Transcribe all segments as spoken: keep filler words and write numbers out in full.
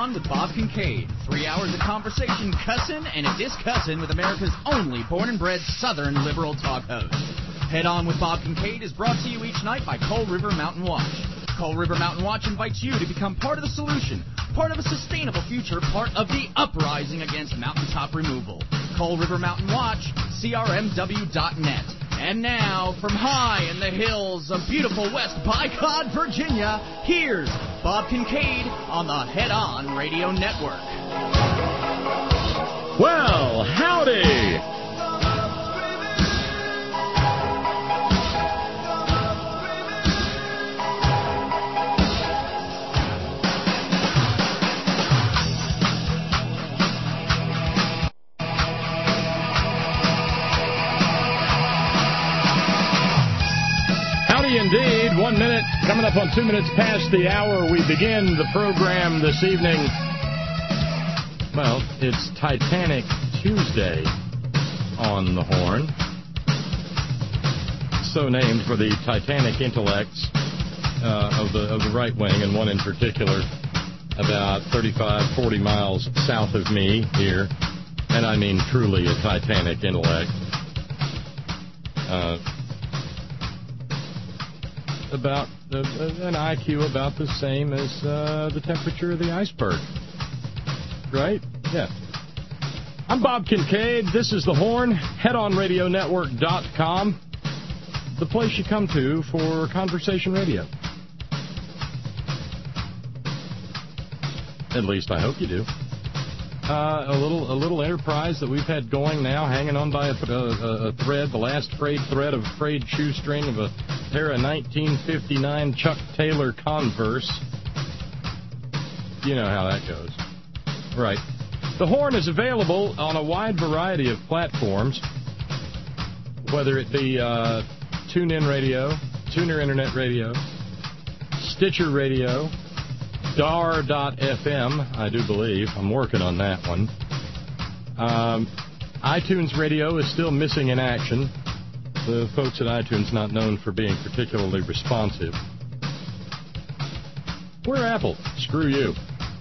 On with Bob Kincaid. Three hours of conversation, cussing, and a discussing with America's only born and bred Southern liberal talk host. Head On with Bob Kincaid is brought to you each night by Coal River Mountain Watch. Coal River Mountain Watch invites you to become part of the solution, part of a sustainable future, part of the uprising against mountaintop removal. Coal River Mountain Watch, C R M W dot net. And now, from high in the hills of beautiful West Bicod, Virginia, here's Bob Kincaid on the Head On Radio Network. Well, howdy! Indeed, one minute, coming up on two minutes past the hour, we begin the program this evening. Well, it's Titanic Tuesday on the Horn, so named for the Titanic intellects uh, of the of the right wing, and one in particular about thirty-five, forty miles south of me here, and I mean truly a Titanic intellect. Uh, about uh, an I Q about the same as uh, the temperature of the iceberg. Right? Yeah. I'm Bob Kincaid. This is The Horn, head on radio network dot com, the place you come to for conversation radio. At least I hope you do. Uh, a little a little enterprise that we've had going now, hanging on by a, a, a thread, the last frayed thread of a frayed shoestring of a pair of nineteen fifty-nine Chuck Taylor Converse. You know how that goes. Right. The Horn is available on a wide variety of platforms, whether it be uh, TuneIn Radio, Tuner Internet Radio, Stitcher Radio, D A R dot F M, I do believe. I'm working on that one. Um, iTunes Radio is still missing in action. The folks at iTunes not known for being particularly responsive. We're Apple. Screw you.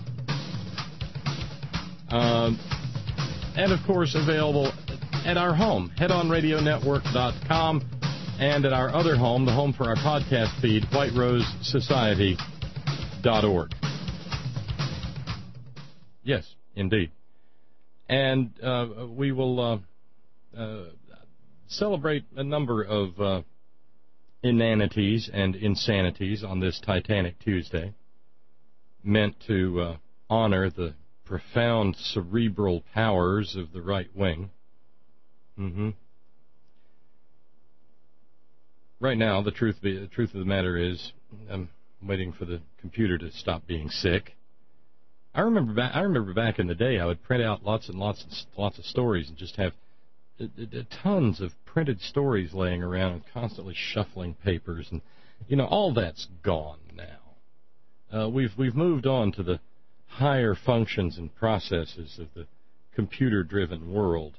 Um, and, of course, available at our home, head on radio network dot com, and at our other home, the home for our podcast feed, white rose society dot org. Yes, indeed. And uh, we will uh, uh, celebrate a number of uh, inanities and insanities on this Titanic Tuesday, meant to uh, honor the profound cerebral powers of the right wing. Mm-hmm. Right now, the truth, be, the truth of the matter is, I'm waiting for the computer to stop being sick. I remember back. I remember back in the day, I would print out lots and lots and lots of stories and just have uh, uh, tons of printed stories laying around and constantly shuffling papers, and you know all that's gone now. Uh, we've we've moved on to the higher functions and processes of the computer-driven world.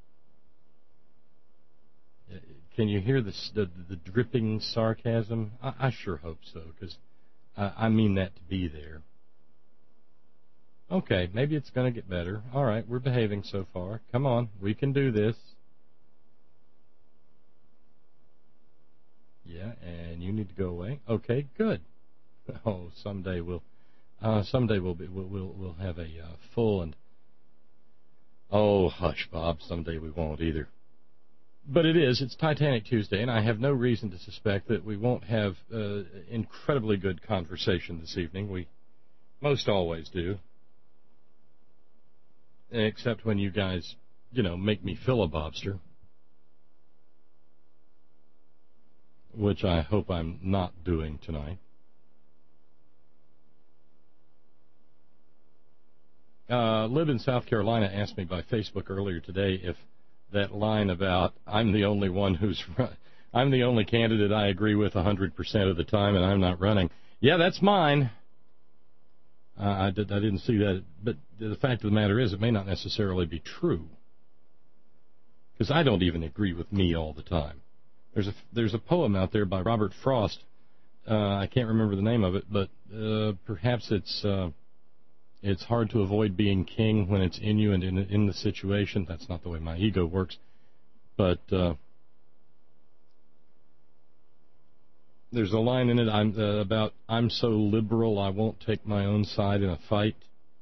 Uh, can you hear the the, the dripping sarcasm? I, I sure hope so, because uh, I mean that to be there. Okay, maybe it's going to get better. All right, we're behaving so far. Come on, we can do this. Yeah, and you need to go away. Okay, good. Oh, someday we'll, uh, someday we'll be, we'll, we'll, we'll have a uh, full and. Oh, hush, Bob. Someday we won't either. But it is. It's Titanic Tuesday, and I have no reason to suspect that we won't have uh, incredibly good conversation this evening. We most always do. Except when you guys, you know, make me filibuster. Which I hope I'm not doing tonight. Uh, Lib in South Carolina asked me by Facebook earlier today if that line about I'm the only one who's run, I'm the only candidate I agree with one hundred percent of the time and I'm not running. Yeah, that's mine. Uh, I, did, I didn't see that, but the fact of the matter is it may not necessarily be true, because I don't even agree with me all the time. There's a, there's a poem out there by Robert Frost. Uh, I can't remember the name of it, but uh, perhaps it's uh, it's hard to avoid being king when it's in you and in, in the situation. That's not the way my ego works. But uh, there's a line in it I'm, uh, about, I'm so liberal I won't take my own side in a fight.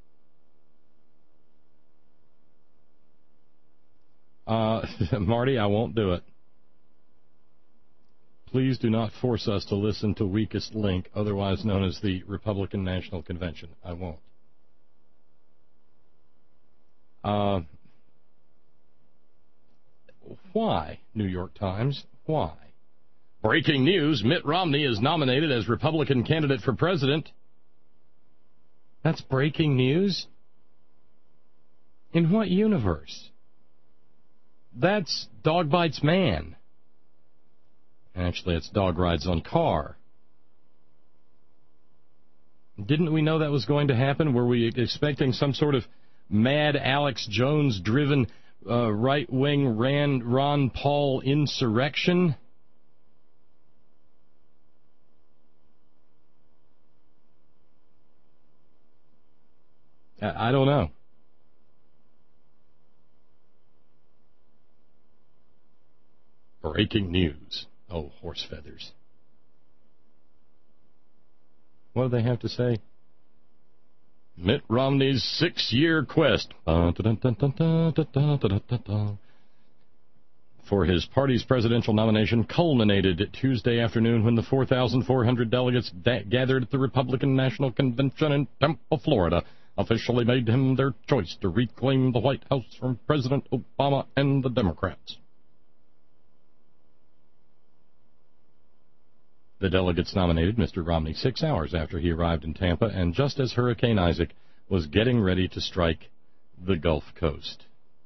Uh, Marty, I won't do it. Please do not force us to listen to Weakest Link, otherwise known as the Republican National Convention. I won't. Uh, why, New York Times? Why? Breaking news, Mitt Romney is nominated as Republican candidate for president. That's breaking news? In what universe? That's Dog Bites Man. Actually, it's Dog Rides on Car. Didn't we know that was going to happen? Were we expecting some sort of mad Alex Jones-driven uh, right-wing Rand, Ron Paul insurrection? I, I don't know. Breaking news. Oh, horse feathers. What do they have to say? Mitt Romney's six-year quest for his party's presidential nomination culminated Tuesday afternoon when the four thousand four hundred delegates da- gathered at the Republican National Convention in Tampa, Florida, officially made him their choice to reclaim the White House from President Obama and the Democrats. The delegates nominated Mister Romney six hours after he arrived in Tampa, and just as Hurricane Isaac was getting ready to strike the Gulf Coast.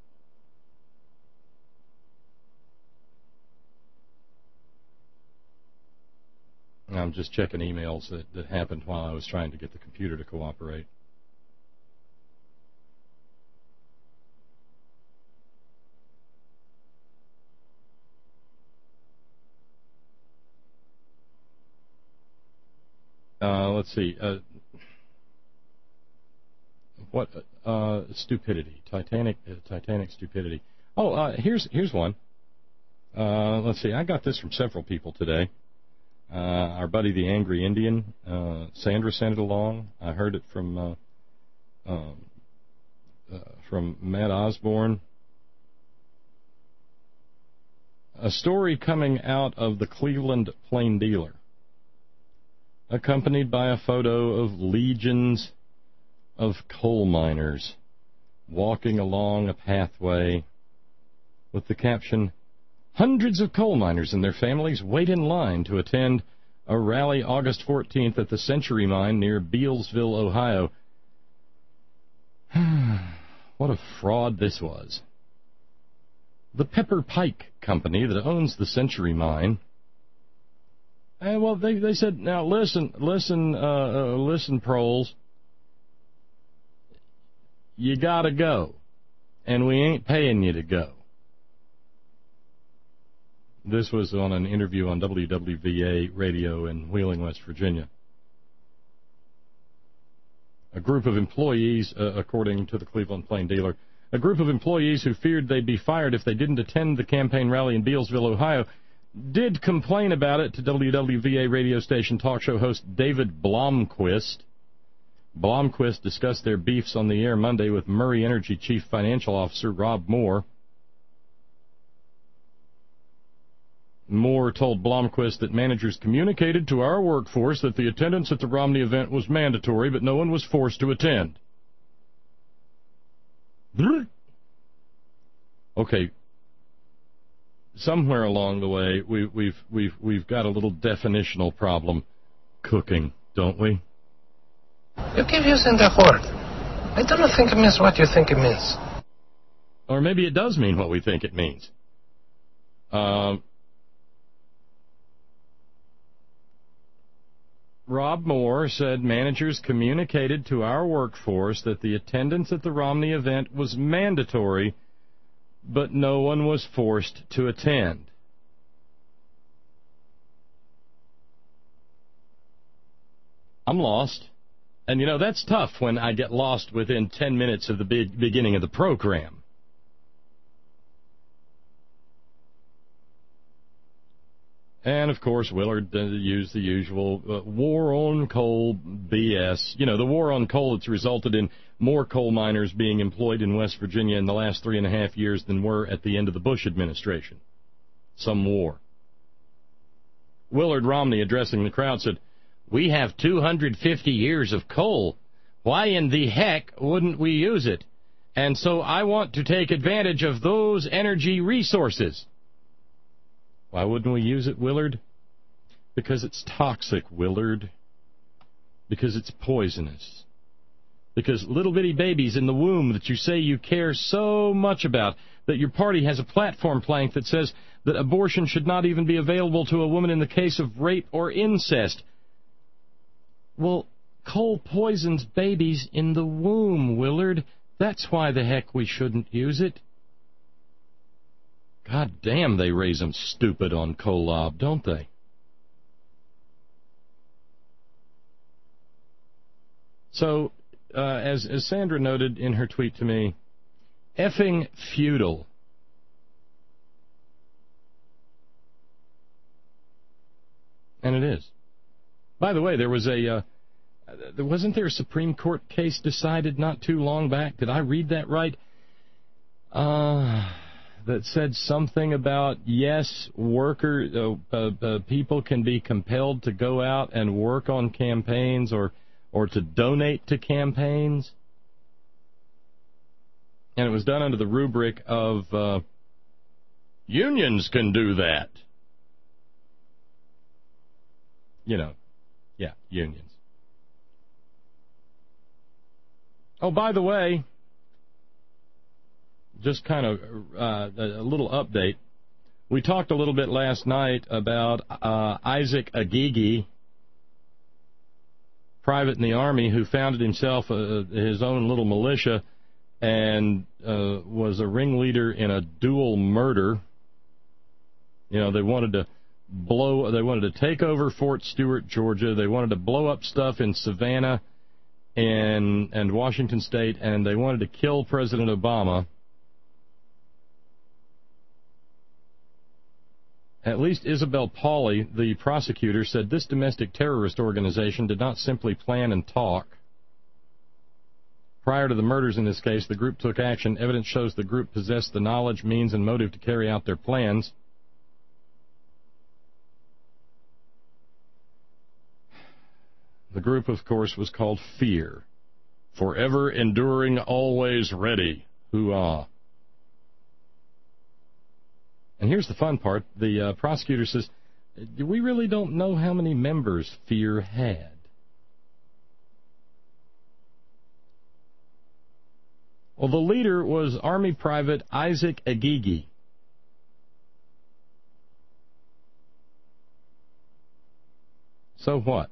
I'm just checking emails that, that happened while I was trying to get the computer to cooperate. Uh, let's see. Uh, what uh, stupidity? Titanic, uh, Titanic stupidity. Oh, uh, here's here's one. Uh, let's see. I got this from several people today. Uh, our buddy the Angry Indian, uh, Sandra sent it along. I heard it from uh, um, uh, from Matt Osborne. A story coming out of the Cleveland Plain Dealer, accompanied by a photo of legions of coal miners walking along a pathway with the caption, "Hundreds of coal miners and their families wait in line to attend a rally August fourteenth at the Century Mine near Bealsville, Ohio." What a fraud this was. The Pepper Pike Company that owns the Century Mine, and well, they they said, now listen, listen, uh, uh, listen, proles, you gotta go, and we ain't paying you to go. This was on an interview on W W V A radio in Wheeling, West Virginia. A group of employees, uh, according to the Cleveland Plain Dealer, a group of employees who feared they'd be fired if they didn't attend the campaign rally in Bealsville, Ohio, did complain about it to W W V A radio station talk show host David Blomquist. Blomquist discussed their beefs on the air Monday with Murray Energy Chief Financial Officer Rob Moore. Moore told Blomquist that managers communicated to our workforce that the attendance at the Romney event was mandatory, but no one was forced to attend. Okay. Somewhere along the way, we, we've we've we've got a little definitional problem cooking, don't we? You keep using the word. I don't think it means what you think it means. Or maybe it does mean what we think it means. Um, Rob Moore said managers communicated to our workforce that the attendance at the Romney event was mandatory, but no one was forced to attend. I'm lost. And, you know, that's tough when I get lost within ten minutes of the big beginning of the program. And, of course, Willard uh, used the usual uh, war on coal B S. You know, the war on coal that's resulted in more coal miners being employed in West Virginia in the last three and a half years than were at the end of the Bush administration. Some war. Willard Romney, addressing the crowd, said, "We have two hundred fifty years of coal. Why in the heck wouldn't we use it? And so I want to take advantage of those energy resources." Why wouldn't we use it, Willard? Because it's toxic, Willard. Because it's poisonous. Because little bitty babies in the womb that you say you care so much about, that your party has a platform plank that says that abortion should not even be available to a woman in the case of rape or incest. Well, coal poisons babies in the womb, Willard. That's why the heck we shouldn't use it. God damn, they raise them stupid on Kolob, don't they? So, uh, as, as Sandra noted in her tweet to me, effing feudal. And it is. By the way, there was a, uh, there wasn't there a Supreme Court case decided not too long back? Did I read that right? Uh... that said something about, yes, worker, uh, uh, uh, people can be compelled to go out and work on campaigns or, or to donate to campaigns. And it was done under the rubric of uh, unions can do that. You know, yeah, unions. Oh, by the way, just kind of uh, a little update. We talked a little bit last night about uh, Isaac Agigi, private in the Army, who founded himself uh, his own little militia and uh, was a ringleader in a dual murder. You know, they wanted to blow, they wanted to take over Fort Stewart, Georgia. They wanted to blow up stuff in Savannah and and Washington State, and they wanted to kill President Obama. At least Isabel Pauley, the prosecutor, said this domestic terrorist organization did not simply plan and talk. Prior to the murders in this case, the group took action. Evidence shows the group possessed the knowledge, means, and motive to carry out their plans. The group, of course, was called FEAR. Forever enduring, always ready. Hoo-ah. And here's the fun part. The uh, prosecutor says, we really don't know how many members FEAR had. Well, the leader was Army Private Isaac Agigi. So what?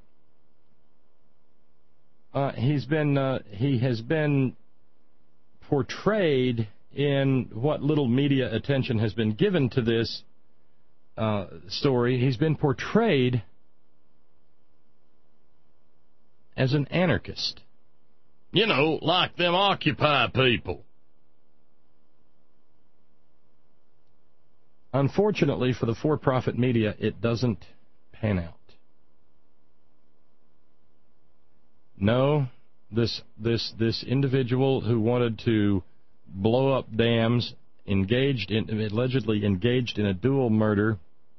Uh, he's been, uh, he has been portrayed in what little media attention has been given to this uh, story. He's been portrayed as an anarchist. You know, like them Occupy people. Unfortunately for the for-profit media, it doesn't pan out. No, this this this individual who wanted to blow up dams, engaged in, allegedly engaged in a dual murder,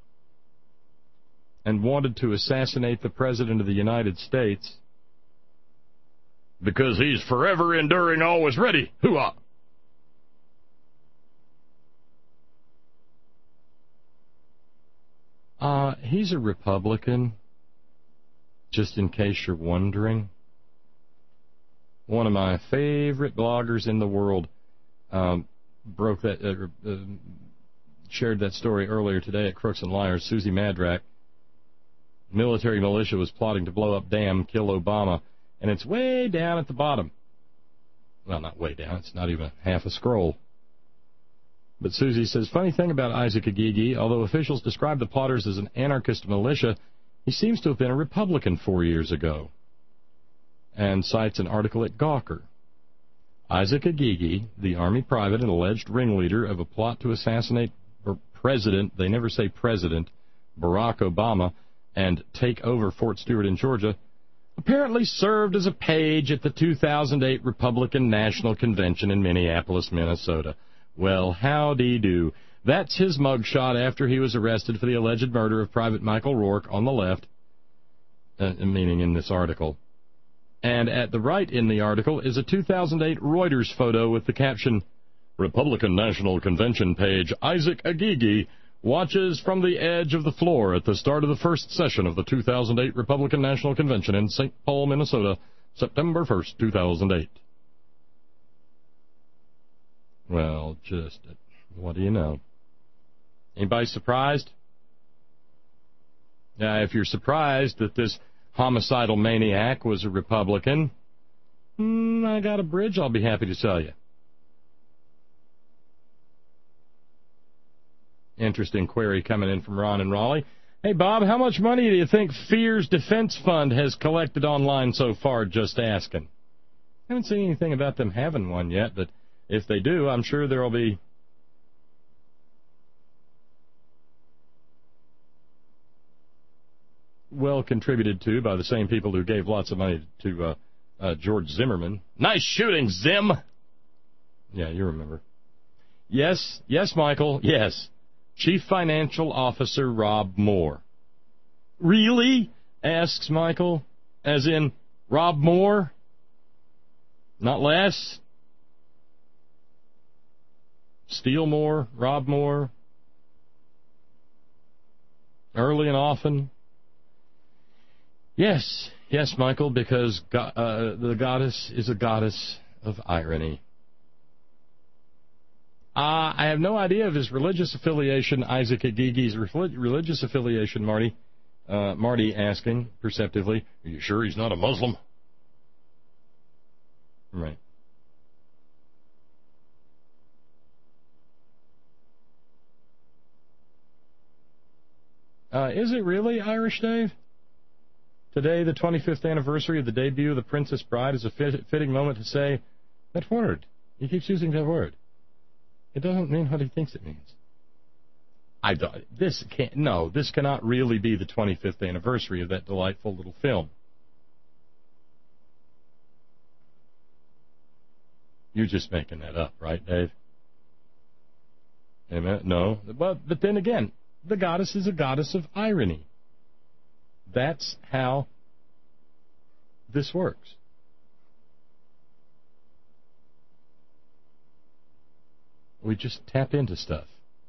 and wanted to assassinate the President of the United States because he's forever enduring, always ready. Hoo-ah! Uh, he's a Republican, just in case you're wondering. One of my favorite bloggers in the world um, broke that, uh, uh, shared that story earlier today at Crooks and Liars. Susie Madrak. Military militia was plotting to blow up dam, kill Obama, and it's way down at the bottom. Well, not way down. It's not even half a scroll. But Susie says, funny thing about Isaac Agigi, although officials describe the plotters as an anarchist militia, he seems to have been a Republican four years ago. and cites an article at Gawker. Isaac Agigi, the Army private and alleged ringleader of a plot to assassinate President, they never say President, Barack Obama, and take over Fort Stewart in Georgia, apparently served as a page at the two thousand eight Republican National Convention in Minneapolis, Minnesota. Well, howdy-do. That's his mugshot after he was arrested for the alleged murder of Private Michael Rourke on the left, uh, meaning in this article. And at the right in the article is a two thousand eight Reuters photo with the caption, Republican National Convention page Isaac Agigi watches from the edge of the floor at the start of the first session of the two thousand eight Republican National Convention in Saint Paul, Minnesota, September first, two thousand eight. Well, just, what do you know? Anybody surprised? Now, if you're surprised that this homicidal maniac was a Republican, hmm, I got a bridge I'll be happy to tell you. Interesting query coming in from Ron in Raleigh. Hey, Bob, how much money do you think Fear's Defense Fund has collected online so far? Just asking. I haven't seen anything about them having one yet, but if they do, I'm sure there will be well contributed to by the same people who gave lots of money to uh, uh, George Zimmerman. Nice shooting, Zim! Yeah, you remember. Yes, yes, Michael, yes. Chief Financial Officer Rob Moore. Really? Asks Michael. As in, Rob Moore? Not less? Steal more? Rob Moore? Early and often? Yes, yes, Michael, because go- uh, the goddess is a goddess of irony. Uh, I have no idea of his religious affiliation, Isaac Agigi's religious affiliation, Marty. Uh, Marty asking, perceptively, are you sure he's not a Muslim? Right. Uh, is it really, Irish Dave? Today, the twenty-fifth anniversary of the debut of The Princess Bride, is a fit- fitting moment to say that word. He keeps using that word. It doesn't mean what he thinks it means. I don't, this can't, no, this cannot really be the twenty-fifth anniversary of that delightful little film. You're just making that up, right, Dave? Amen? No. But, but then again, the goddess is a goddess of irony. That's how this works. We just tap into stuff.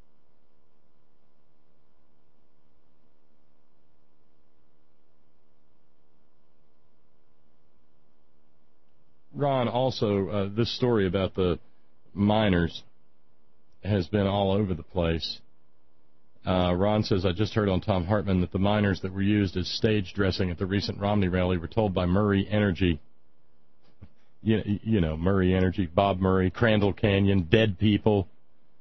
Ron, also, uh, this story about the miners has been all over the place. Uh, Ron says, I just heard on Tom Hartman that the miners that were used as stage dressing at the recent Romney rally were told by Murray Energy, you, you know, Murray Energy, Bob Murray, Crandall Canyon, dead people,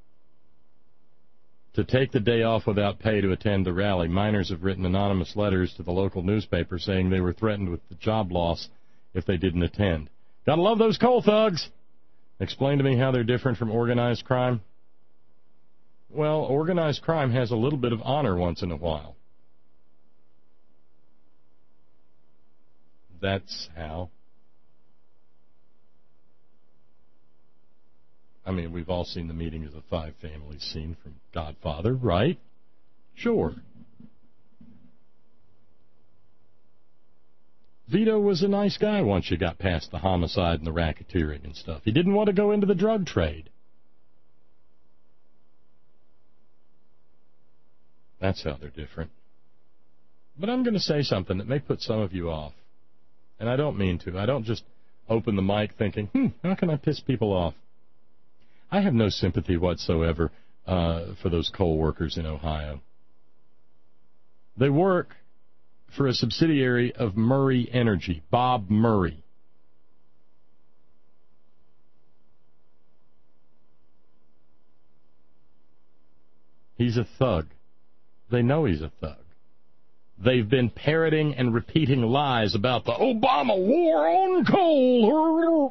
to take the day off without pay to attend the rally. Miners have written anonymous letters to the local newspaper saying they were threatened with the job loss if they didn't attend. Gotta love those coal thugs! Explain to me how they're different from organized crime. Well, organized crime has a little bit of honor once in a while. That's how. I mean, we've all seen the meeting of the five families scene from Godfather, right? Sure. Vito was a nice guy once you got past the homicide and the racketeering and stuff. He didn't want to go into the drug trade. That's how they're different. But I'm going to say something that may put some of you off. And I don't mean to. I don't just open the mic thinking, hmm, how can I piss people off? I have no sympathy whatsoever uh, for those coal workers in Ohio. They work for a subsidiary of Murray Energy, Bob Murray. He's a thug. They know he's a thug. They've been parroting and repeating lies about the Obama war on coal.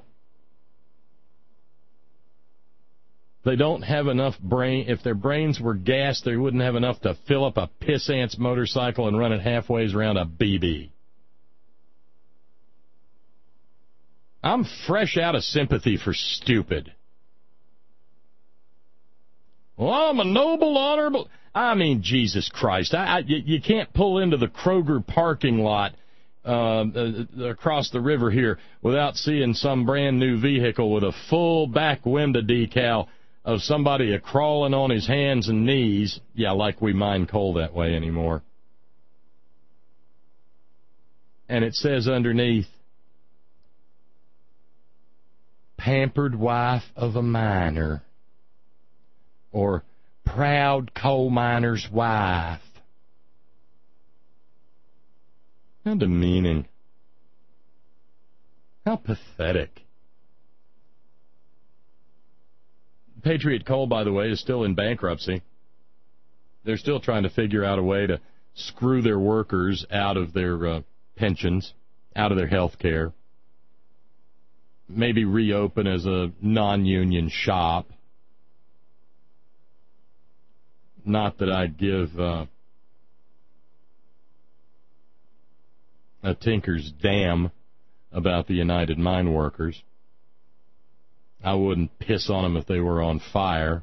They don't have enough brain. If their brains were gas, they wouldn't have enough to fill up a pissant's motorcycle and run it halfway around a B B. I'm fresh out of sympathy for stupid. Well, I'm a noble, honorable... I mean, Jesus Christ. I, I, you, you can't pull into the Kroger parking lot uh, uh, across the river here without seeing some brand new vehicle with a full back window decal of somebody a crawling on his hands and knees. Yeah, like we mine coal that way anymore. And it says underneath, pampered wife of a miner, or proud coal miner's wife. How demeaning. How pathetic. Patriot Coal, by the way, is still in bankruptcy. They're still trying to figure out a way to screw their workers out of their uh, pensions, out of their health care. Maybe reopen as a non-union shop. Not that I'd give uh, a tinker's damn about the United Mine Workers. I wouldn't piss on them if they were on fire.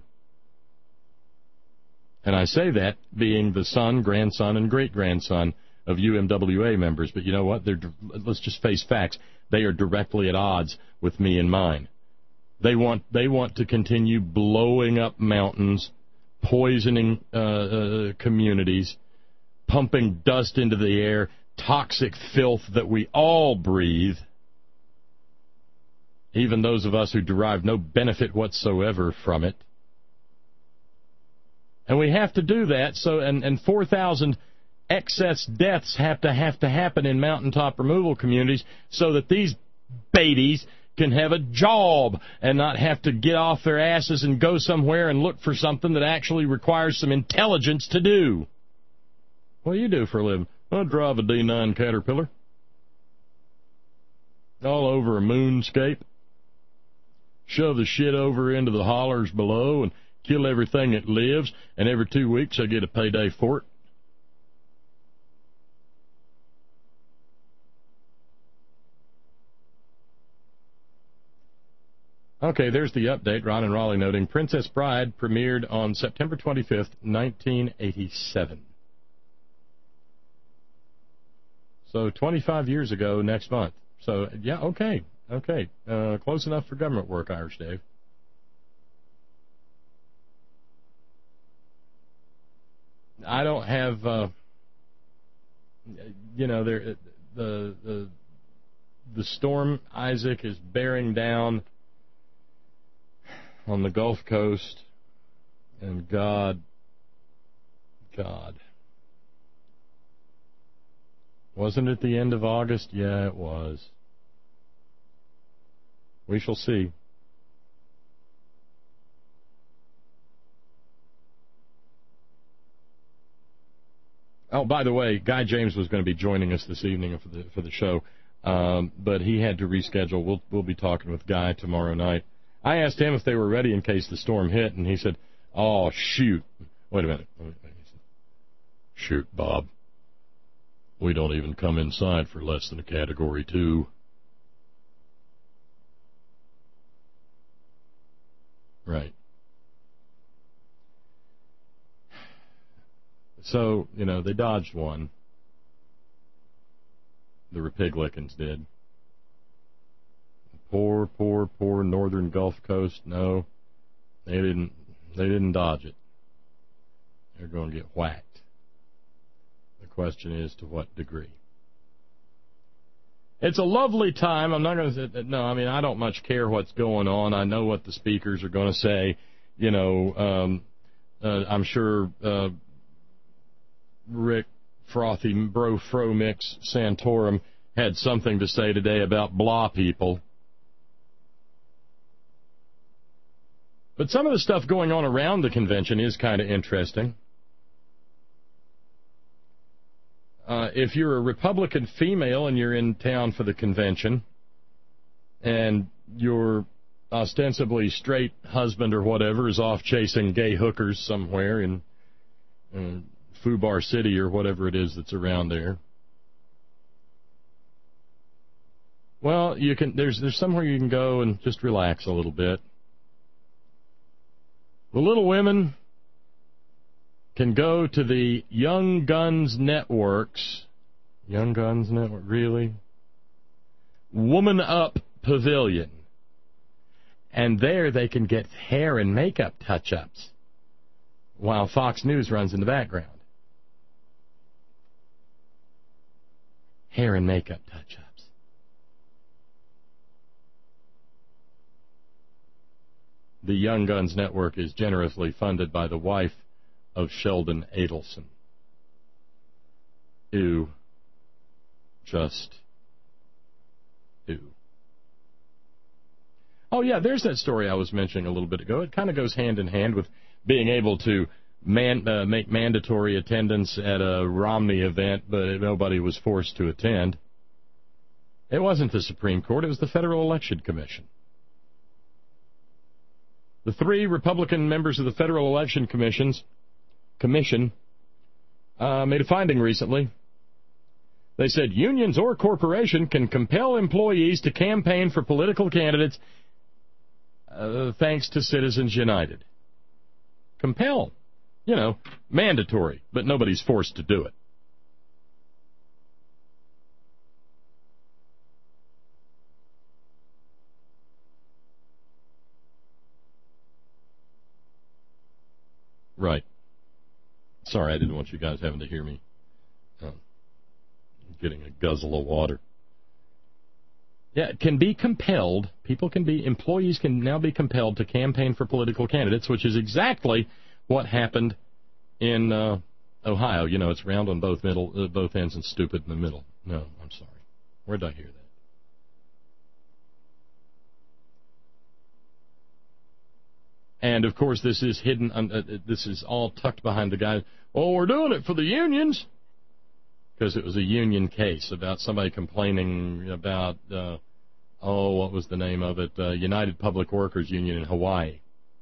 And I say that being the son, grandson, and great-grandson of U M W A members. But you know what? They're, let's just face facts. They are directly at odds with me and mine. They want, they want to continue blowing up mountains, poisoning uh, uh, communities, pumping dust into the air, toxic filth that we all breathe, even those of us who derive no benefit whatsoever from it. And we have to do that, so and, and four thousand excess deaths have to have to happen in mountaintop removal communities so that these babies can have a job and not have to get off their asses and go somewhere and look for something that actually requires some intelligence to do. What do you do for a living? I drive a D nine Caterpillar. All over a moonscape. Shove the shit over into the hollers below and kill everything that lives, and every two weeks I get a payday for it. Okay, there's the update. Ron and Raleigh noting Princess Bride premiered on September twenty-fifth, nineteen eighty-seven. So twenty-five years ago next month. So, yeah, okay, okay. Uh, close enough for government work, Irish Dave. I don't have, uh, you know, there, the, the, the storm Isaac is bearing down on the Gulf Coast, and God, God. Wasn't it the end of August? Yeah, it was. We shall see. Oh, by the way, Guy James was going to be joining us this evening for the for the show, um, but he had to reschedule. We'll we'll be talking with Guy tomorrow night. I asked him if they were ready in case the storm hit, and he said, "Oh shoot! Wait a minute. Shoot, Bob. We don't even come inside for less than a Category two." Right. So, you know, they dodged one. The Republicans did. Poor, poor, poor northern Gulf Coast. No, they didn't. They didn't dodge it. They're going to get whacked. The question is, to what degree? It's a lovely time. I'm not going to say, no, I mean, I don't much care what's going on. I know what the speakers are going to say. You know, um, uh, I'm sure uh, Rick Frothy Bro Fro Mix Santorum had something to say today about blah people. But some of the stuff going on around the convention is kind of interesting. Uh, if you're a Republican female and you're in town for the convention, and your ostensibly straight husband or whatever is off chasing gay hookers somewhere in uh, Fubar City or whatever it is that's around there, well, you can. There's there's somewhere you can go and just relax a little bit. The Little Women can go to the Young Guns Network's, Young Guns Network, really? Woman Up Pavilion. And there they can get hair and makeup touch-ups while Fox News runs in the background. Hair and makeup touch-ups. The Young Guns Network is generously funded by the wife of Sheldon Adelson. Ew. Just ew. Oh, yeah, there's that story I was mentioning a little bit ago. It kind of goes hand in hand with being able to man, uh, make mandatory attendance at a Romney event, but nobody was forced to attend. It wasn't the Supreme Court, it was the Federal Election Commission. The three Republican members of the Federal Election Commissions Commission uh, made a finding recently. They said unions or corporation can compel employees to campaign for political candidates uh, thanks to Citizens United. Compel. You know, mandatory, but nobody's forced to do it. Right. Sorry, I didn't want you guys having to hear me uh, getting a guzzle of water. Yeah, it can be compelled. People can be, employees can now be compelled to campaign for political candidates, which is exactly what happened in uh, Ohio. You know, it's round on both middle, uh, both ends and stupid in the middle. No, I'm sorry. Where did I hear that? And, of course, this is hidden, uh, this is all tucked behind the guy, oh, we're doing it for the unions. Because it was a union case about somebody complaining about, uh, oh, what was the name of it? Uh, United Public Workers Union in Hawaii.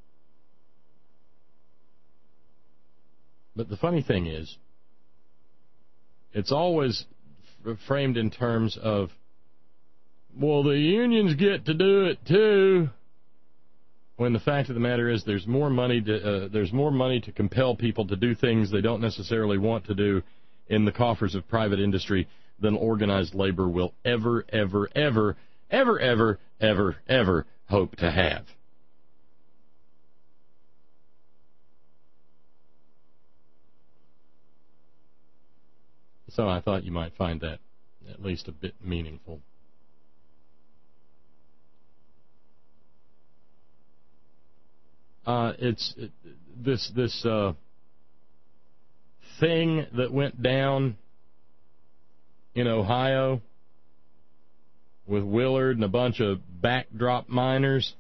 But the funny thing is, it's always f- framed in terms of, well, the unions get to do it too. When the fact of the matter is, there's more money to uh, there's more money to compel people to do things they don't necessarily want to do in the coffers of private industry than organized labor will ever, ever, ever, ever, ever, ever, ever hope to have. So I thought you might find that at least a bit meaningful. Uh, it's it, this this uh, thing that went down in Ohio with Willard and a bunch of backdrop miners.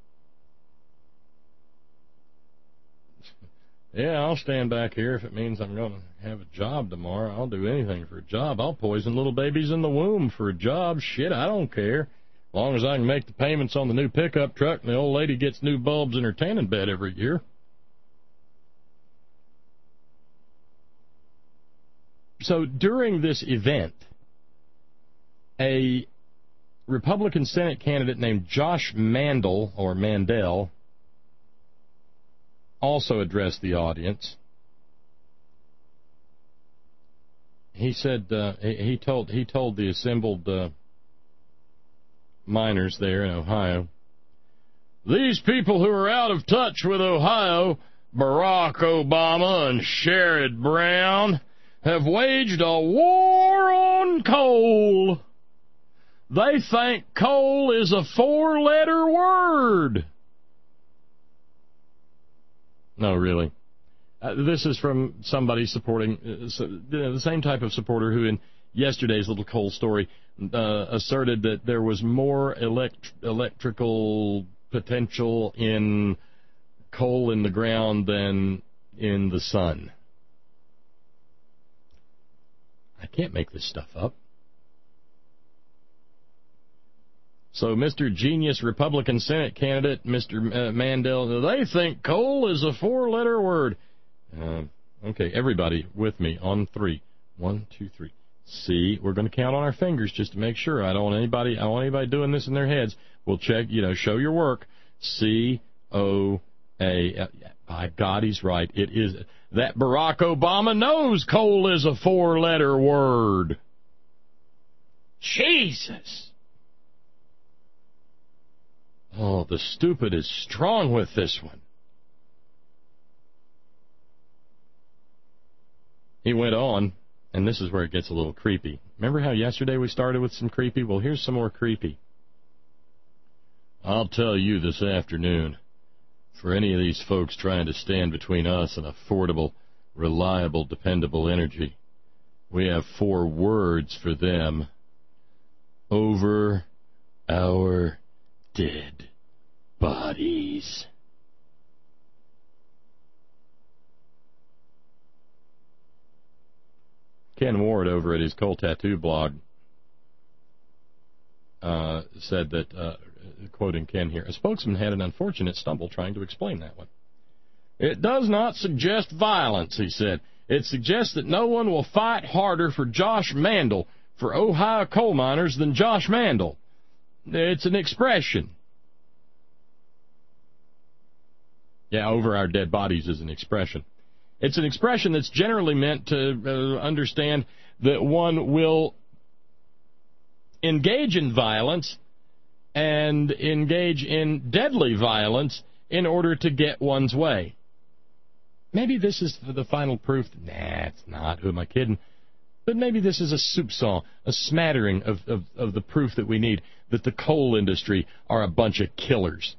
Yeah, I'll stand back here if it means I'm going to have a job tomorrow. I'll do anything for a job. I'll poison little babies in the womb for a job. Shit, I don't care. As long as I can make the payments on the new pickup truck and the old lady gets new bulbs in her tanning bed every year. So during this event, a Republican Senate candidate named Josh Mandel, or Mandel, also addressed the audience. He said uh, he, he told he told the assembled uh, miners there in Ohio, these people who are out of touch with Ohio, Barack Obama and Sherrod Brown, have waged a war on coal. They think coal is a four-letter word. No, really. Uh, this is from somebody supporting uh, so, the same type of supporter who in yesterday's little coal story uh, asserted that there was more elect- electrical potential in coal in the ground than in the sun. I can't make this stuff up. So Mister Genius Republican Senate candidate, Mister Uh, Mandel, they think coal is a four-letter word. Uh, okay, everybody with me on three. One, two, three. C. We're going to count on our fingers just to make sure. I don't want anybody. I don't want anybody doing this in their heads. We'll check. You know, show your work. C O A. Uh, by God, he's right. It is. That Barack Obama knows coal is a four-letter word. Jesus. Oh, the stupid is strong with this one. He went on, and this is where it gets a little creepy. Remember how yesterday we started with some creepy? Well, here's some more creepy. I'll tell you this afternoon, for any of these folks trying to stand between us and affordable, reliable, dependable energy, we have four words for them. Over our dead bodies. Ken Ward over at his Coal Tattoo blog uh, said that, uh, quoting Ken here, a spokesman had an unfortunate stumble trying to explain that one. It does not suggest violence, he said. It suggests that no one will fight harder for Josh Mandel, for Ohio coal miners, than Josh Mandel. It's an expression. Yeah, over our dead bodies is an expression. It's an expression that's generally meant to uh, understand that one will engage in violence and engage in deadly violence in order to get one's way. Maybe this is the final proof. Nah, it's not. Who am I kidding? But maybe this is a soupçon, a smattering of, of, of the proof that we need that the coal industry are a bunch of killers.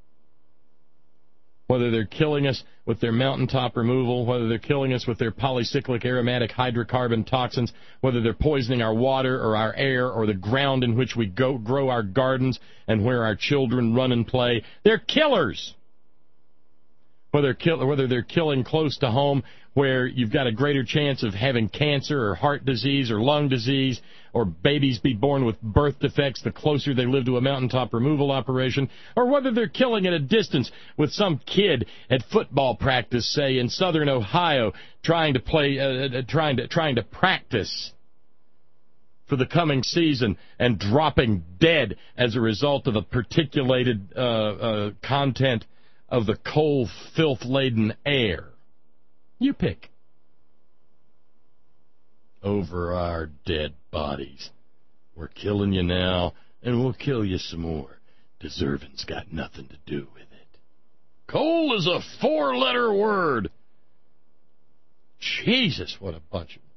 Whether they're killing us with their mountaintop removal, whether they're killing us with their polycyclic aromatic hydrocarbon toxins, whether they're poisoning our water or our air or the ground in which we go, grow our gardens and where our children run and play, they're killers. Whether, kill, whether they're killing close to home where you've got a greater chance of having cancer or heart disease or lung disease, or babies be born with birth defects the closer they live to a mountaintop removal operation, or whether they're killing at a distance with some kid at football practice, say, in southern Ohio, trying to play, uh, uh, trying to trying to practice for the coming season and dropping dead as a result of the particulated uh, uh, content of the coal filth-laden air. You pick. Over our dead bodies. We're killing you now, and we'll kill you some more. Deserving's got nothing to do with it. Coal is a four-letter word. Jesus, what a bunch of...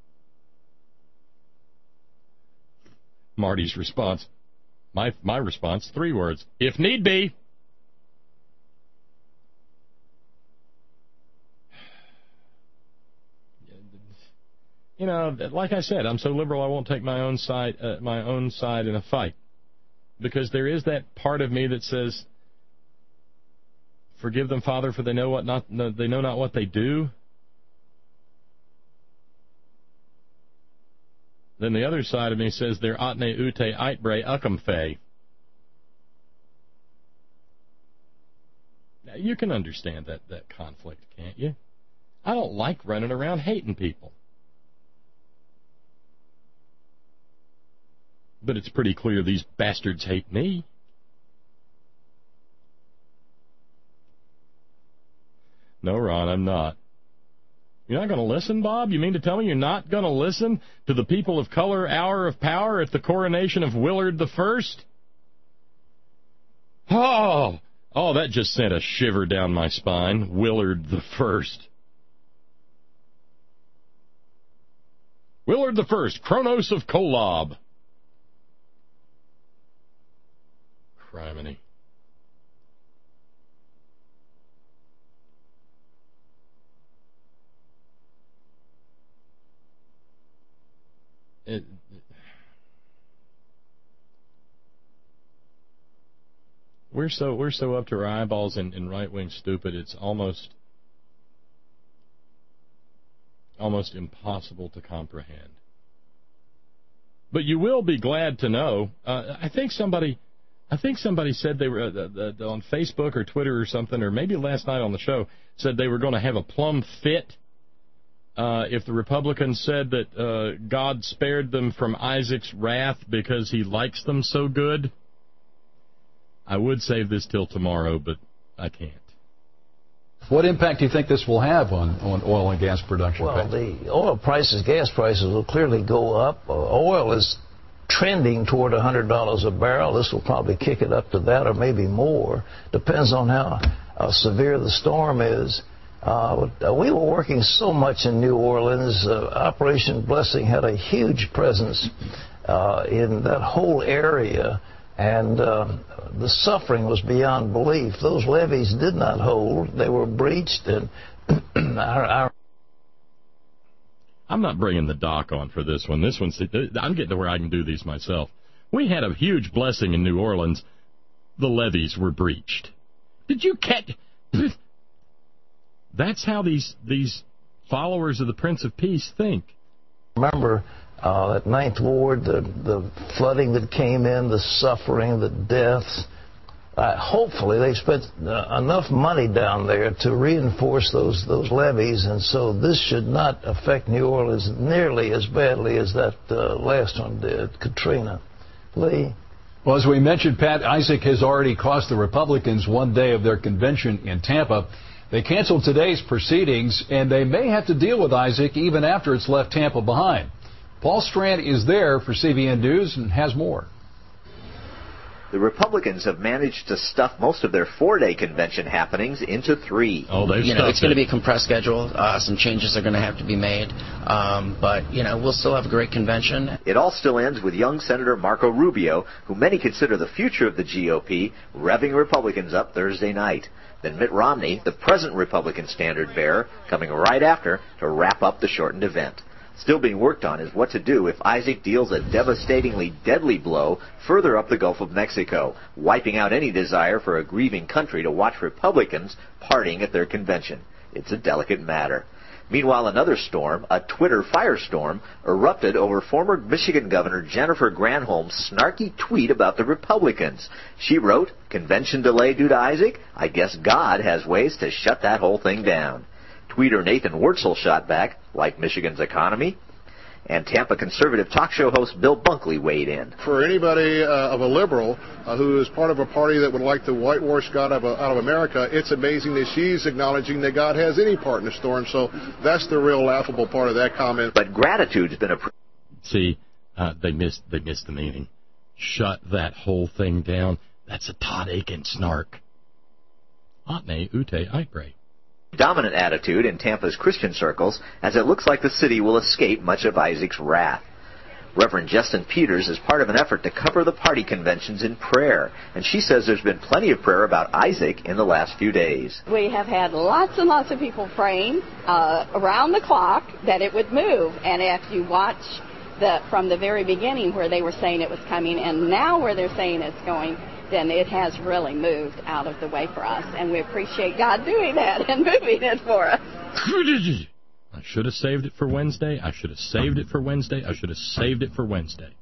Marty's response. My, my response, three words. If need be. You know, like I said, I'm so liberal I won't take my own side, uh, my own side in a fight, because there is that part of me that says, "Forgive them, Father, for they know what not they know not what they do." Then the other side of me says, "They're atne ute eitbre ucumfe." Now, you can understand that that conflict, can't you? I don't like running around hating people. But it's pretty clear these bastards hate me. No, Ron, I'm not. You're not going to listen, Bob? You mean to tell me you're not going to listen to the people of color hour of power at the coronation of Willard the First? Oh, oh, that just sent a shiver down my spine. Willard the First. Willard the First, Kronos of Kolob. Criminy. It, we're so we're so up to our eyeballs in, in right wing stupid. It's almost almost impossible to comprehend. But you will be glad to know. Uh, I think somebody, I think somebody said they were uh, the, the, on Facebook or Twitter or something, or maybe last night on the show, said they were going to have a plum fit uh, if the Republicans said that uh, God spared them from Isaac's wrath because he likes them so good. I would save this till tomorrow, but I can't. What impact do you think this will have on, on oil and gas production? Well, the oil prices, gas prices will clearly go up. Uh, oil is trending toward one hundred dollars a barrel. This will probably kick it up to that or maybe more. Depends on how uh, severe the storm is. Uh, we were working so much in New Orleans. Uh, Operation Blessing had a huge presence uh, in that whole area. And uh, the suffering was beyond belief. Those levees did not hold. They were breached. And our, our I'm not bringing the doc on for this one. This one's, I'm getting to where I can do these myself. We had a huge blessing in New Orleans. The levees were breached. Did you catch? That's how these these followers of the Prince of Peace think. Remember uh, that Ninth Ward, the, the flooding that came in, the suffering, the deaths. Uh, hopefully they spent uh, enough money down there to reinforce those those levees, and so this should not affect New Orleans nearly as badly as that uh, last one did, Katrina. Lee? Well, as we mentioned, Pat, Isaac has already cost the Republicans one day of their convention in Tampa. They canceled today's proceedings, and they may have to deal with Isaac even after it's left Tampa behind. Paul Strand is there for C B N News and has more. The Republicans have managed to stuff most of their four-day convention happenings into three. Oh, they've you know, it's it. going to be a compressed schedule. Uh, some changes are going to have to be made. Um, but, you know, we'll still have a great convention. It all still ends with young Senator Marco Rubio, who many consider the future of the G O P, revving Republicans up Thursday night. Then Mitt Romney, the present Republican standard-bearer, coming right after to wrap up the shortened event. Still being worked on is what to do if Isaac deals a devastatingly deadly blow further up the Gulf of Mexico, wiping out any desire for a grieving country to watch Republicans partying at their convention. It's a delicate matter. Meanwhile, another storm, a Twitter firestorm, erupted over former Michigan Governor Jennifer Granholm's snarky tweet about the Republicans. She wrote, "Convention delay due to Isaac? I guess God has ways to shut that whole thing down." Tweeter Nathan Wurtzel shot back, "Like Michigan's economy?" And Tampa conservative talk show host Bill Bunkley weighed in. For anybody uh, of a liberal uh, who is part of a party that would like to whitewash God out of, out of America, it's amazing that she's acknowledging that God has any part in the storm. So that's the real laughable part of that comment. But gratitude's been a... See, uh, they missed they missed the meaning. Shut that whole thing down. That's a Todd Aiken snark. Atne ute ibre. Dominant attitude in Tampa's Christian circles, as it looks like the city will escape much of Isaac's wrath. Reverend Justin Peters is part of an effort to cover the party conventions in prayer, and she says there's been plenty of prayer about Isaac in the last few days. We have had lots and lots of people praying uh, around the clock that it would move, and if you watch the from the very beginning where they were saying it was coming and now where they're saying it's going, then it has really moved out of the way for us, and we appreciate God doing that and moving it for us. I should have saved it for Wednesday. I should have saved it for Wednesday. I should have saved it for Wednesday.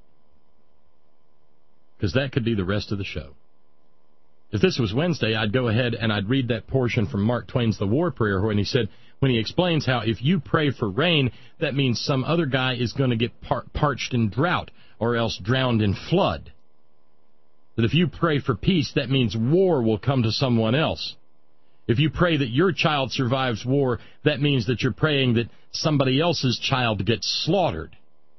Because that could be the rest of the show. If this was Wednesday, I'd go ahead and I'd read that portion from Mark Twain's The War Prayer when he said, when he explains how if you pray for rain, that means some other guy is going to get par- parched in drought or else drowned in flood. That if you pray for peace, that means war will come to someone else. If you pray that your child survives war, that means that you're praying that somebody else's child gets slaughtered.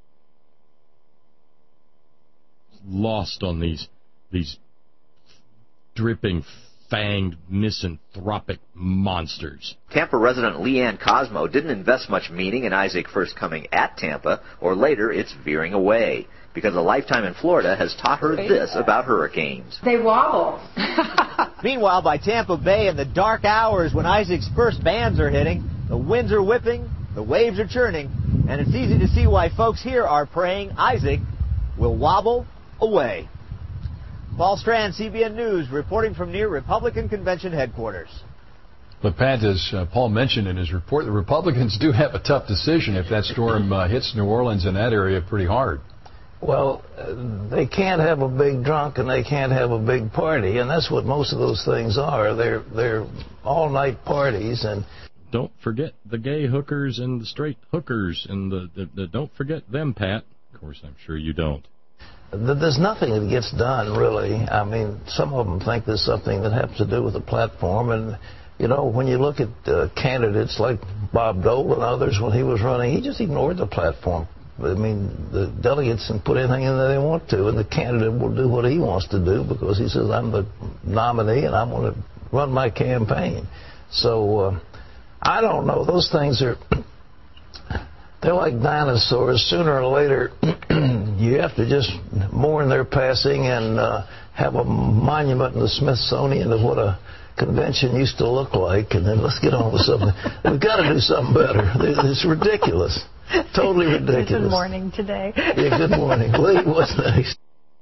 Lost on these these dripping, fanged, misanthropic monsters. Tampa resident Leanne Cosmo didn't invest much meaning in Isaac first coming at Tampa, or later it's veering away, because a lifetime in Florida has taught her this about hurricanes. They wobble. Meanwhile, by Tampa Bay in the dark hours when Isaac's first bands are hitting, the winds are whipping, the waves are churning, and it's easy to see why folks here are praying Isaac will wobble away. Paul Strand, C B N News, reporting from near Republican Convention headquarters. But Pat, as uh, Paul mentioned in his report, the Republicans do have a tough decision if that storm uh, hits New Orleans and that area pretty hard. Well, uh, they can't have a big drunk and they can't have a big party, and that's what most of those things are. They're they're all-night parties, and don't forget the gay hookers and the straight hookers, and the, the, the don't forget them, Pat. Of course, I'm sure you don't. There's nothing that gets done, really. I mean, some of them think there's something that has to do with the platform, and you know, when you look at uh, candidates like Bob Dole and others, when he was running, he just ignored the platform. I mean, the delegates can put anything in that they want to, and the candidate will do what he wants to do because he says, I'm the nominee and I'm going to run my campaign. So, uh, I don't know. Those things are, they're like dinosaurs. Sooner or later, you have to just mourn their passing and uh, have a monument in the Smithsonian of what a convention used to look like, and then let's get on with something. We've got to do something better. It's ridiculous. Totally ridiculous. Good morning today. Yeah, good morning. Lee, what's next?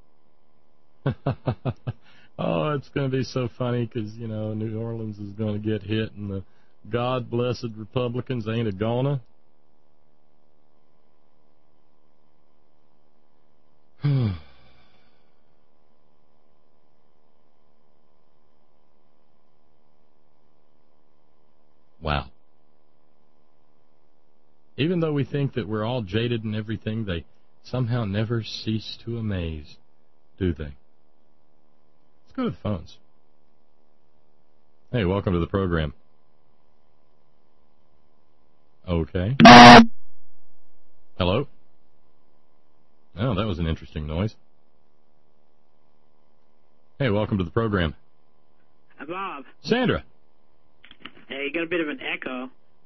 Oh, it's going to be so funny because, you know, New Orleans is going to get hit, and the God-blessed Republicans ain't a gonna. Wow. Even though we think that we're all jaded and everything, they somehow never cease to amaze, do they? Let's go to the phones. Hey, welcome to the program. Okay. Hello? Oh, that was an interesting noise. Hey, welcome to the program. Hi, Bob. Sandra. Hey, you got a bit of an echo.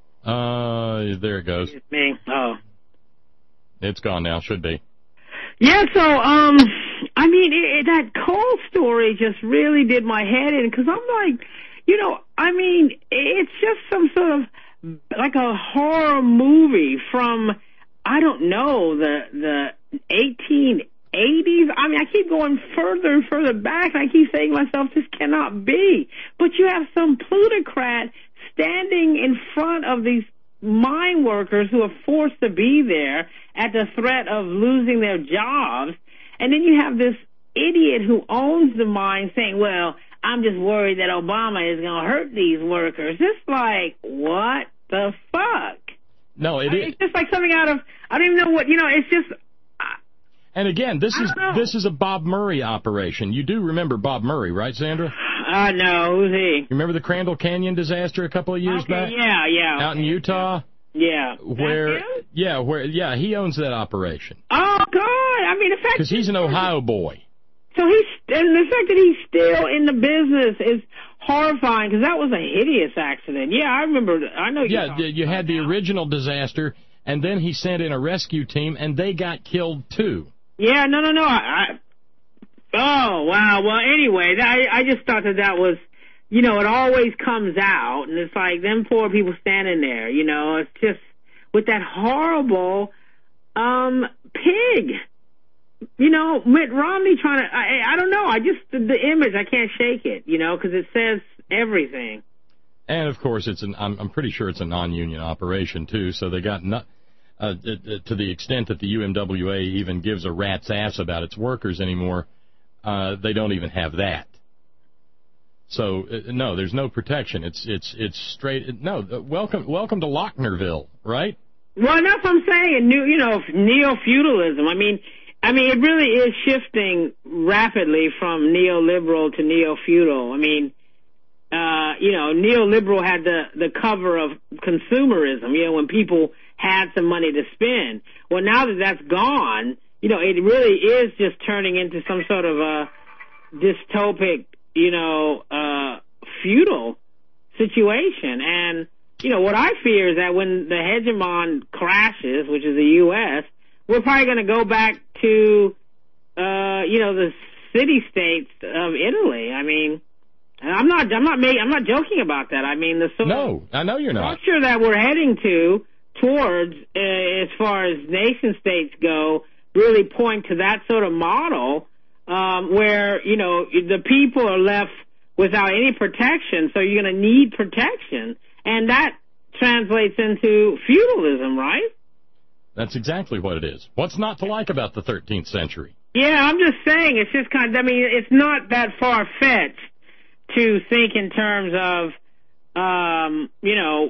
Uh, there it goes. It's me. Oh. It's gone now. Should be. Yeah, so, um, I mean, it, it, that Cole story just really did my head in, because I'm like, you know, I mean, it's just some sort of, like a horror movie from, I don't know, the, the eighteen eighties. I mean, I keep going further and further back, and I keep saying to myself, this cannot be. But you have some plutocrat standing in front of these mine workers who are forced to be there at the threat of losing their jobs. And then you have this idiot who owns the mine saying, well, I'm just worried that Obama is going to hurt these workers. It's like, what the fuck? No, it I mean, is. It's just like something out of, I don't even know what, you know, it's just. And again, this is this is a Bob Murray operation. You do remember Bob Murray, right, Sandra? Uh, no, who's he? You remember the Crandall Canyon disaster a couple of years okay, back? Yeah, yeah. Out in Utah? Yeah. Where, yeah, where, yeah, he owns that operation. Oh, God. I mean, the fact Because he's an Ohio boy. So he's, and the fact that he's still in the business is horrifying, because that was a hideous accident. Yeah, I remember, I know you Yeah, you had the original disaster, and then he sent in a rescue team, and they got killed, too. Yeah, no, no, no. I, I, oh, wow. Well, anyway, I, I just thought that that was, you know, it always comes out, and it's like them poor people standing there, you know. It's just with that horrible um, pig. You know, Mitt Romney trying to, I, I don't know, I just, the, the image, I can't shake it, you know, because it says everything. And, of course, it's an, I'm, I'm pretty sure it's a non-union operation, too, so they got not. Uh, to the extent that the U M W A even gives a rat's ass about its workers anymore, uh, they don't even have that. So uh, no, there's no protection. It's it's it's straight. No, uh, welcome welcome to Lochnerville, right? Well, that's what I'm saying. New, you know, neo-feudalism. I mean, I mean, it really is shifting rapidly from neoliberal to neo-feudal. I mean, uh, you know, neoliberal had the the cover of consumerism. You know, when people had some money to spend. Well, now that that's gone, you know, it really is just turning into some sort of a dystopic, you know, uh, feudal situation. And, you know, what I fear is that when the hegemon crashes, which is the U S, we're probably going to go back to, uh, you know, the city-states of Italy. I mean, I'm not, I'm not, making, I'm not joking about that. I mean, the sort no, I know you're not. structure that we're heading to, towards, uh, as far as nation states go, really point to that sort of model, um, where, you know, the people are left without any protection, so you're going to need protection. And that translates into feudalism, right? That's exactly what it is. What's not to like about the thirteenth century? Yeah, I'm just saying, it's just kind of, I mean, it's not that far-fetched to think in terms of, um, you know,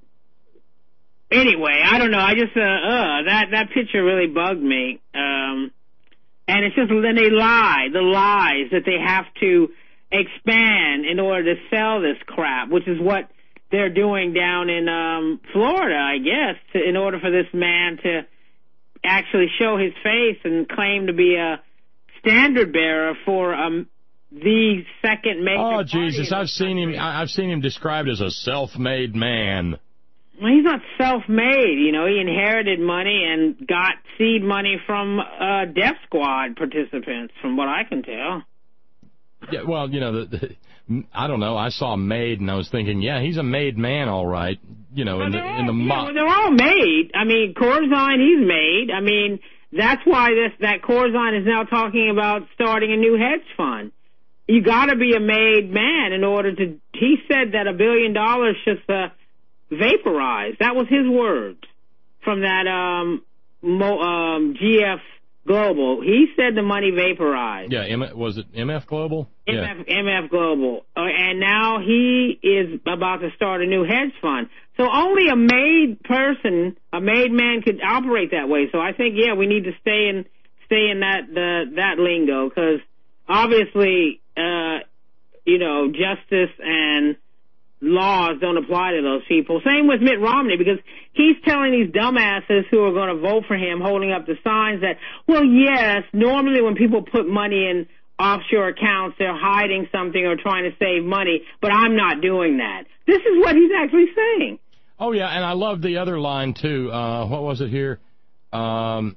anyway, I don't know, I just, uh, uh, that, that picture really bugged me, um, and it's just, then they lie, the lies that they have to expand in order to sell this crap, which is what they're doing down in, um, Florida, I guess, to, in order for this man to actually show his face and claim to be a standard bearer for um the second major. Oh Jesus! I've seen him. I've seen him described as a self-made man. Well, he's not self-made. You know, he inherited money and got seed money from uh, Death Squad participants, from what I can tell. Yeah. Well, you know, the, the, I don't know. I saw Made, and I was thinking, yeah, he's a made man, all right. You know, well, in the all, in the yeah, mo- well, they're all made. I mean, Corzine, he's made. I mean, that's why this that Corzine is now talking about starting a new hedge fund. You got to be a made man in order to. He said that a billion dollars just uh, vaporized. That was his words from that um, Mo, um, G F Global. He said the money vaporized. Yeah, M- was it M F Global? M F, yeah. M F Global. Uh, and now he is about to start a new hedge fund. So only a made person, a made man could operate that way. So I think, yeah, we need to stay in stay in that the, that lingo, because obviously, uh, you know, justice and laws don't apply to those people. Same with Mitt Romney, because he's telling these dumbasses who are going to vote for him, holding up the signs that, well, yes, normally when people put money in offshore accounts, they're hiding something or trying to save money, but I'm not doing that. This is what he's actually saying. Oh, yeah, and I love the other line, too. Uh, what was it here? Um,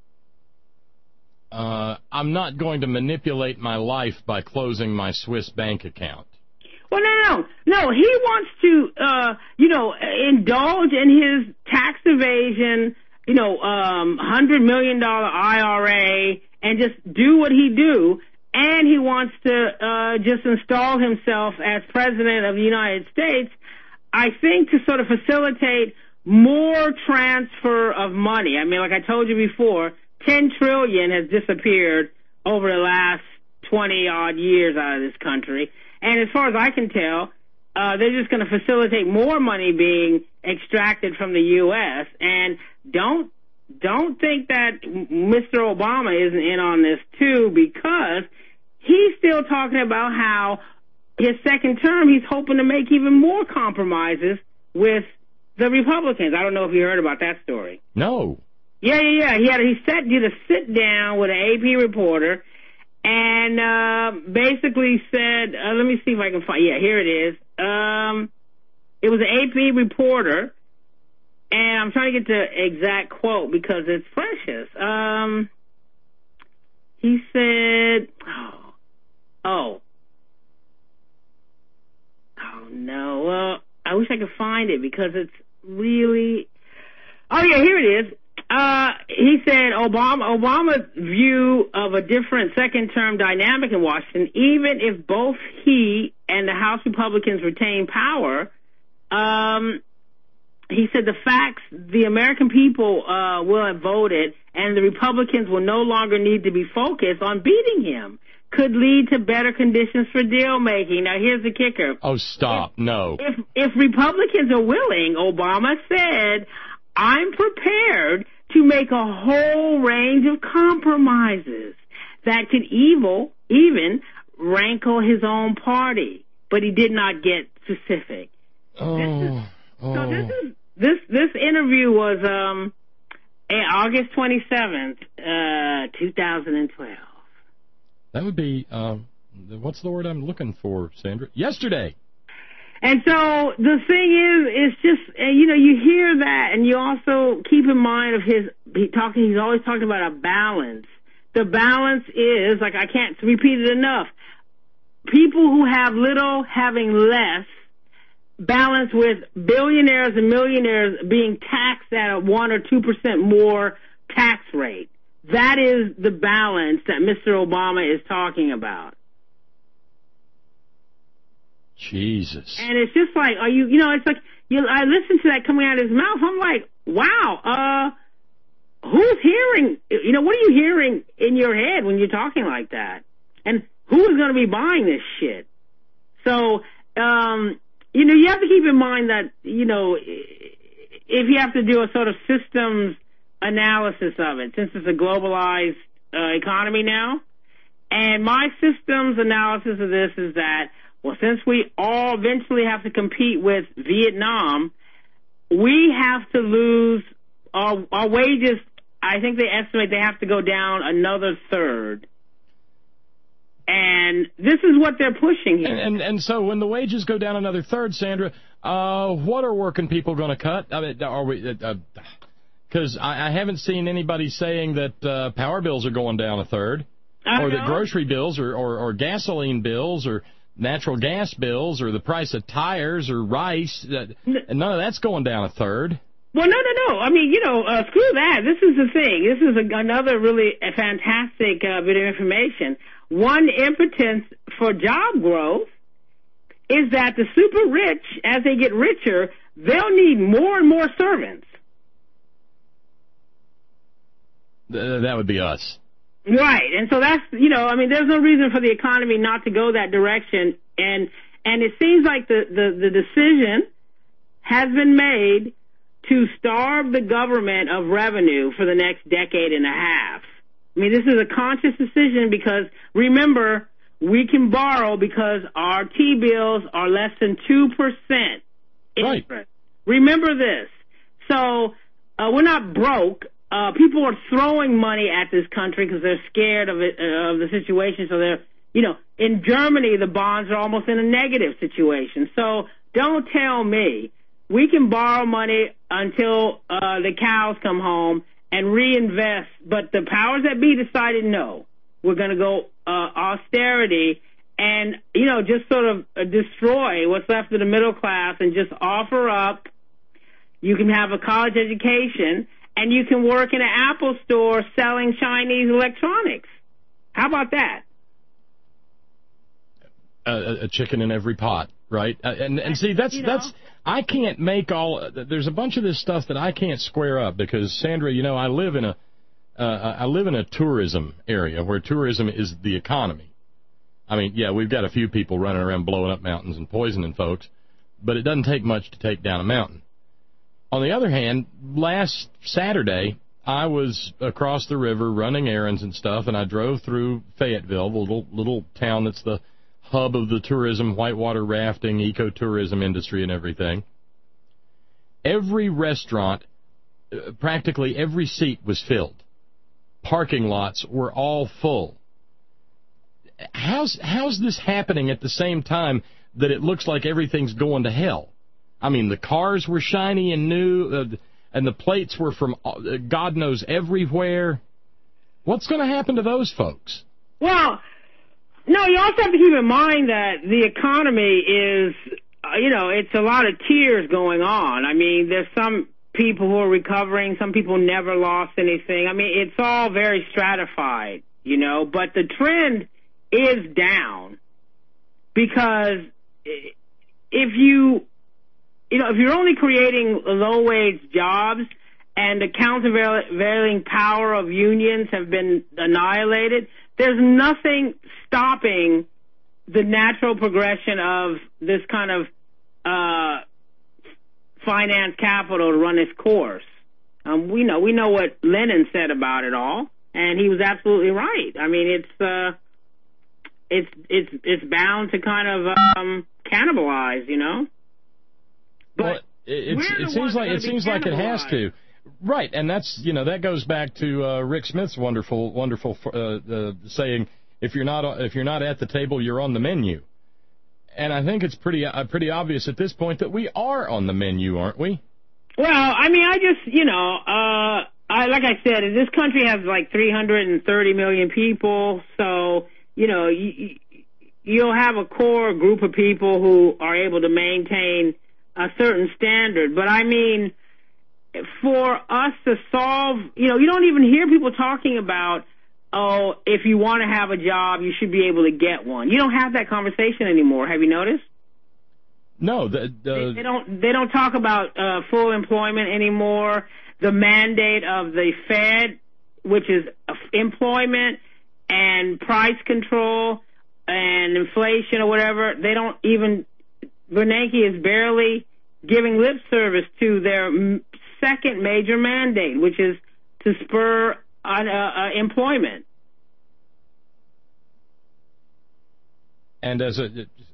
uh, I'm not going to manipulate my life by closing my Swiss bank account. Well, no, no, no. He wants to, uh, you know, indulge in his tax evasion, you know, um, one hundred million dollars I R A and just do what he do. And he wants to uh, just install himself as president of the United States, I think, to sort of facilitate more transfer of money. I mean, like I told you before, ten trillion dollars has disappeared over the last twenty-odd years out of this country. And as far as I can tell, uh, they're just going to facilitate more money being extracted from the U S. And don't don't think that Mister Obama isn't in on this, too, because he's still talking about how his second term, he's hoping to make even more compromises with the Republicans. I don't know if you heard about that story. No. Yeah, yeah, yeah. He had he sat did a sit down with an A P reporter and uh, basically said, uh, let me see if I can find. Yeah, here it is. Um, it was an A P reporter, and I'm trying to get the exact quote because it's precious. Um, he said, oh, oh, oh no. Well, I wish I could find it because it's really. Oh yeah, here it is. Uh, he said Obama, Obama's view of a different second-term dynamic in Washington, even if both he and the House Republicans retain power, um, he said the facts, the American people uh, will have voted, and the Republicans will no longer need to be focused on beating him, could lead to better conditions for deal-making. Now, here's the kicker. Oh, stop. If, no. If, if Republicans are willing, Obama said, I'm prepared to make a whole range of compromises that could evil, even rankle his own party. But he did not get specific. Oh, this is, oh. So this is this this interview was um August twenty-seventh, uh, two thousand twelve. That would be um, what's the word I'm looking for, Sandra? Yesterday. And so the thing is, it's just, uh, you know, you hear that, and you also keep in mind of his he talking. He's always talking about a balance. The balance is, like, I can't repeat it enough. People who have little having less, balanced with billionaires and millionaires being taxed at a one or two percent more tax rate. That is the balance that Mister Obama is talking about. Jesus. And it's just like, are you, you know, it's like, you, I listen to that coming out of his mouth. I'm like, wow, uh, hearing, you know, what are you hearing in your head when you're talking like that? And who is going to be buying this shit? So, um, you know, you have to keep in mind that, you know, if you have to do a sort of systems analysis of it, since it's a globalized uh, economy now, and my systems analysis of this is that, well, since we all eventually have to compete with Vietnam, we have to lose our, our wages. I think they estimate they have to go down another third. And this is what they're pushing here. And, and, and so when the wages go down another third, Sandra, uh, what are working people going to cut? I mean, are we? Because uh, I, I haven't seen anybody saying that uh, power bills are going down a third, I or know. that grocery bills, or, or, or gasoline bills, or natural gas bills, or the price of tires, or rice. Uh, and none of that's going down a third. Well, no, no, no. I mean, you know, uh, screw that. This is the thing. This is a, another really a fantastic uh, bit of information. One impotence for job growth is that the super rich, as they get richer, they'll need more and more servants. Uh, that would be us. Right. And so that's, you know, I mean, there's no reason for the economy not to go that direction. And and it seems like the, the, the decision has been made to starve the government of revenue for the next decade and a half. I mean, this is a conscious decision because, remember, we can borrow because our T-bills are less than two percent interest. Right. Remember this. So uh, we're not broke. Uh, people are throwing money at this country because they're scared of it, uh, of the situation. So they're, you know, in Germany, the bonds are almost in a negative situation. So don't tell me we can borrow money until uh, the cows come home and reinvest, but the powers that be decided no, we're going to go uh, austerity and, you know, just sort of uh, destroy what's left of the middle class and just offer up, you can have a college education and you can work in an Apple store selling Chinese electronics. How about that? A, a chicken in every pot, right? Uh, and and see, that's you know, that's I can't make all. There's a bunch of this stuff that I can't square up because Sandra, you know, I live in a uh, I live in a tourism area where tourism is the economy. I mean, yeah, we've got a few people running around blowing up mountains and poisoning folks, but it doesn't take much to take down a mountain. On the other hand, last Saturday I was across the river running errands and stuff, and I drove through Fayetteville, the little little town that's the hub of the tourism, whitewater rafting, ecotourism industry and everything. Every restaurant, uh, practically every seat was filled. Parking lots were all full. How's, how's this happening at the same time that it looks like everything's going to hell? I mean, the cars were shiny and new, uh, and the plates were from uh, God knows everywhere. What's going to happen to those folks? Well, no, you also have to keep in mind that the economy is, uh, you know, it's a lot of tiers going on. I mean, there's some people who are recovering, some people never lost anything. I mean, it's all very stratified, you know, but the trend is down because if you, you know, if you're only creating low-wage jobs and the countervailing power of unions have been annihilated, there's nothing stopping the natural progression of this kind of uh, finance capital to run its course. Um, we know we know what Lenin said about it all, and he was absolutely right. I mean, it's uh, it's it's it's bound to kind of um, cannibalize, you know. But well, it, it seems like it seems like it has to. Right, and that's, you know, that goes back to uh, Rick Smith's wonderful, wonderful uh, uh, saying, if you're not if you're not at the table, you're on the menu. And I think it's pretty uh, pretty obvious at this point that we are on the menu, aren't we? Well, I mean, I just, you know, uh, I like I said, this country has like three hundred thirty million people, so, you know, you, you'll have a core group of people who are able to maintain a certain standard. But I mean, for us to solve, you know, you don't even hear people talking about, oh, if you want to have a job, you should be able to get one. You don't have that conversation anymore. Have you noticed? No, the, the they, they don't. They don't talk about uh, full employment anymore. The mandate of the Fed which is employment and price control and inflation or whatever, they don't even, Bernanke is barely giving lip service to their second major mandate, which is to spur on, uh, uh, employment. And as a,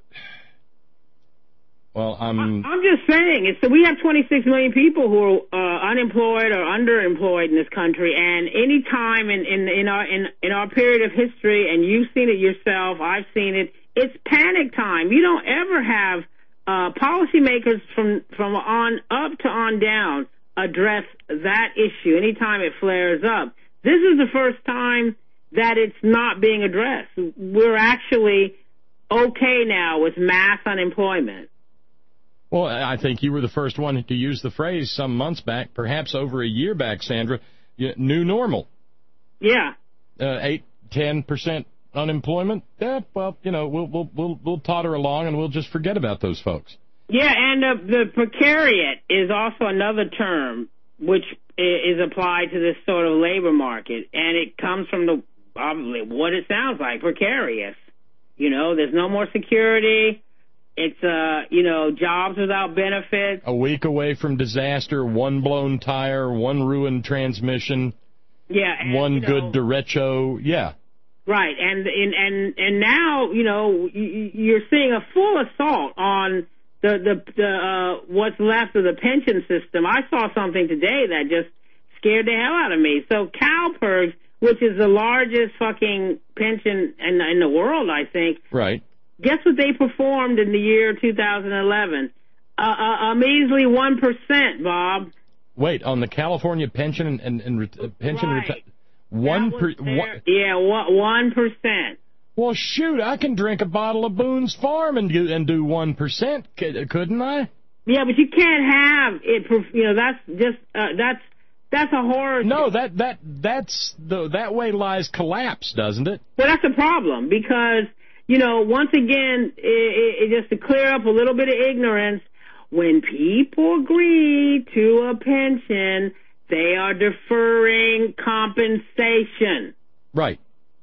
well, I'm... I'm just saying, it's, so we have twenty-six million people who are uh, unemployed or underemployed in this country, and any time in, in, in, our, in, in our period of history, and you've seen it yourself, I've seen it, it's panic time. You don't ever have uh, policymakers from, from on up to on down address that issue anytime it flares up. This is the first time that it's not being addressed. We're actually okay now with mass unemployment. Well, I think you were the first one to use the phrase some months back, perhaps over a year back, Sandra, new normal. Yeah. Uh, eight, ten percent unemployment. Yeah, well, you know, we'll we'll we'll we'll totter along and we'll just forget about those folks. Yeah, and uh, the precariat is also another term which is applied to this sort of labor market, and it comes from the probably what it sounds like, precarious. You know, there's no more security. It's, uh, you know, jobs without benefits. A week away from disaster, one blown tire, one ruined transmission, yeah, and, one you know, good derecho, yeah. Right, and and and, and now, you know, you're seeing a full assault on the, the, the uh, what's left of the pension system. I saw something today that just scared the hell out of me. So CalPERS, which is the largest fucking pension in, in the world, I think. Right. Guess what they performed in the year two thousand eleven? Uh, a, a measly one percent, Bob. Wait, on the California pension and, and, and uh, pension right. reti- one per one, yeah, one percent. Well, shoot, I can drink a bottle of Boone's Farm and do and do one percent, couldn't I? Yeah, but you can't have it. You know, that's just uh, that's that's a horror. No, that that that's the that way lies collapse, doesn't it? Well, that's a problem because. You know, once again, it, it, just to clear up a little bit of ignorance, when people agree to a pension, they are deferring compensation. Right.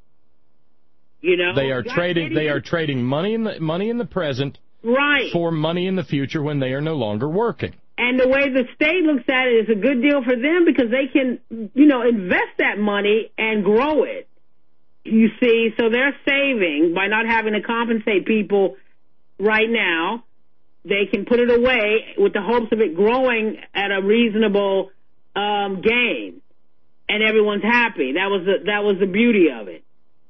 You know, they are trading. They are trading money in the money in the present, right, for money in the future when they are no longer working. And the way the state looks at it is a good deal for them because they can, you know, invest that money and grow it. You see, so they're saving by not having to compensate people right now. They can put it away with the hopes of it growing at a reasonable um, gain, and everyone's happy. That was the that was the beauty of it.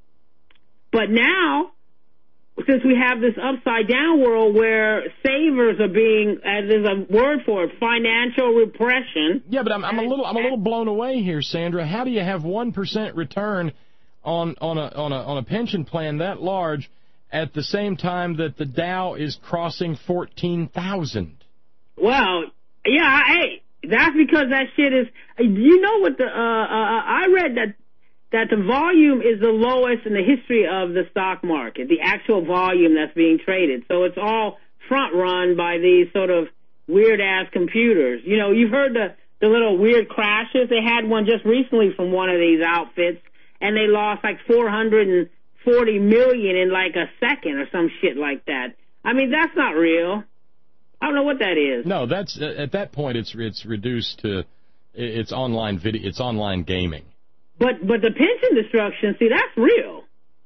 But now, since we have this upside down world where savers are being, as there's a word for it, financial repression. Yeah, but I'm, I'm a little I'm a little blown away here, Sandra. How do you have one percent return on on a on a on a pension plan that large at the same time that the Dow is crossing fourteen thousand? Well, yeah, hey, that's because that shit is. You know what the? Uh, uh, I read that that the volume is the lowest in the history of the stock market. The actual volume that's being traded, so it's all front run by these sort of weird ass computers. You know, you've heard the the little weird crashes. They had one just recently from one of these outfits. And they lost like four hundred forty million in like a second or some shit like that. I mean, that's not real. I don't know what that is. No, that's at that point it's it's reduced to it's online video, it's online gaming. But but the pension destruction, see, that's real.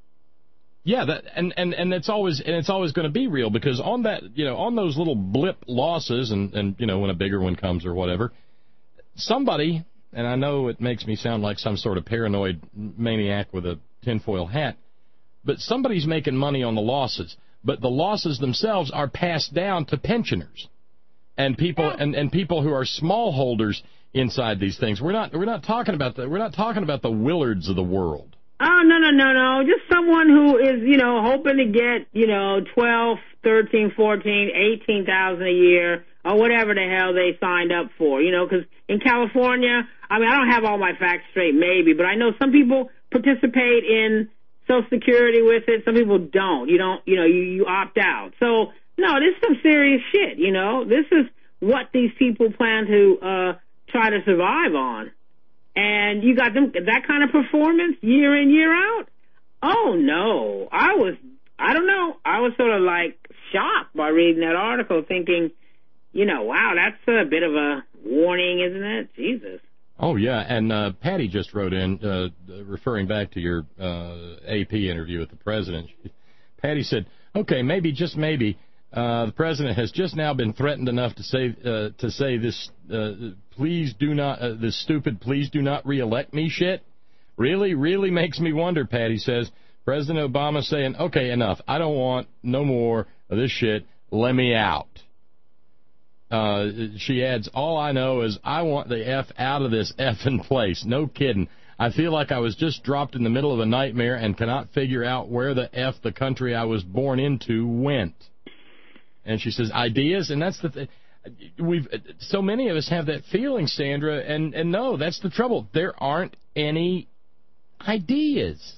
Yeah, that and and and it's always and it's always going to be real because on that, you know, on those little blip losses and and you know when a bigger one comes or whatever, somebody. And I know it makes me sound like some sort of paranoid maniac with a tinfoil hat, but somebody's making money on the losses. But the losses themselves are passed down to pensioners and people and, and people who are smallholders inside these things. We're not we're not talking about the we're not talking about the Willards of the world. Oh no no no no! Just someone who is you know hoping to get you know twelve, thirteen, fourteen, eighteen thousand a year. Or whatever the hell they signed up for, you know, because in California, I mean, I don't have all my facts straight, maybe, but I know some people participate in Social Security with it. Some people don't. You don't, you know, you, you opt out. So, no, this is some serious shit, you know. This is what these people plan to uh, try to survive on. and you got them that kind of performance year in, year out. Oh, no. I was, I don't know, I was sort of like shocked by reading that article, thinking, you know, wow, that's a bit of a warning, isn't it? Jesus. Oh, yeah, and uh, Patty just wrote in, uh, referring back to your uh, A P interview with the president. Patty said, okay, maybe, just maybe, uh, the president has just now been threatened enough to say uh, to say this, uh, please do not, uh, this stupid please do not reelect me shit. Really, really makes me wonder, Patty says. President Obama saying, okay, enough. I don't want no more of this shit. Let me out. Uh, she adds, all I know is I want the F out of this effing place. No kidding. I feel like I was just dropped in the middle of a nightmare and cannot figure out where the F the country I was born into went. And she says, ideas? And that's the thing. We've, so many of us have that feeling, Sandra, and, and no, that's the trouble. There aren't any ideas.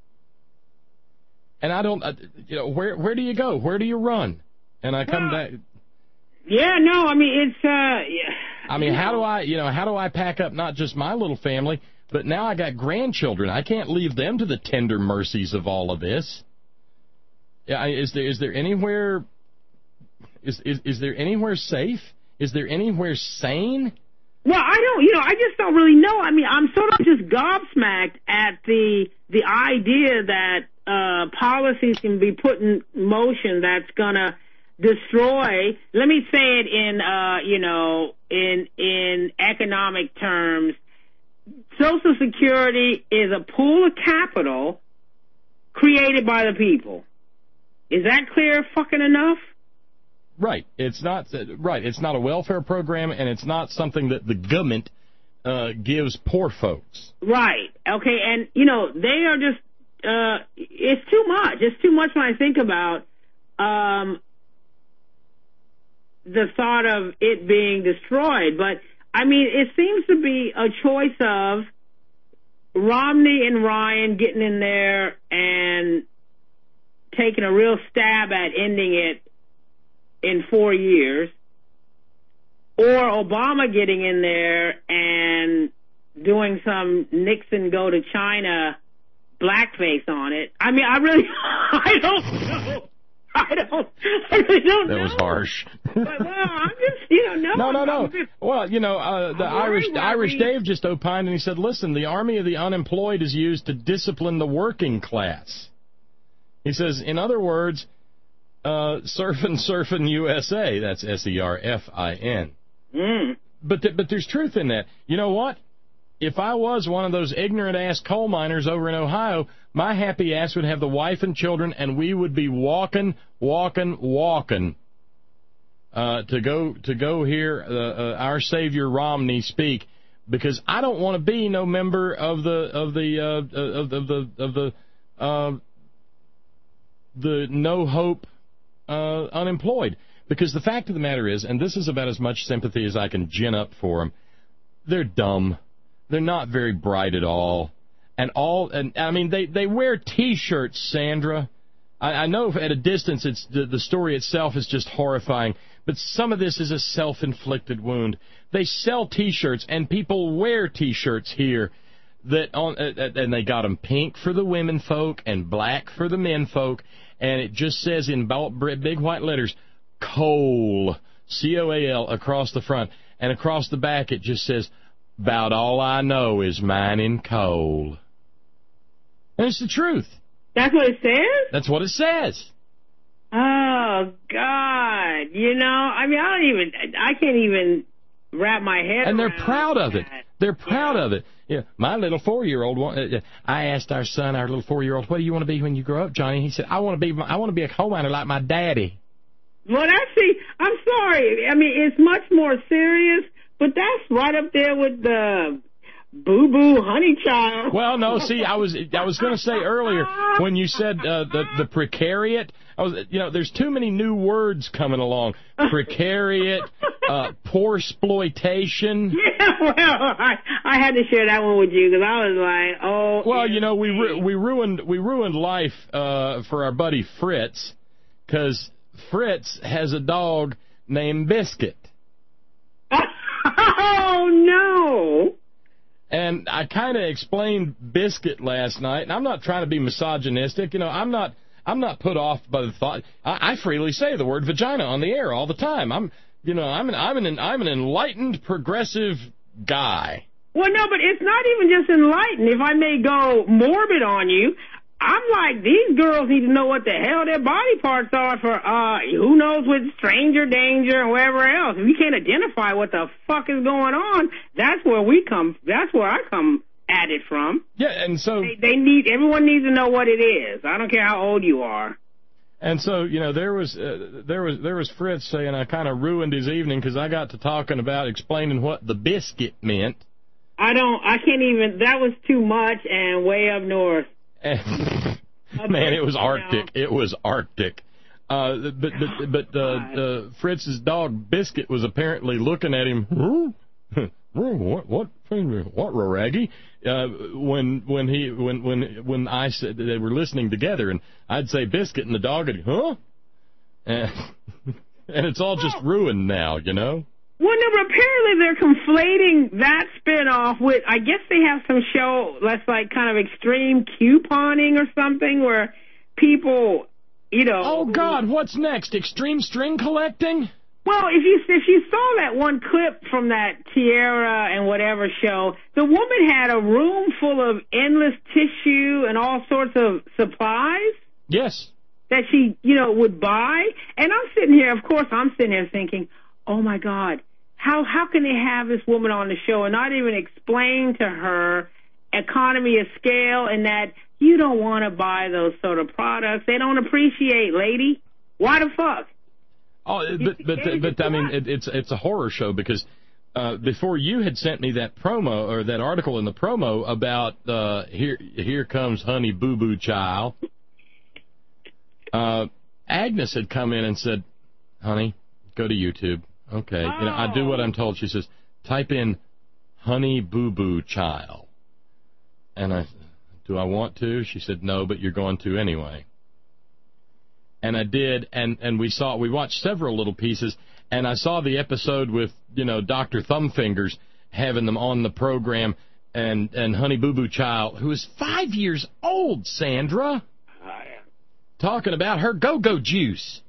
And I don't, you know, where where do you go? Where do you run? And I come well, back. Yeah, no, I mean, it's, uh, yeah. I mean, how do I, you know, how do I pack up not just my little family, but now I got grandchildren. I can't leave them to the tender mercies of all of this. Yeah, is there is there anywhere, is is is there anywhere safe? Is there anywhere sane? Well, I don't, you know, I just don't really know. I mean, I'm sort of just gobsmacked at the the idea that uh, policies can be put in motion that's gonna destroy. Let me say it in, uh, you know, in in economic terms. Social Security is a pool of capital created by the people. Is that clear fucking enough? Right. It's not right. It's not a welfare program, and it's not something that the government uh, gives poor folks. Right. Okay. And you know they are just. Uh, it's too much. It's too much when I think about um, the thought of it being destroyed. But I mean, it seems to be a choice of Romney and Ryan getting in there and taking a real stab at ending it in four years, or Obama getting in there and doing some Nixon go to China blackface on it. I mean, I really, I don't know. I don't, I really don't that know. That was harsh. But, well, I'm just, you know, no. No, no, no. Just, well, you know, uh, the I'm Irish, worried, the Irish Dave just opined, and he said, listen, the army of the unemployed is used to discipline the working class. He says, in other words, uh, surfing, surfing U S A. That's S E R F I N. Mm. But th- but there's truth in that. You know what? If I was one of those ignorant-ass coal miners over in Ohio, my happy ass would have the wife and children, and we would be walking, walking, walking uh, to go to go hear uh, uh, our Savior Romney speak, because I don't want to be no member of the of the uh, of, of the of the uh, the no hope uh, unemployed. Because the fact of the matter is, and this is about as much sympathy as I can gin up for them, they're dumb. They're not very bright at all. And all, and I mean, they, they wear T-shirts, Sandra. I, I know at a distance it's the, the story itself is just horrifying, but some of this is a self-inflicted wound. They sell T-shirts, and people wear T-shirts here that on, uh, and they got them pink for the women folk and black for the men folk, and it just says in big white letters, coal, C O A L, across the front, and across the back it just says, about all I know is mining coal. And it's the truth. That's what it says? That's what it says. Oh, God. You know, I mean, I don't even, I can't even wrap my head And they're around proud of it. that. They're proud yeah. of it. Yeah, my little four-year-old, uh, I asked our son, our little four-year-old, what do you want to be when you grow up, Johnny? He said, I want to be, I want to be a coal miner like my daddy. Well, actually, I'm sorry. I mean, it's much more serious. But that's right up there with the boo-boo honey child. Well, no, see, I was I was going to say earlier when you said uh, the the precariat, I was you know, there's too many new words coming along. Precariat, uh, poor exploitation. Yeah, well, I, I had to share that one with you because I was like, oh. Well, you know, we ru- we ruined we ruined life uh, for our buddy Fritz, because Fritz has a dog named Biscuit. Oh, no. And I kind of explained biscuit last night, and I'm not trying to be misogynistic. You know, I'm not I'm not put off by the thought. I, I freely say the word vagina on the air all the time. I'm, you know, I'm an I'm an I'm an enlightened progressive guy. Well, no, but it's not even just enlightened. If I may go morbid on you, I'm like, these girls need to know what the hell their body parts are for, uh, who knows, with stranger danger and wherever else. If you can't identify what the fuck is going on, that's where we come, that's where I come at it from. Yeah, and so... They, they need, everyone needs to know what it is. I don't care how old you are. And so, you know, there was, uh, there was, there was Fritz saying I kind of ruined his evening because I got to talking about explaining what the biscuit meant. I don't, I can't even, that was too much and way up north. Man, it was Arctic. It was Arctic. Uh, but but but uh, uh, Fritz's dog Biscuit was apparently looking at him. what what what Raggy? Uh, when when he when when when I said they were listening together, and I'd say Biscuit, and the dog would, huh? And, and it's all just ruined now, you know. Well, no, but apparently they're conflating that spinoff with, I guess they have some show that's like kind of extreme couponing or something where people, you know. Oh, God, what's next? Extreme string collecting? Well, if you if you saw that one clip from that Tierra and whatever show, the woman had a room full of endless tissue and all sorts of supplies. Yes. That she, you know, would buy. And I'm sitting here, of course, I'm sitting here thinking, oh, my God. How how can they have this woman on the show and not even explain to her economy of scale and that you don't want to buy those sort of products? They don't appreciate, lady. Why the fuck? Oh, but but but, but I mean, it, it's it's a horror show because uh, before you had sent me that promo or that article in the promo about uh, here here comes Honey Boo Boo Child, uh, Agnes had come in and said, "Honey, go to YouTube." Okay, oh. You know, I do what I'm told. She says, type in Honey Boo Boo Child. And I, do I want to? She said, no, but you're going to anyway. And I did, and, and we saw, we watched several little pieces, and I saw the episode with, you know, Doctor Thumbfingers having them on the program, and, and Honey Boo Boo Child, who is five years old, Sandra, talking about her go-go juice.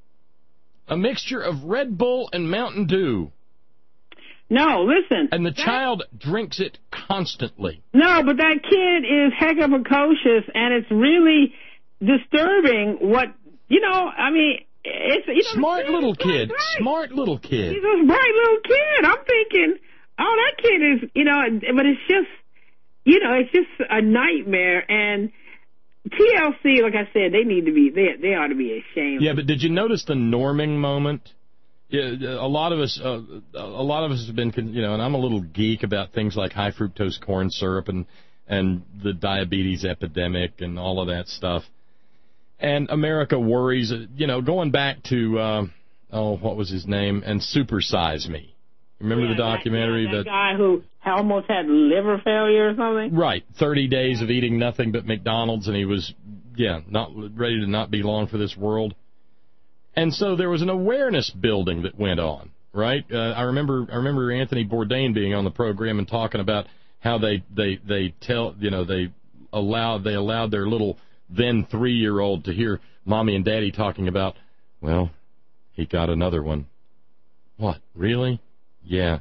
A mixture of Red Bull and Mountain Dew. No, listen. And the that, child drinks it constantly. No, but that kid is heck of a precocious, and it's really disturbing what, you know, I mean, it's... You know, Smart little kid. Right. Smart little kid. He's a bright little kid. I'm thinking, oh, that kid is, you know, but it's just, you know, it's just a nightmare, and... T L C, like I said, they need to be, they they ought to be ashamed. Yeah, but did you notice the norming moment? Yeah, a lot of us, uh, a lot of us have been, you know, and I'm a little geek about things like high fructose corn syrup and and the diabetes epidemic and all of that stuff. And America worries, you know, going back to, uh, oh, what was his name? And Super Size Me. Remember yeah, the documentary? That, that, that guy who almost had liver failure or something? Right. thirty days of eating nothing but McDonald's, and he was, yeah, not ready to not be long for this world. And so there was an awareness building that went on, right? Uh, I remember I remember Anthony Bourdain being on the program and talking about how they, they, they tell, you know, they allowed, they allowed their little then three-year-old to hear Mommy and Daddy talking about, well, he got another one. What, really? Yeah,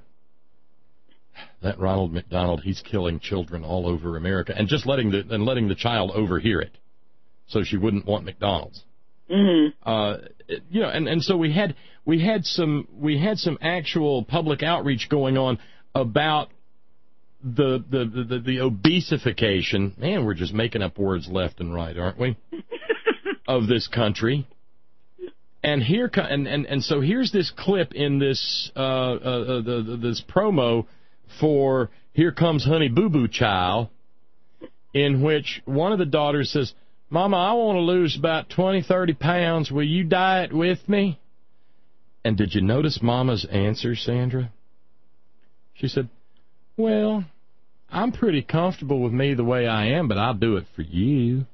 that Ronald McDonald, he's killing children all over America, and just letting the and letting the child overhear it, so she wouldn't want McDonald's. Mm-hmm. Uh, you know, and, and so we had we had some we had some actual public outreach going on about the the the, the, the obesification. Man, we're just making up words left and right, aren't we? Of this country. And here, and, and and so here's this clip in this uh, uh, the, the, this promo for Here Comes Honey Boo Boo Child, in which one of the daughters says, "Mama, I want to lose about twenty, thirty pounds. Will you diet with me?" And did you notice Mama's answer, Sandra? She said, "Well, I'm pretty comfortable with me the way I am, but I'll do it for you."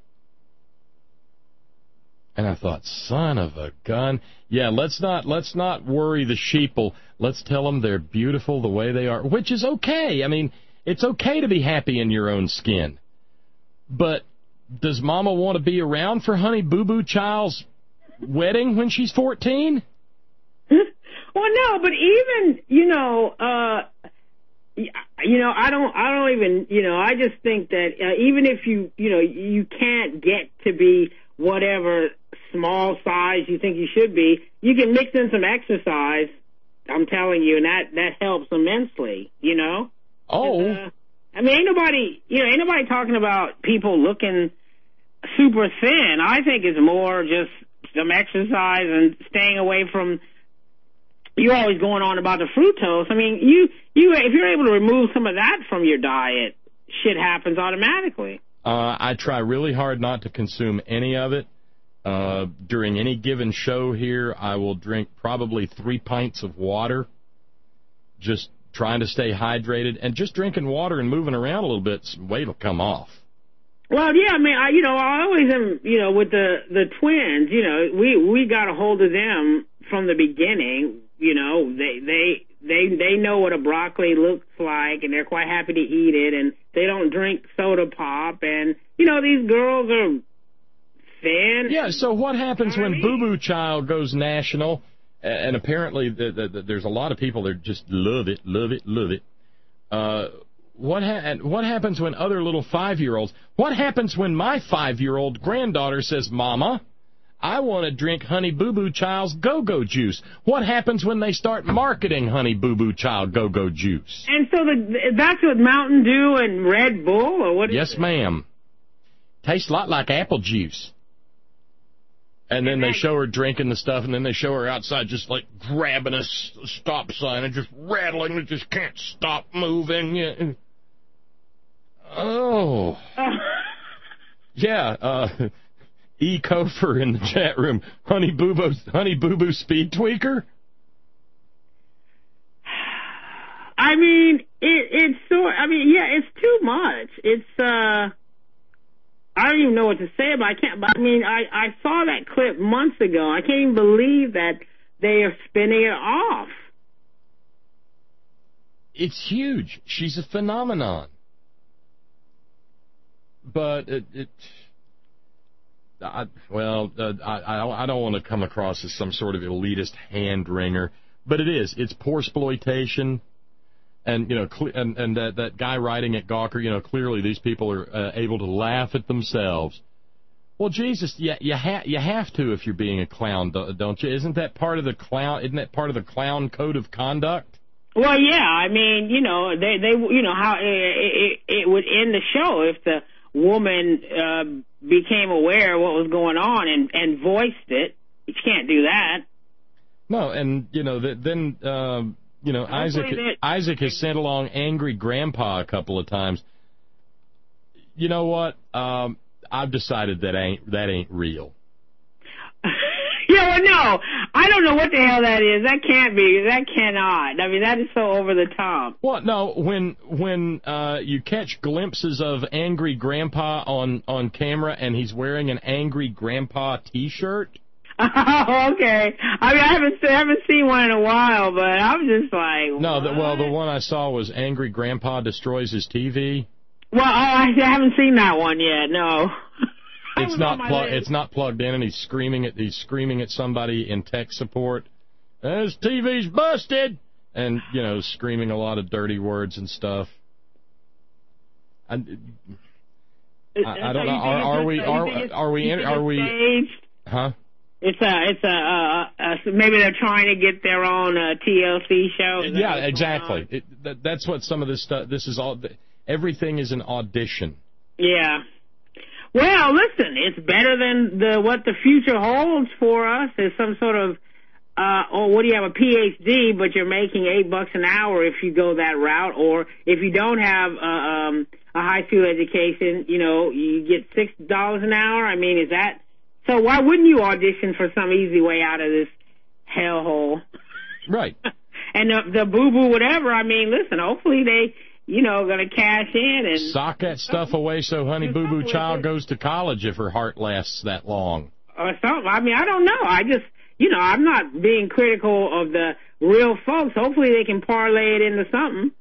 And I thought, son of a gun. Yeah, let's not let's not worry the sheeple. Let's tell them they're beautiful the way they are, which is okay. I mean, It's okay to be happy in your own skin. But does Mama want to be around for Honey Boo Boo Child's wedding when she's fourteen? Well, no, but even, you know, uh, you know, I don't, I don't even, you know, I just think that uh, even if you, you know, you can't get to be whatever small size you think you should be, you can mix in some exercise, I'm telling you, and that, that helps immensely, you know? Oh. Uh, I mean, ain't nobody, you know, ain't nobody talking about people looking super thin. I think it's more just some exercise and staying away from, you're always going on about the fructose. I mean, you, you, if you're able to remove some of that from your diet, shit happens automatically. Uh, I try really hard not to consume any of it. Uh, during any given show here, I will drink probably three pints of water, just trying to stay hydrated, and just drinking water and moving around a little bit, some weight will come off. Well, yeah, I mean, I, you know, I always am, you know, with the, the twins, you know, we, we got a hold of them from the beginning. You know, they, they, they, they know what a broccoli looks like, and they're quite happy to eat it, and they don't drink soda pop, and, you know, these girls are thin. Yeah, so what happens when Boo Boo Child goes national, and apparently the, the, the, there's a lot of people that just love it, love it, love it. Uh, what, ha- what happens when other little five-year-olds, what happens when my five-year-old granddaughter says, Mama, I want to drink Honey Boo Boo Child's Go-Go Juice? What happens when they start marketing Honey Boo Boo Child Go-Go Juice? And so the, that's what Mountain Dew and Red Bull, or what is Yes, it? ma'am. Tastes a lot like apple juice. And then they show her drinking the stuff, and then they show her outside just like grabbing a stop sign and just rattling. It just can't stop moving. Yeah. Oh. Yeah, uh... E. Kofer in the chat room. Honey Boo Boo, Honey Boo Boo Speed Tweaker? I mean, it, it's so, I mean, yeah, it's too much. It's, uh, I don't even know what to say about it. I can't, but I mean, I, I saw that clip months ago. I can't even believe that they are spinning it off. It's huge. She's a phenomenon. But it, it I, well, uh, I, I don't want to come across as some sort of elitist hand-wringer, but it is. It's poor exploitation, and you know, cle- and, and that, that guy writing at Gawker, you know, clearly these people are uh, able to laugh at themselves. Well, Jesus, you, you, ha- you have to if you're being a clown, don't you? Isn't that part of the clown? Isn't that part of the clown code of conduct? Well, yeah. I mean, you know, they, they, you know, how it, it, it would end the show if the woman uh, became aware of what was going on and, and voiced it. You can't do that. No, and, you know, the, then, um, you know, Isaac that, Isaac has sent along Angry Grandpa a couple of times. You know what? Um, I've decided that ain't that ain't real. Yeah, well, no. I don't know what the hell that is. That can't be. That cannot. I mean, that is so over the top. Well, no, when when uh, you catch glimpses of Angry Grandpa on, on camera and he's wearing an Angry Grandpa T-shirt. Oh, okay. I mean, I haven't I haven't seen one in a while, but I'm just like, no. The, well, the one I saw was Angry Grandpa destroys his T V. Well, I, I haven't seen that one yet. No. It's not plu- It's not plugged in, and he's screaming at he's screaming at somebody in tech support. His T V's busted, and you know, screaming a lot of dirty words and stuff. I, I, I don't know. Are, are we? Are, are we? Are we? Huh? It's a. It's a. Uh, uh, maybe they're trying to get their own uh, T L C show. Yeah, exactly. It, that, that's what some of this stuff. This is all. Everything is an audition. Yeah. Well, listen, it's better than the what the future holds for us. Is some sort of, uh, or what do you have, a P H D, but you're making eight bucks an hour if you go that route, or if you don't have uh, um, a high school education, you know, you get six dollars an hour. I mean, is that, so why wouldn't you audition for some easy way out of this hellhole? Right. And the, the boo-boo whatever, I mean, listen, hopefully they, you know, going to cash in and sock that stuff away so Honey Boo Boo Child goes to college if her heart lasts that long. Or something. I mean, I don't know. I just, you know, I'm not being critical of the real folks. Hopefully they can parlay it into something.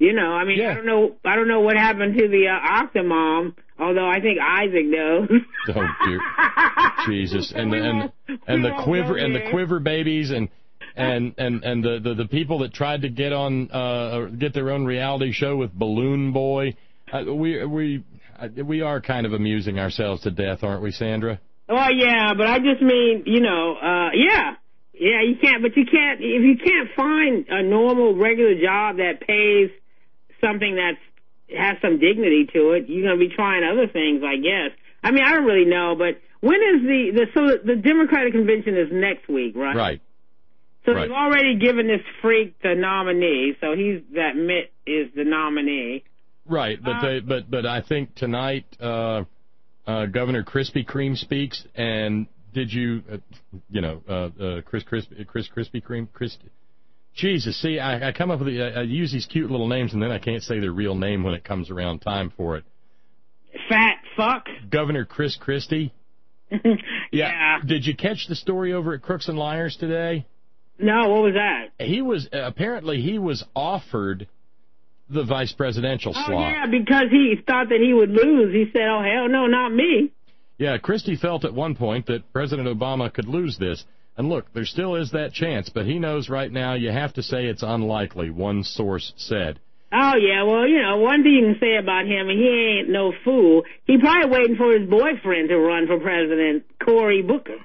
You know, I mean, Yeah. I don't know, I don't know what happened to the uh, Octomom, although I think Isaac knows. Oh dear, Jesus, and the and and the quiver and the quiver babies and and and and the, the the people that tried to get on uh get their own reality show with Balloon Boy. Uh, we we uh, we are kind of amusing ourselves to death, aren't we, Sandra? Oh yeah, but I just mean, you know, uh, yeah, yeah, you can't, but you can't if you can't find a normal regular job that pays something that's has some dignity to it, you're going to be trying other things, I guess. I mean, I don't really know, but when is the, the so the Democratic convention is next week, right? Right. So right. they've already given this freak the nominee, so he's that Mitt is the nominee. Right, but uh, they but but I think tonight uh, uh, Governor Krispy Kreme speaks, and did you uh, you know uh, uh, Chris Chris Chris Krispy Kreme Chris. Jesus, see, I, I come up with the, I use these cute little names, and then I can't say their real name when it comes around time for it. Fat fuck. Governor Chris Christie. yeah. yeah. Did you catch the story over at Crooks and Liars today? No, what was that? He was uh, apparently he was offered the vice presidential oh, slot. Oh yeah, because he thought that he would lose. He said, "Oh hell no, not me." Yeah, Christie felt at one point that President Obama could lose this. And look, there still is that chance, but he knows right now you have to say it's unlikely, one source said. Oh, yeah, well, you know, one thing you can say about him, he ain't no fool. He probably waiting for his boyfriend to run for president, Cory Booker.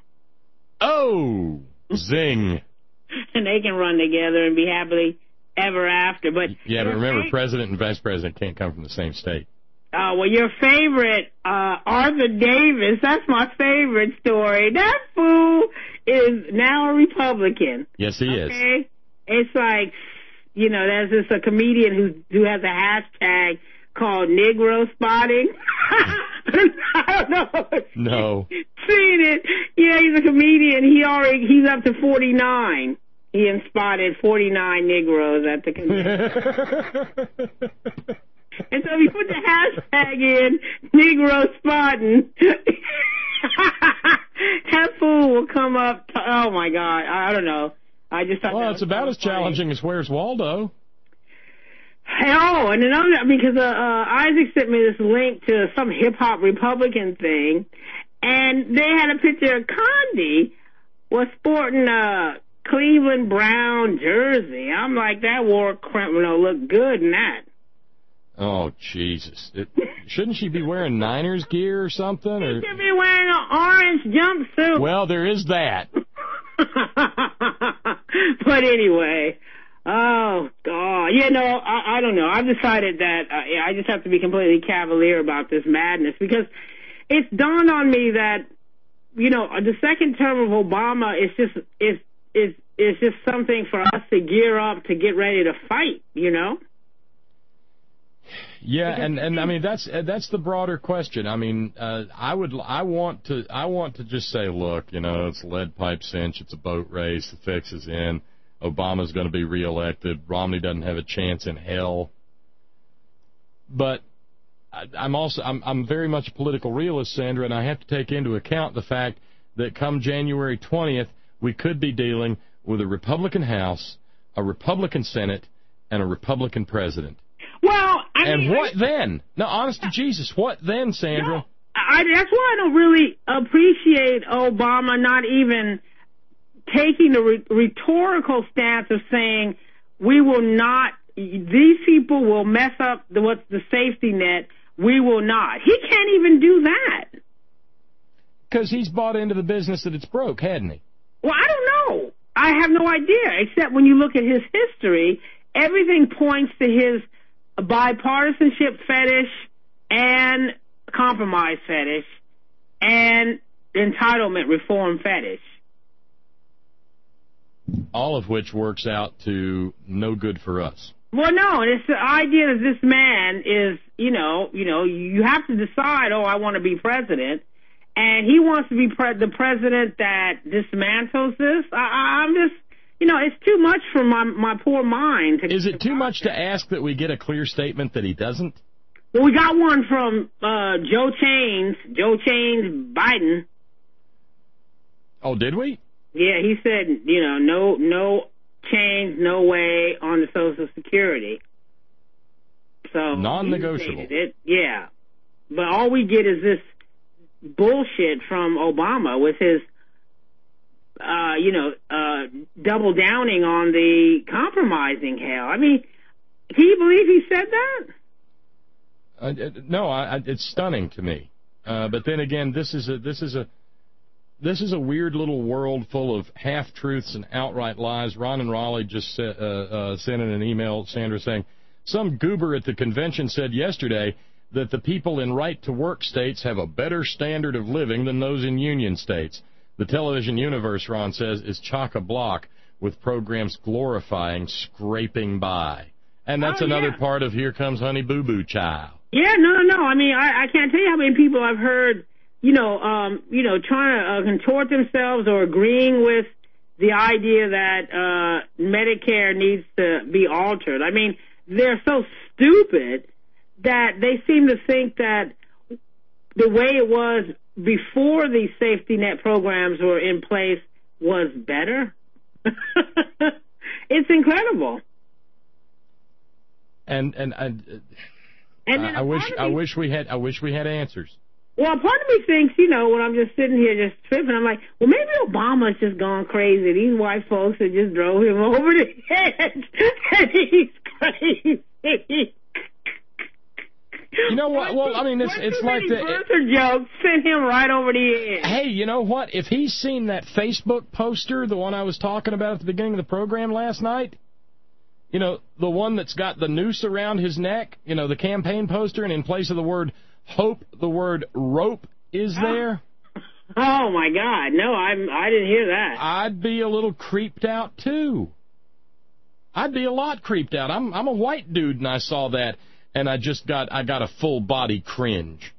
Oh, zing. And they can run together and be happily ever after. But yeah, but remember, president and vice president can't come from the same state. Oh, well, your favorite, uh, Arthur Davis, that's my favorite story. That fool is now a Republican. Yes, he okay? is. It's like, you know, there's this a comedian who who has a hashtag called Negro Spotting. I don't know. No. Seen it. Yeah, he's a comedian. He already, he's up to forty-nine. He has spotted forty-nine Negroes at the convention. And so if you put the hashtag in, Negro Spotting, that fool will come up. To, oh, my God. I, I don't know. I just thought Well, that it's was about so as funny. challenging as Where's Waldo. Oh, and another, because uh, uh, Isaac sent me this link to some hip-hop Republican thing, and they had a picture of Condi was sporting a Cleveland Brown jersey. I'm like, that war criminal looked good in that. Oh, Jesus. It, shouldn't she be wearing Niners gear or something? Or? She should be wearing an orange jumpsuit. Well, there is that. But anyway, oh, God. You know, I, I don't know. I've decided that uh, I just have to be completely cavalier about this madness because it's dawned on me that, you know, the second term of Obama is just is is is just something for us to gear up to get ready to fight, you know? Yeah, and, and I mean that's that's the broader question. I mean, uh, I would I want to I want to just say, look, you know, it's a lead pipe cinch, it's a boat race, the fix is in. Obama's going to be reelected. Romney doesn't have a chance in hell. But I, I'm also I'm I'm very much a political realist, Sandra, and I have to take into account the fact that come January twentieth, we could be dealing with a Republican House, a Republican Senate, and a Republican president. Well, I and mean, what I, then? No, honest to Jesus, what then, Sandra? No, I, that's why I don't really appreciate Obama not even taking the re- rhetorical stance of saying we will not, these people will mess up the, what's the safety net. We will not. He can't even do that. Because he's bought into the business that it's broke, hadn't he? Well, I don't know. I have no idea, except when you look at his history, everything points to his bipartisanship fetish and compromise fetish and entitlement reform fetish. All of which works out to no good for us. Well, no, and it's the idea that this man is, you know, you know, you have to decide, oh, I want to be president, and he wants to be pre- the president that dismantles this. I, I'm just, you know, it's too much for my my poor mind. To Is it too much to ask that we get a clear statement that he doesn't? Well, we got one from uh, Joe Chains, Joe Chains Biden. Oh, did we? Yeah, he said, you know, no, no change, no way on the Social Security. So non-negotiable. It, yeah, but all we get is this bullshit from Obama with his, uh, you know, uh, double downing on the compromising hell. I mean, can you believe he said that? Uh, no, I, I, it's stunning to me. Uh, but then again, this is a this is a this is a weird little world full of half truths and outright lies. Ron and Raleigh just uh, uh, sent in an email, Sandra, saying some goober at the convention said yesterday that the people in right-to-work states have a better standard of living than those in union states. The television universe, Ron says, is chock-a-block with programs glorifying scraping by. And that's oh, another yeah. part of Here Comes Honey Boo Boo Child. Yeah, no, no, no. I mean, I, I can't tell you how many people I've heard, you know, um, you know, trying to uh, contort themselves or agreeing with the idea that uh, Medicare needs to be altered. I mean, they're so stupid that they seem to think that the way it was before these safety net programs were in place was better. It's incredible. And and and, uh, and then I, I wish me, I wish we had I wish we had answers. Well, part of me thinks, you know, when I'm just sitting here just tripping, I'm like, well, maybe Obama's just gone crazy. These white folks that just drove him over the edge, and he's crazy. You know what? Well, I mean, it's it's like the birther jokes sent him right over the edge. Hey, you know what? If he's seen that Facebook poster, the one I was talking about at the beginning of the program last night, you know, the one that's got the noose around his neck, you know, the campaign poster, and in place of the word hope, the word rope is there. Oh my God! No, I'm I didn't hear that. I'd be a little creeped out too. I'd be a lot creeped out. I'm I'm a white dude, and I saw that. And I just got I got a full body cringe.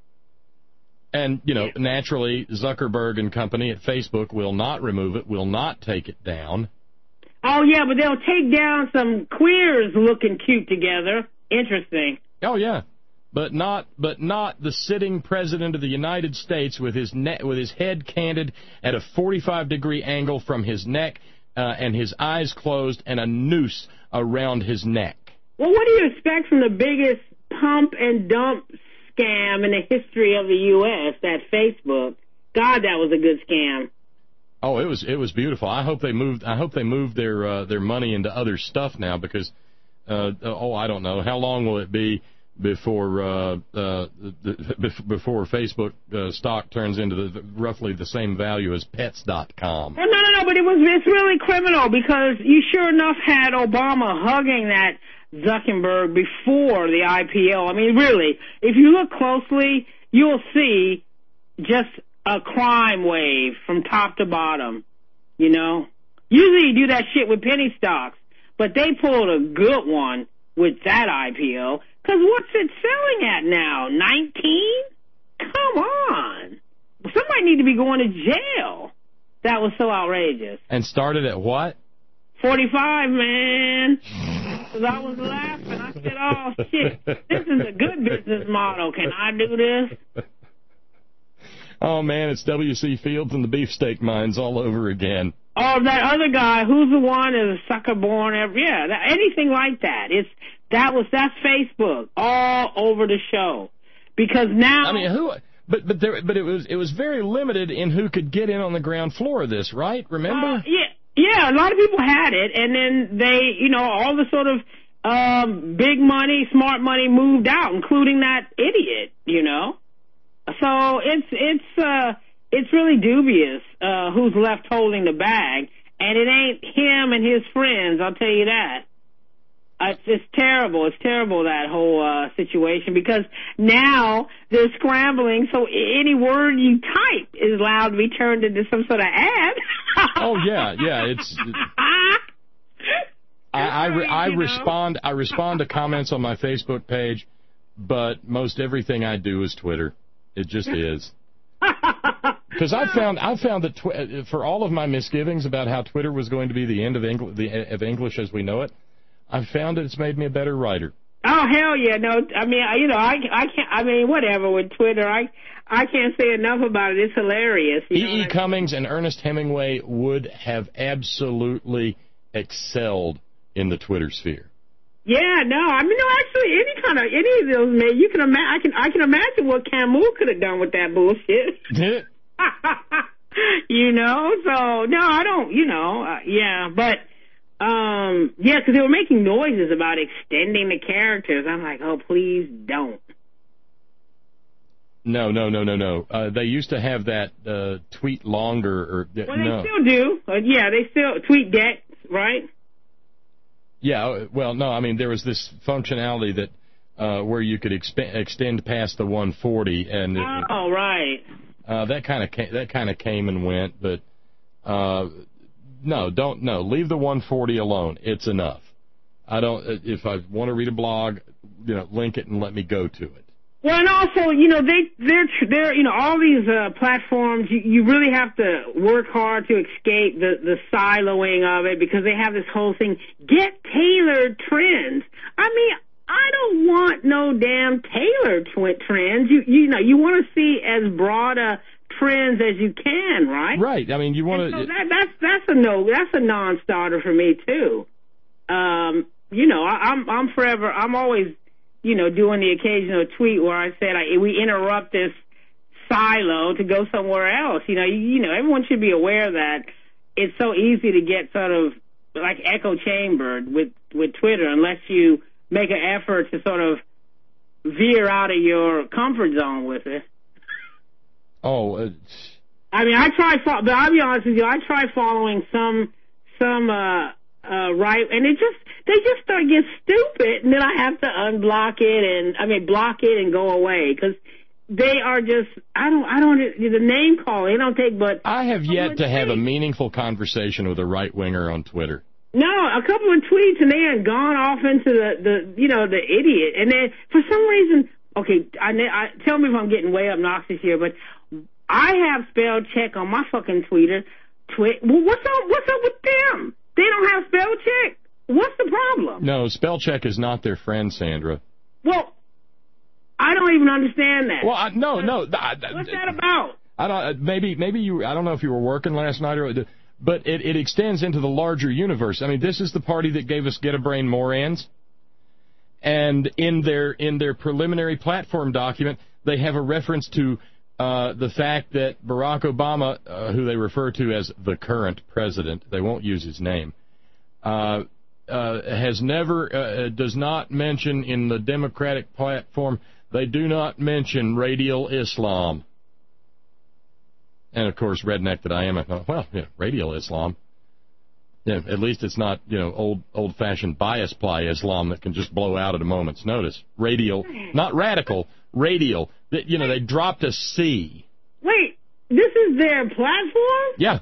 And, you know, naturally, Zuckerberg and company at Facebook will not remove it, will not take it down. Oh, yeah, but they'll take down some queers looking cute together. Interesting. Oh, yeah. But not but not the sitting president of the United States with his ne- with his head canted at a forty-five degree angle from his neck uh, and his eyes closed and a noose around his neck. Well, what do you expect from the biggest pump and dump scam in the history of the U S, that Facebook? God, that was a good scam. Oh, it was it was beautiful. I hope they moved. I hope they moved their uh, their money into other stuff now because, uh, oh, I don't know, how long will it be before uh, uh, the, before Facebook uh, stock turns into the, roughly the same value as Pets dot com? Oh, no, no, no, but it was it's really criminal because you sure enough had Obama hugging that Zuckerberg before the I P O. I mean, really, if you look closely, you'll see just a crime wave from top to bottom, you know? Usually you do that shit with penny stocks, but they pulled a good one with that I P O, because what's it selling at now? nineteen? Come on. Somebody need to be going to jail. That was so outrageous. And started at what? forty-five, man. Because I was laughing. I said, oh, shit, this is a good business model. Can I do this? Oh, man, it's W C Fields and the beefsteak mines all over again. Oh, that other guy, who's the one is a sucker born every, yeah, that, anything like that. It's, that was, that's Facebook all over the show. Because now. I mean, who, but, but there, but it was, it was very limited in who could get in on the ground floor of this, right? Remember? Uh, yeah. Yeah, a lot of people had it, and then they, you know, all the sort of um, big money, smart money moved out, including that idiot, you know. So it's it's uh, it's really dubious uh, who's left holding the bag, and it ain't him and his friends, I'll tell you that. Uh, it's, it's terrible. It's terrible, that whole uh, situation, because now they're scrambling, so any word you type is allowed to be turned into some sort of ad. Oh, yeah, yeah, it's... I, I, re- I respond I respond to comments on my Facebook page, but most everything I do is Twitter. It just is. Because I found I found that tw- for all of my misgivings about how Twitter was going to be the end of, Engl- the, of English as we know it, I found that it's made me a better writer. Oh, hell yeah. No, I mean, you know, I, I can't, I mean, whatever with Twitter. I I can't say enough about it. It's hilarious. E E. Cummings and Ernest Hemingway would have absolutely excelled in the Twitter sphere. Yeah, no, I mean, no, actually, any kind of, any of those, man, you can imagine, I can, I can imagine what Camus could have done with that bullshit. You know, so, no, I don't, you know, uh, yeah, but, um, yeah, because they were making noises about extending the characters. I'm like, oh, please don't. No, no, no, no, no. Uh, they used to have that uh, tweet longer. Or uh, Well, no. they still do. Uh, yeah, they still tweet deck, right? Yeah, well, no, I mean, there was this functionality that uh, where you could exp- extend past the one forty, and it, oh, right. Uh, that kind of that kind of came and went, but uh, no, don't no, leave the one forty alone. It's enough. I don't. If I want to read a blog, you know, link it and let me go to it. Well, and also, you know, they, they're, they're, you know, all these uh, platforms, you, you really have to work hard to escape the, the siloing of it because they have this whole thing, get tailored trends. I mean, I don't want no damn tailored tw- trends. You, you know, you want to see as broad a trends as you can, right? Right. I mean, you want to. So that, that's that's a no. That's a non-starter for me too. Um, you know, I, I'm I'm forever. I'm always. You know, doing the occasional tweet where I said I, we interrupt this silo to go somewhere else. You know, you, you know, everyone should be aware that it's so easy to get sort of like echo chambered with, with Twitter unless you make an effort to sort of veer out of your comfort zone with it. Oh, uh... I mean, I try, but I'll be honest with you, I try following some, some, uh, uh, right, and it just, they just start to get stupid, and then I have to unblock it, and, I mean, block it and go away, because they are just, I don't, I don't, the name calling, they don't take but... I have yet to have a meaningful conversation with a right-winger on Twitter. No, a couple of tweets, and they had gone off into the, the you know, the idiot, and then, for some reason, okay, I, I, tell me if I'm getting way obnoxious here, but I have spell check on my fucking Twitter, Twit, well, what's up, what's up with them? They don't have spell check. What's the problem? No, spell check is not their friend, Sandra. Well, I don't even understand that. Well, I, no, no. What's I, that about? I don't. Maybe, maybe you. I don't know if you were working last night or, but it, it extends into the larger universe. I mean, this is the party that gave us Get a Brain Morans, and in their in their preliminary platform document, they have a reference to uh, the fact that Barack Obama, uh, who they refer to as the current president, they won't use his name. Uh, Uh, has never, uh, does not mention in the Democratic platform, they do not mention radial Islam. And, of course, redneck that I am, I thought, well, yeah, radial Islam. Yeah, at least it's not, you know, old, old-fashioned bias ply Islam that can just blow out at a moment's notice. Radial, not radical, radial. You know, they dropped a C. Wait, this is their platform? Yeah.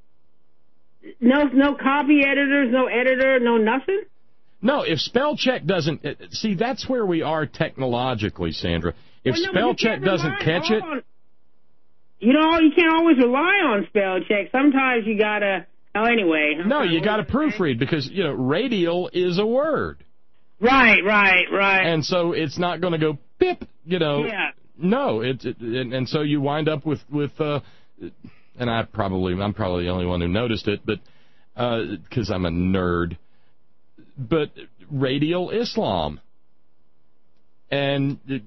No, no copy editors, no editor, no nothing? No, if spell check doesn't, see, that's where we are technologically, Sandra. If well, no, spell check doesn't catch it, on, you know, you can't always rely on spell check. Sometimes you gotta. Oh, anyway. No, you gotta proofread because you know radial is a word. Right, right, right. And so it's not going to go pip, you know. Yeah. No, it, it and, and so you wind up with with. Uh, And I probably, I'm probably the only one who noticed it, but because uh, I'm a nerd. But radial Islam, and it,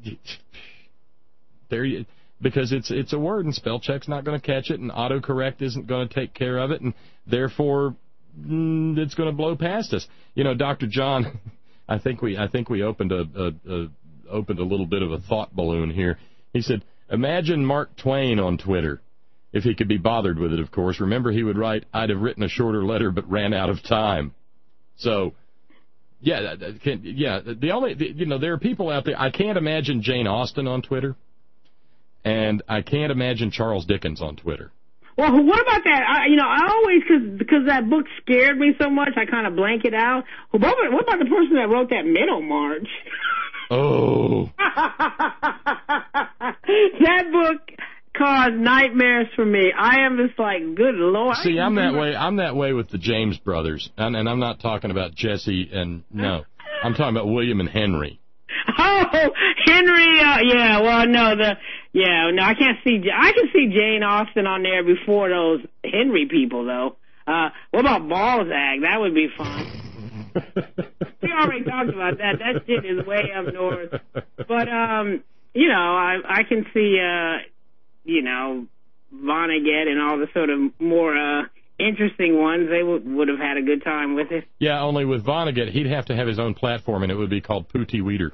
there, you, because it's it's a word, and spell check's not going to catch it, and autocorrect isn't going to take care of it, and therefore mm, it's going to blow past us. You know, Doctor John, I think we I think we opened a, a, a opened a little bit of a thought balloon here. He said, imagine Mark Twain on Twitter. If he could be bothered with it, of course. Remember, he would write, I'd have written a shorter letter but ran out of time. So, yeah, yeah. The only, the, you know, there are people out there. I can't imagine Jane Austen on Twitter, and I can't imagine Charles Dickens on Twitter. Well, what about that? I, you know, I always, cause, because that book scared me so much, I kind of blank it out. What about, what about the person that wrote that Middlemarch? Oh. That book caused nightmares for me. I am just like, good Lord. See, I'm that way. I'm that way with the James brothers, and, and I'm not talking about Jesse and no, I'm talking about William and Henry. Oh, Henry. Uh, yeah. Well, no, the yeah. No, I can't see. I can see Jane Austen on there before those Henry people, though. Uh, what about Balzac? That would be fun. We already talked about that. That shit is way up north. But, um, you know, I I can see, uh, you know, Vonnegut and all the sort of more uh, interesting ones. They would would have had a good time with it. Yeah, only with Vonnegut, he'd have to have his own platform, and it would be called Pootie Weeder.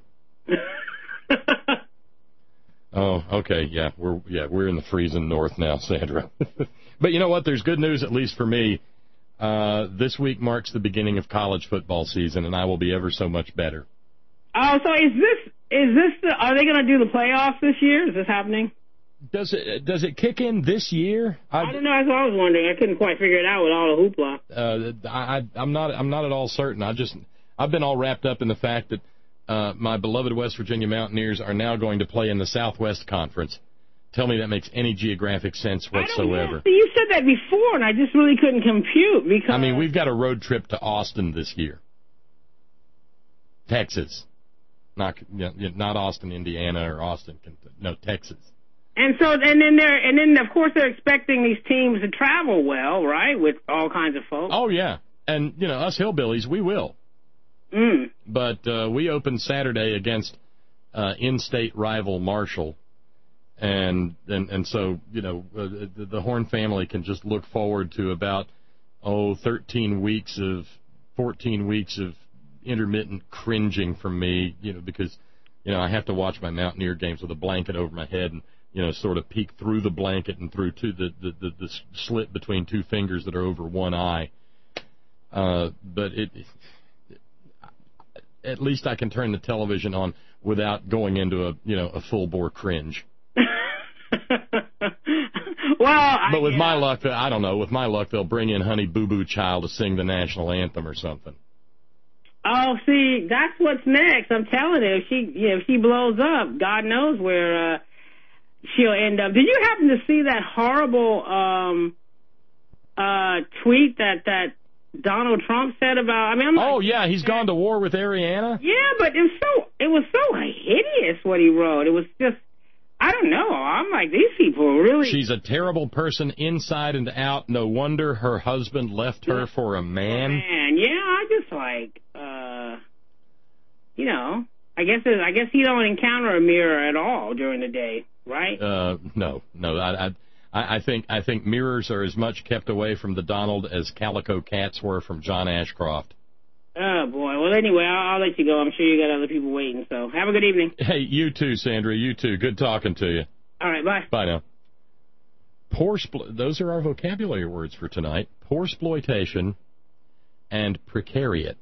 Oh, okay, yeah, we're yeah we're in the freezing north now, Sandra. But you know what? There's good news, at least for me. Uh, this week marks the beginning of college football season, and I will be ever so much better. Oh, so is this is this the, are they going to do the playoffs this year? Is this happening? Does it does it kick in this year? I, I don't know. That's what I was wondering. I couldn't quite figure it out with all the hoopla. Uh, I, I'm not I'm not at all certain. I just I've been all wrapped up in the fact that uh, my beloved West Virginia Mountaineers are now going to play in the Southwest Conference. Tell me that makes any geographic sense whatsoever. I don't know. See, you said that before, and I just really couldn't compute because I mean, we've got a road trip to Austin this year, Texas, not not Austin, Indiana, or Austin, no, Texas. And so, and then they're, and then of course they're expecting these teams to travel well, right, with all kinds of folks. Oh yeah, and you know us hillbillies, we will. Mm. But uh, we opened Saturday against uh, in-state rival Marshall, and and and so you know uh, the, the Horn family can just look forward to about oh thirteen weeks of fourteen weeks of intermittent cringing from me, you know, because you know I have to watch my Mountaineer games with a blanket over my head and. You know, sort of peek through the blanket and through two, the, the, the, the slit between two fingers that are over one eye. Uh, but it, it, at least I can turn the television on without going into a, you know, a full-bore cringe. Well, I, but with yeah. my luck, I don't know, with my luck, they'll bring in Honey Boo Boo Child to sing the national anthem or something. Oh, see, that's what's next. I'm telling you, if she, yeah, if she blows up, God knows where, uh, she'll end up. Did you happen to see that horrible um, uh, tweet that, that Donald Trump said about? I mean, I'm oh yeah, he's gone to war with Ariana. Yeah, but it was so it was so hideous what he wrote. It was just I don't know. I'm like these people really. She's a terrible person inside and out. No wonder her husband left her for a man. Man, yeah, I just like uh, you know, I guess it, I guess he don't encounter a mirror at all during the day. Right? Uh, no, no. I, I, I think I think mirrors are as much kept away from the Donald as calico cats were from John Ashcroft. Oh boy. Well, anyway, I'll, I'll let you go. I'm sure you got other people waiting. So have a good evening. Hey, you too, Sandra. You too. Good talking to you. All right. Bye. Bye now. Poor spl- Those are our vocabulary words for tonight. Poor exploitation and precariat.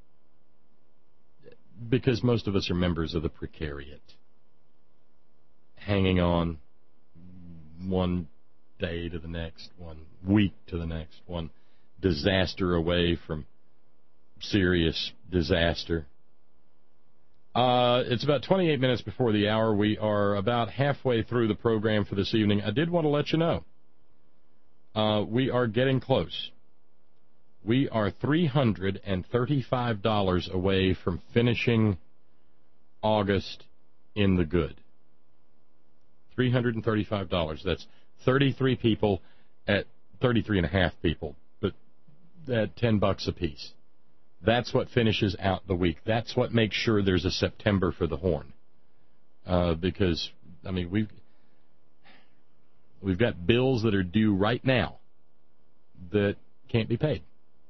Because most of us are members of the precariat. Hanging on one day to the next, one week to the next, one disaster away from serious disaster. Uh, it's about twenty-eight minutes before the hour. We are about halfway through the program for this evening. I did want to let you know, uh, we are getting close. We are three hundred thirty-five dollars away from finishing August in the good. three hundred thirty-five dollars. That's thirty-three people at thirty-three and a half people, but at ten bucks a piece. That's what finishes out the week. That's what makes sure there's a September for the Horn. Uh, because, I mean, we've, we've got bills that are due right now that can't be paid.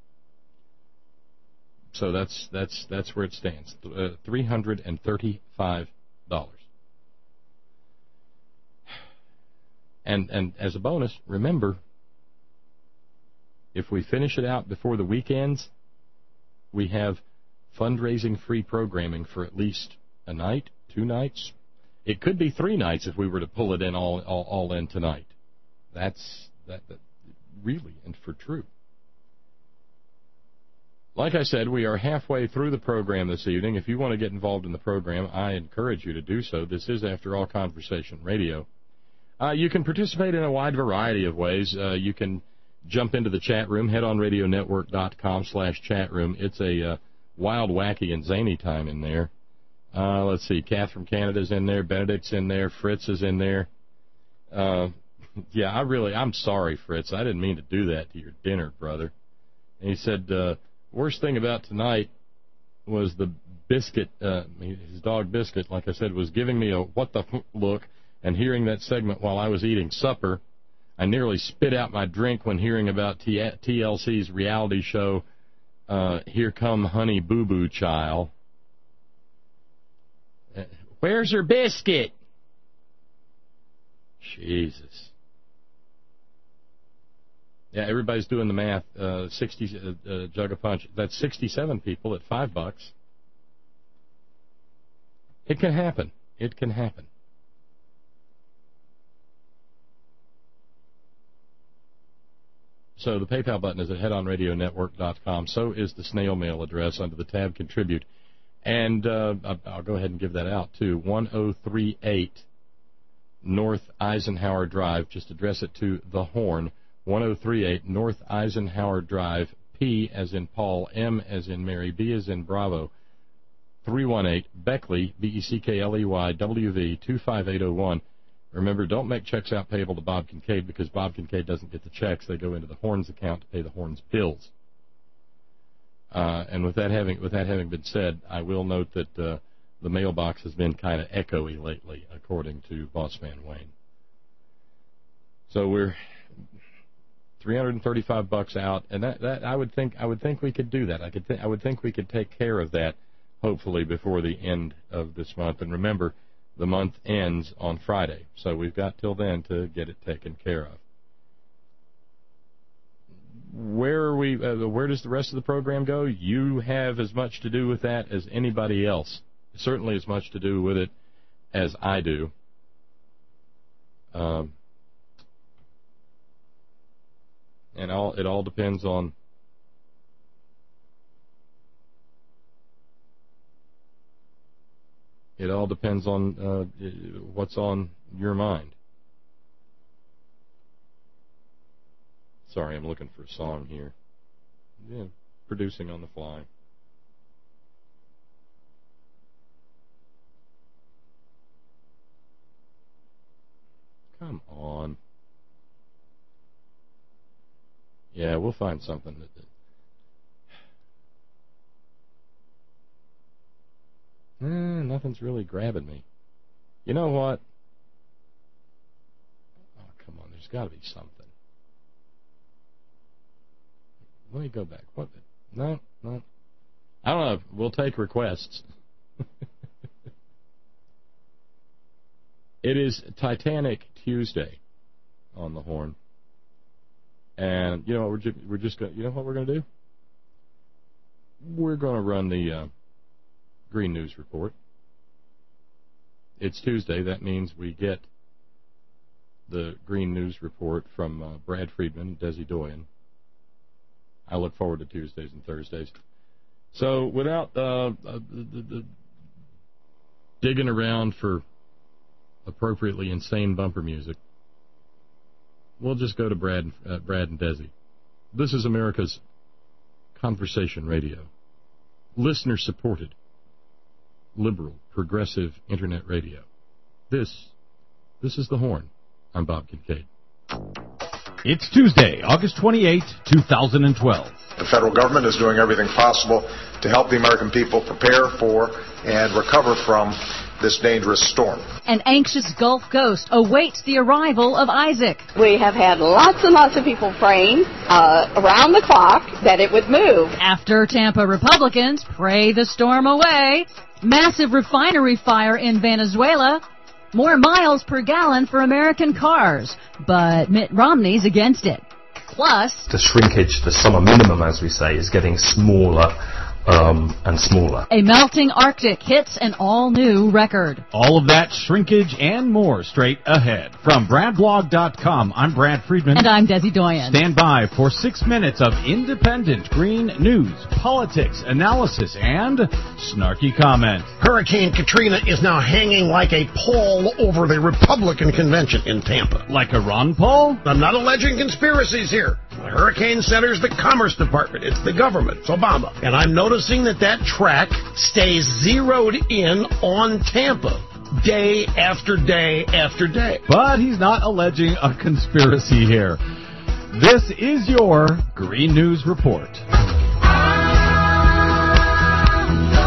So that's that's that's where it stands. Uh, three hundred thirty-five dollars. And and as a bonus, remember, if we finish it out before the weekends, we have fundraising free programming for at least a night, two nights. It could be three nights if we were to pull it in all all, all in tonight. That's that, that really and for true. Like I said, we are halfway through the program this evening. If you want to get involved in the program, I encourage you to do so. This is, after all, Conversation Radio. Uh, you can participate in a wide variety of ways. Uh, you can jump into the chat room, head on radio network dot com slash chat room. It's a uh, wild, wacky, and zany time in there. Uh, let's see, Kath from Canada's in there, Benedict's in there, Fritz is in there. Uh, yeah, I really, I'm sorry, Fritz. I didn't mean to do that to your dinner, brother. And he said, uh, worst thing about tonight was the Biscuit, uh, his dog Biscuit, like I said, was giving me a what the f- look, and hearing that segment while I was eating supper, I nearly spit out my drink when hearing about T- TLC's reality show, uh, Here Come Honey Boo Boo Child. Uh, where's her biscuit? Jesus. Yeah, everybody's doing the math. Uh, sixty uh, uh, jug of punch. That's sixty-seven people at five bucks. It can happen. It can happen. So the PayPal button is at head on radio network dot com. So is the snail mail address under the tab Contribute. And uh, I'll go ahead and give that out, too. one oh three eight North Eisenhower Drive. Just address it to The Horn. one oh three eight North Eisenhower Drive. P as in Paul, M as in Mary, B as in Bravo. three one eight Beckley, B E C K L E Y, W V two five eight oh one. Remember, don't make checks out payable to Bob Kincaid because Bob Kincaid doesn't get the checks. They go into the Horn's account to pay the Horn's bills. Uh, and with that having with that having been said, I will note that uh, the mailbox has been kind of echoey lately, according to Bossman Wayne. So we're three hundred thirty-five bucks out, and that, that I would think I would think we could do that. I could th- I would think we could take care of that, hopefully before the end of this month. And remember, the month ends on Friday, so we've got till then to get it taken care of. Where are we? Uh, where does the rest of the program go? You have as much to do with that as anybody else. Certainly as much to do with it as I do. Um, and all it all depends on it all depends on uh, what's on your mind. Sorry, I'm looking for a song here. Yeah, producing on the fly. Come on. Yeah, we'll find something that... that eh, nothing's really grabbing me. You know what? Oh, come on, there's got to be something. Let me go back. What? No, no. I don't know. We'll take requests. It is Titanic Tuesday on the Horn, and you know what we're just, we're just going. You know what we're going to do? We're going to run the uh, Green News Report. It's Tuesday. That means we get the Green News Report from uh, Brad Friedman, Desi Doyen. I look forward to Tuesdays and Thursdays. So without uh, uh, the, the digging around for appropriately insane bumper music, we'll just go to Brad, uh, Brad and Desi. This is America's conversation radio, listener-supported, liberal, progressive internet radio. This, this is The Horn. I'm Bob Kincaid. It's Tuesday, August twenty-eighth, two thousand twelve. The federal government is doing everything possible to help the American people prepare for and recover from this dangerous storm. An anxious Gulf Coast awaits the arrival of Isaac. We have had lots and lots of people praying uh, around the clock that it would move. After Tampa Republicans pray the storm away, massive refinery fire in Venezuela, more miles per gallon for American cars, but Mitt Romney's against it. Plus, the shrinkage, the summer minimum, as we say, is getting smaller um, and smaller. A melting Arctic hits an all-new record. All of that, shrinkage, and more straight ahead. From Brad Blog dot com, I'm Brad Friedman. And I'm Desi Doyen. Stand by for six minutes of independent green news, politics, analysis, and snarky comment. Hurricane Katrina is now hanging like a pall over the Republican convention in Tampa. Like a Ron Paul? I'm not alleging conspiracies here. The Hurricane Center's the Commerce Department. It's the government. It's Obama. And I'm noticing that that track stays zeroed in on Tampa day after day after day. But he's not alleging a conspiracy here. This is your Green News Report. I'm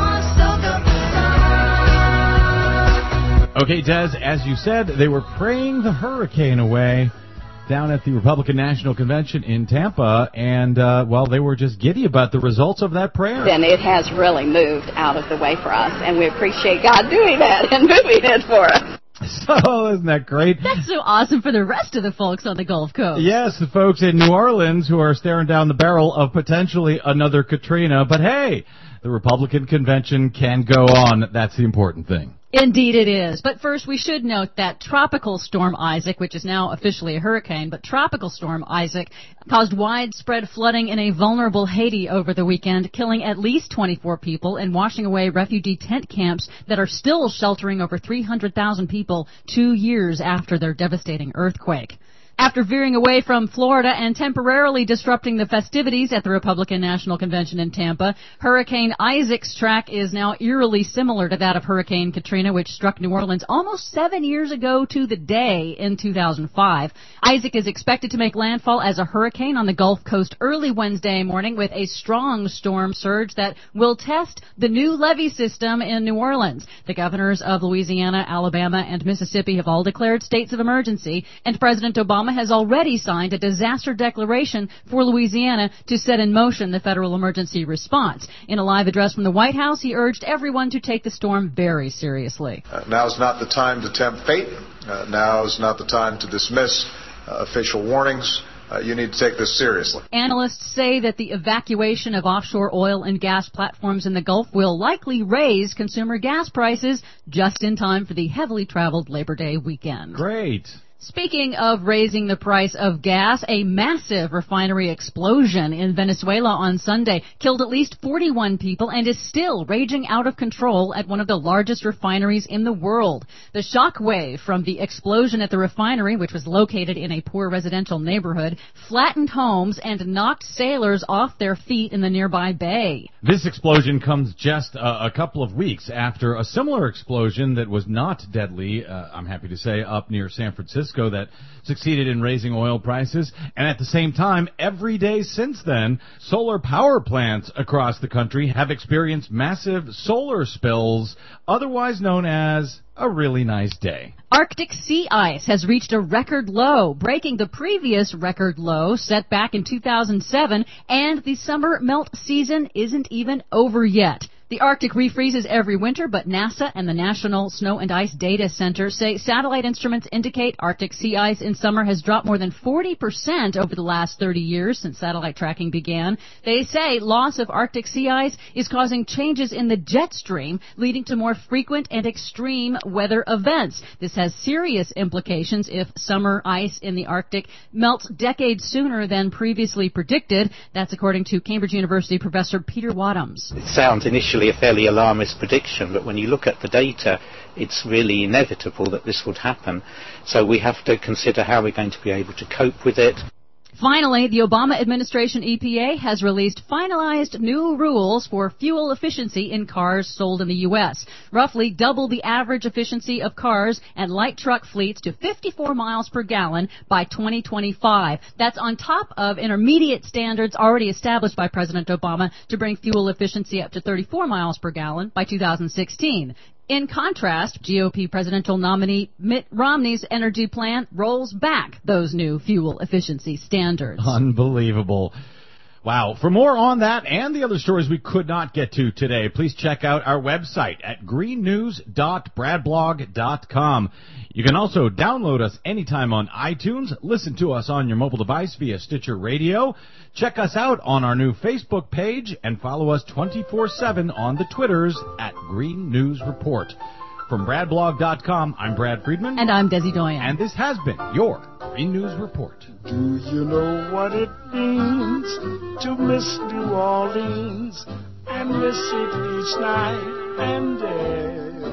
Okay, Des, as you said, they were praying the hurricane away down at the Republican National Convention in Tampa, and, uh, well, they were just giddy about the results of that prayer. Then it has really moved out of the way for us, and we appreciate God doing that and moving it for us. So, isn't that great? That's so awesome for the rest of the folks on the Gulf Coast. Yes, the folks in New Orleans who are staring down the barrel of potentially another Katrina. But hey, the Republican convention can go on. That's the important thing. Indeed it is. But first we should note that Tropical Storm Isaac, which is now officially a hurricane, but Tropical Storm Isaac caused widespread flooding in a vulnerable Haiti over the weekend, killing at least twenty-four people and washing away refugee tent camps that are still sheltering over three hundred thousand people two years after their devastating earthquake. After veering away from Florida and temporarily disrupting the festivities at the Republican National Convention in Tampa, Hurricane Isaac's track is now eerily similar to that of Hurricane Katrina, which struck New Orleans almost seven years ago to the day in two thousand five. Isaac is expected to make landfall as a hurricane on the Gulf Coast early Wednesday morning with a strong storm surge that will test the new levee system in New Orleans. The governors of Louisiana, Alabama, and Mississippi have all declared states of emergency, and President Obama has already signed a disaster declaration for Louisiana to set in motion the federal emergency response. In a live address from the White House, he urged everyone to take the storm very seriously. Uh, now is not the time to tempt fate. Uh, now is not the time to dismiss uh, official warnings. Uh, you need to take this seriously. Analysts say that the evacuation of offshore oil and gas platforms in the Gulf will likely raise consumer gas prices just in time for the heavily traveled Labor Day weekend. Great. Speaking of raising the price of gas, a massive refinery explosion in Venezuela on Sunday killed at least forty-one people and is still raging out of control at one of the largest refineries in the world. The shock wave from the explosion at the refinery, which was located in a poor residential neighborhood, flattened homes and knocked sailors off their feet in the nearby bay. This explosion comes just uh, a couple of weeks after a similar explosion that was not deadly, uh, I'm happy to say, up near San Francisco that succeeded in raising oil prices. And at the same time, every day since then, solar power plants across the country have experienced massive solar spills, otherwise known as a really nice day. Arctic sea ice has reached a record low, breaking the previous record low set back in two thousand seven, and the summer melt season isn't even over yet. The Arctic refreezes every winter, but NASA and the National Snow and Ice Data Center say satellite instruments indicate Arctic sea ice in summer has dropped more than forty percent over the last thirty years since satellite tracking began. They say loss of Arctic sea ice is causing changes in the jet stream, leading to more frequent and extreme weather events. This has serious implications if summer ice in the Arctic melts decades sooner than previously predicted. That's according to Cambridge University professor Peter Wadhams. It sounds initially a fairly alarmist prediction, but when you look at the data, it's really inevitable that this would happen. So we have to consider how we're going to be able to cope with it. Finally, the Obama administration E P A has released finalized new rules for fuel efficiency in cars sold in the U S. Roughly double the average efficiency of cars and light truck fleets to fifty-four miles per gallon by twenty twenty-five. That's on top of intermediate standards already established by President Obama to bring fuel efficiency up to thirty-four miles per gallon by two thousand sixteen. In contrast, G O P presidential nominee Mitt Romney's energy plan rolls back those new fuel efficiency standards. Unbelievable. Wow. For more on that and the other stories we could not get to today, please check out our website at green news dot brad blog dot com. You can also download us anytime on iTunes, listen to us on your mobile device via Stitcher Radio, check us out on our new Facebook page, and follow us twenty-four seven on the Twitters at Green News Report. From brad blog dot com, I'm Brad Friedman. And I'm Desi Doyen. And this has been your Green News Report. Do you know what it means to miss New Orleans and miss it each night and day?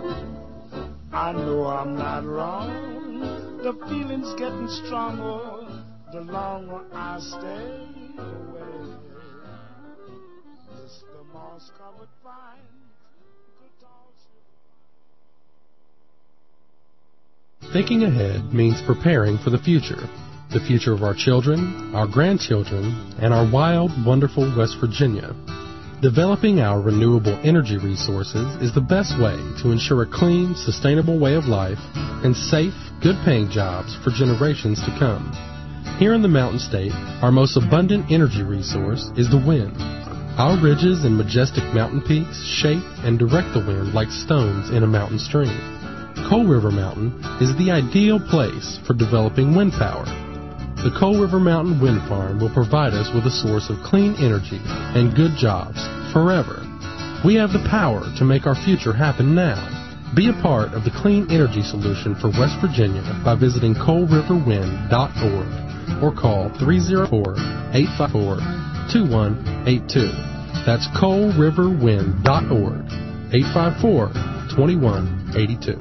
I know I'm not wrong. The feeling's getting stronger the longer I stay away. Miss the moss-covered vine. Thinking ahead means preparing for the future. The future of our children, our grandchildren, and our wild, wonderful West Virginia. Developing our renewable energy resources is the best way to ensure a clean, sustainable way of life and safe, good-paying jobs for generations to come. Here in the Mountain State, our most abundant energy resource is the wind. Our ridges and majestic mountain peaks shape and direct the wind like stones in a mountain stream. Coal River Mountain is the ideal place for developing wind power. The Coal River Mountain Wind Farm will provide us with a source of clean energy and good jobs forever. We have the power to make our future happen now. Be a part of the clean energy solution for West Virginia by visiting coal river wind dot org or call three oh four, eight five four, two one eight two. That's coal river wind dot org, eight five four, two one eight two.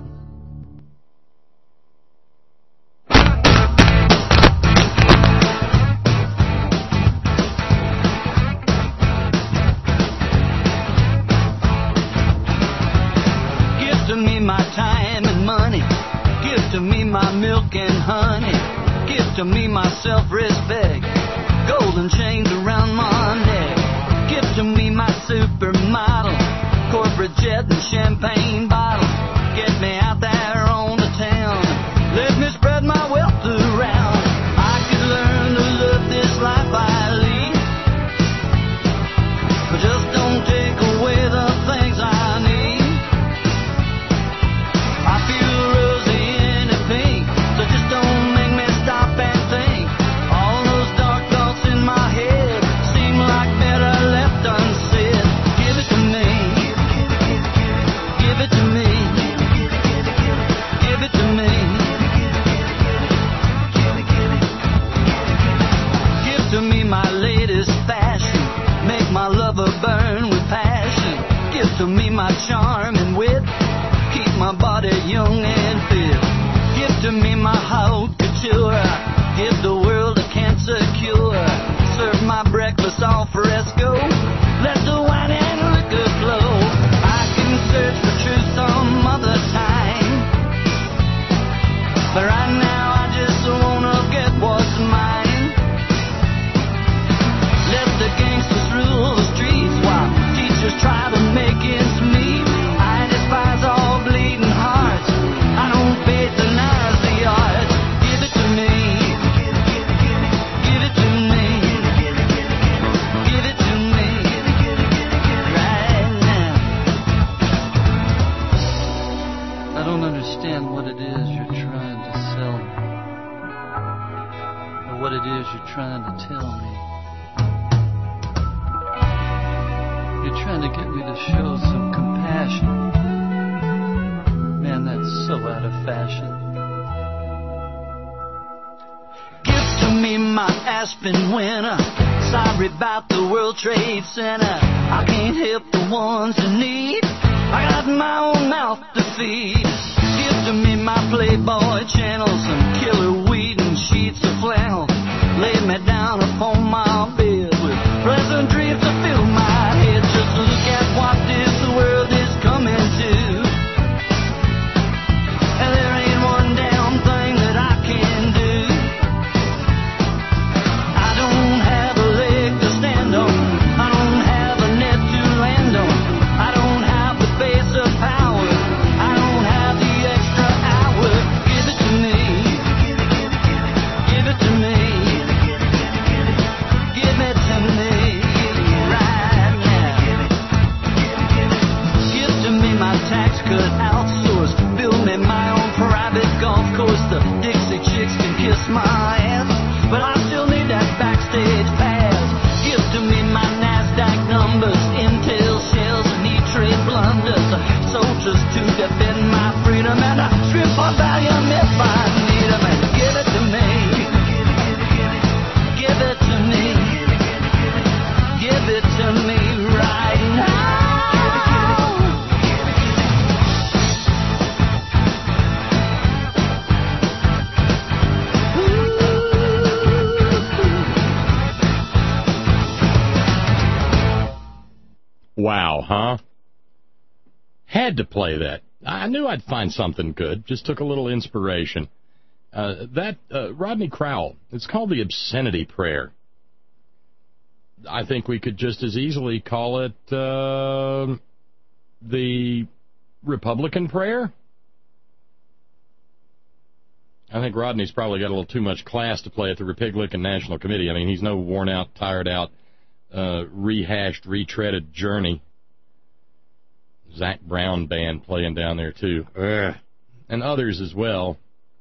Milk and honey, give to me my self-respect, golden chains around my neck, give to me my supermodel, corporate jet and champagne bottle, get me out there on the town, let me spread my wealth around, I could learn to love this life I lead, but just don't take away the things I need, I feel burn with passion, give to me my charm and wit, keep my body young and fit, give to me my haute couture, give the world a cancer cure, serve my breakfast al fresco, let the wine and liquor flow, I can search for truth some other time, but right now I just wanna get what's mine, let the gangsters rule the streets while teachers try to make ends meet. I despise all bleeding hearts. I don't patronize the arts. Give it to me. Give it to me. Give it to me. Right now. I don't understand what it is you're trying to sell me, or what it is you're trying to tell me. You're trying to get me to show some compassion. Man, that's so out of fashion. Give to me my Aspen winter. Sorry about the World Trade Center. I can't help the ones in need. I got my own mouth to feed. Give to me my Playboy channel. Some killer weed and sheets of flannel. Lay me down upon my bed with pleasant dreams to fill my head. Just look at what this world is coming to. And there ain't one damn thing that I can do. I don't have a leg to stand on. I don't have a net to land on. I don't have the base of power. I don't have the extra hour. Give it to me. Give it to me. Give it to me right now. Give to me my tax cut outsourced. Build me my own private golf course. The Dixie chicks can kiss my ass, but I still need that backstage pass. Give to me my NASDAQ numbers, Intel shells, and E-Trade blunders. Soldiers to defend my freedom, and a strip for Valium if I need them. And give it to me. Give it to me. Give it to me right now. Wow, huh? Had to play that. I knew I'd find something good. Just took a little inspiration. Uh, that, uh, Rodney Crowell, it's called the Obscenity Prayer. I think we could just as easily call it uh, the Republican prayer. I think Rodney's probably got a little too much class to play at the Republican National Committee. I mean, he's no worn-out, tired-out, uh, rehashed, retreaded journey. Zach Brown band playing down there, too. Ugh. And others as well.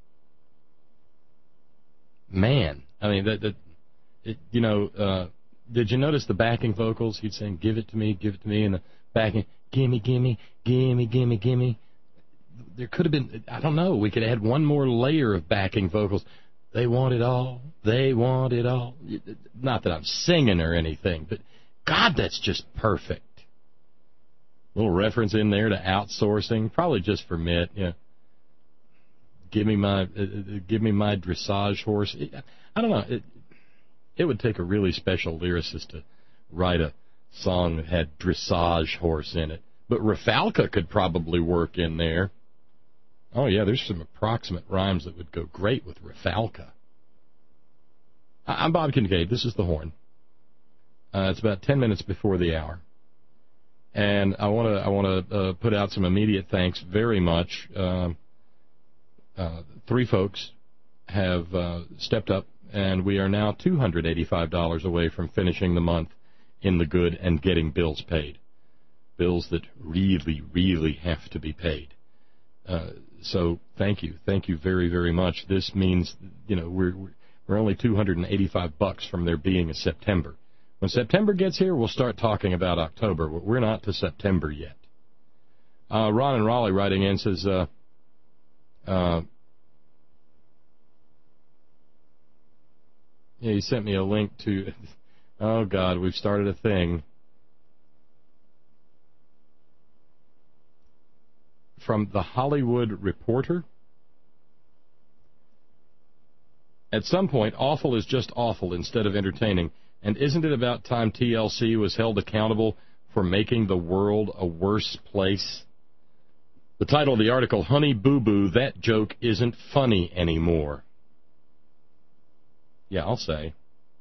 Man, I mean, that, that it, you know, uh, did you notice the backing vocals? He'd saying, give it to me, give it to me, and the backing, gimme, gimme, gimme, gimme, gimme. There could have been, I don't know, we could add one more layer of backing vocals. They want it all. They want it all. Not that I'm singing or anything, but God, that's just perfect. Little reference in there to outsourcing, probably just for Mitt. Yeah. Give me my, uh, give me my dressage horse. I don't know. It, it would take a really special lyricist to write a song that had dressage horse in it. But Rafalka could probably work in there. Oh, yeah, there's some approximate rhymes that would go great with Rafalka. I'm Bob Kincaid. This is The Horn. Uh, it's about ten minutes before the hour. And I want to I want to uh, put out some immediate thanks very much. Uh, uh, three folks have uh, stepped up, and we are now two hundred eighty-five dollars away from finishing the month in the good and getting bills paid. Bills that really, really have to be paid. Uh, so thank you. Thank you very, very much. This means, you know, we're we're only two hundred eighty-five bucks from there being a September. When September gets here, we'll start talking about October. We're not to September yet. Uh, Ron and Raleigh writing in says, uh, uh, yeah, he sent me a link to, oh, God, we've started a thing. From The Hollywood Reporter. At some point, awful is just awful instead of entertaining. And isn't it about time T L C was held accountable for making the world a worse place? The title of the article, Honey Boo Boo, That Joke Isn't Funny Anymore. Yeah, I'll say.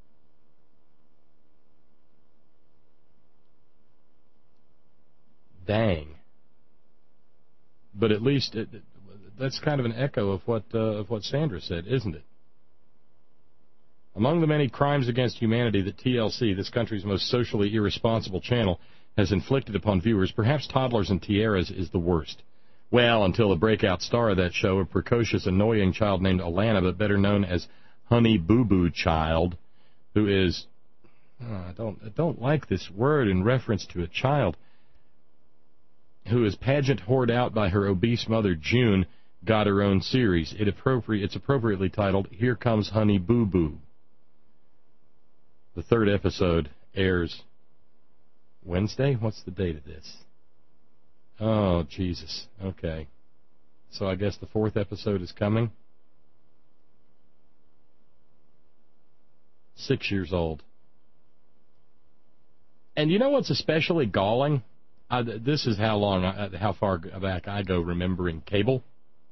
Dang. But at least it, that's kind of an echo of what uh, of what Sandra said, isn't it? Among the many crimes against humanity that T L C, this country's most socially irresponsible channel, has inflicted upon viewers, perhaps toddlers and tiaras is the worst. Well, until the breakout star of that show, a precocious, annoying child named Alana, but better known as Honey Boo Boo Child, who is, oh, I don't, I don't like this word in reference to a child, who is pageant whored out by her obese mother, June, got her own series. It appropriate, it's appropriately titled, Here Comes Honey Boo Boo. The third episode airs Wednesday? What's the date of this? Oh, Jesus. Okay. So I guess the fourth episode is coming. Six years old. And you know what's especially galling? I, this is how long, I, how far back I go remembering cable.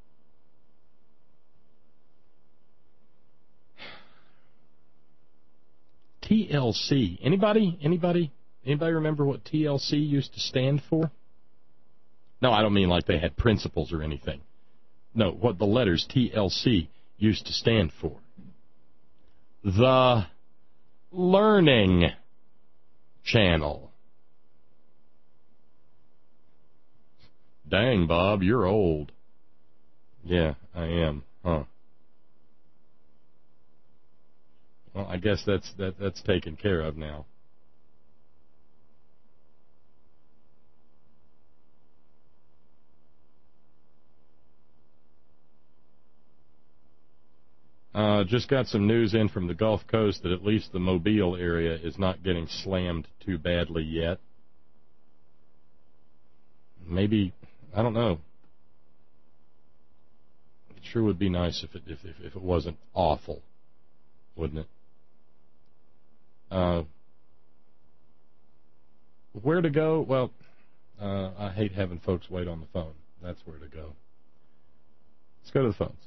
T L C. Anybody? Anybody? Anybody remember what T L C used to stand for? No, I don't mean like they had principles or anything. No, what the letters T L C used to stand for. The Learning Channel. Dang, Bob, you're old. Yeah, I am. Huh. Well, I guess that's that that's taken care of now. Uh, just got some news in from the Gulf Coast that at least the Mobile area is not getting slammed too badly yet. Maybe, I don't know. It sure would be nice if it if if, if it wasn't awful, wouldn't it? Uh, where to go? Well, uh, I hate having folks wait on the phone. That's where to go. Let's go to the phones.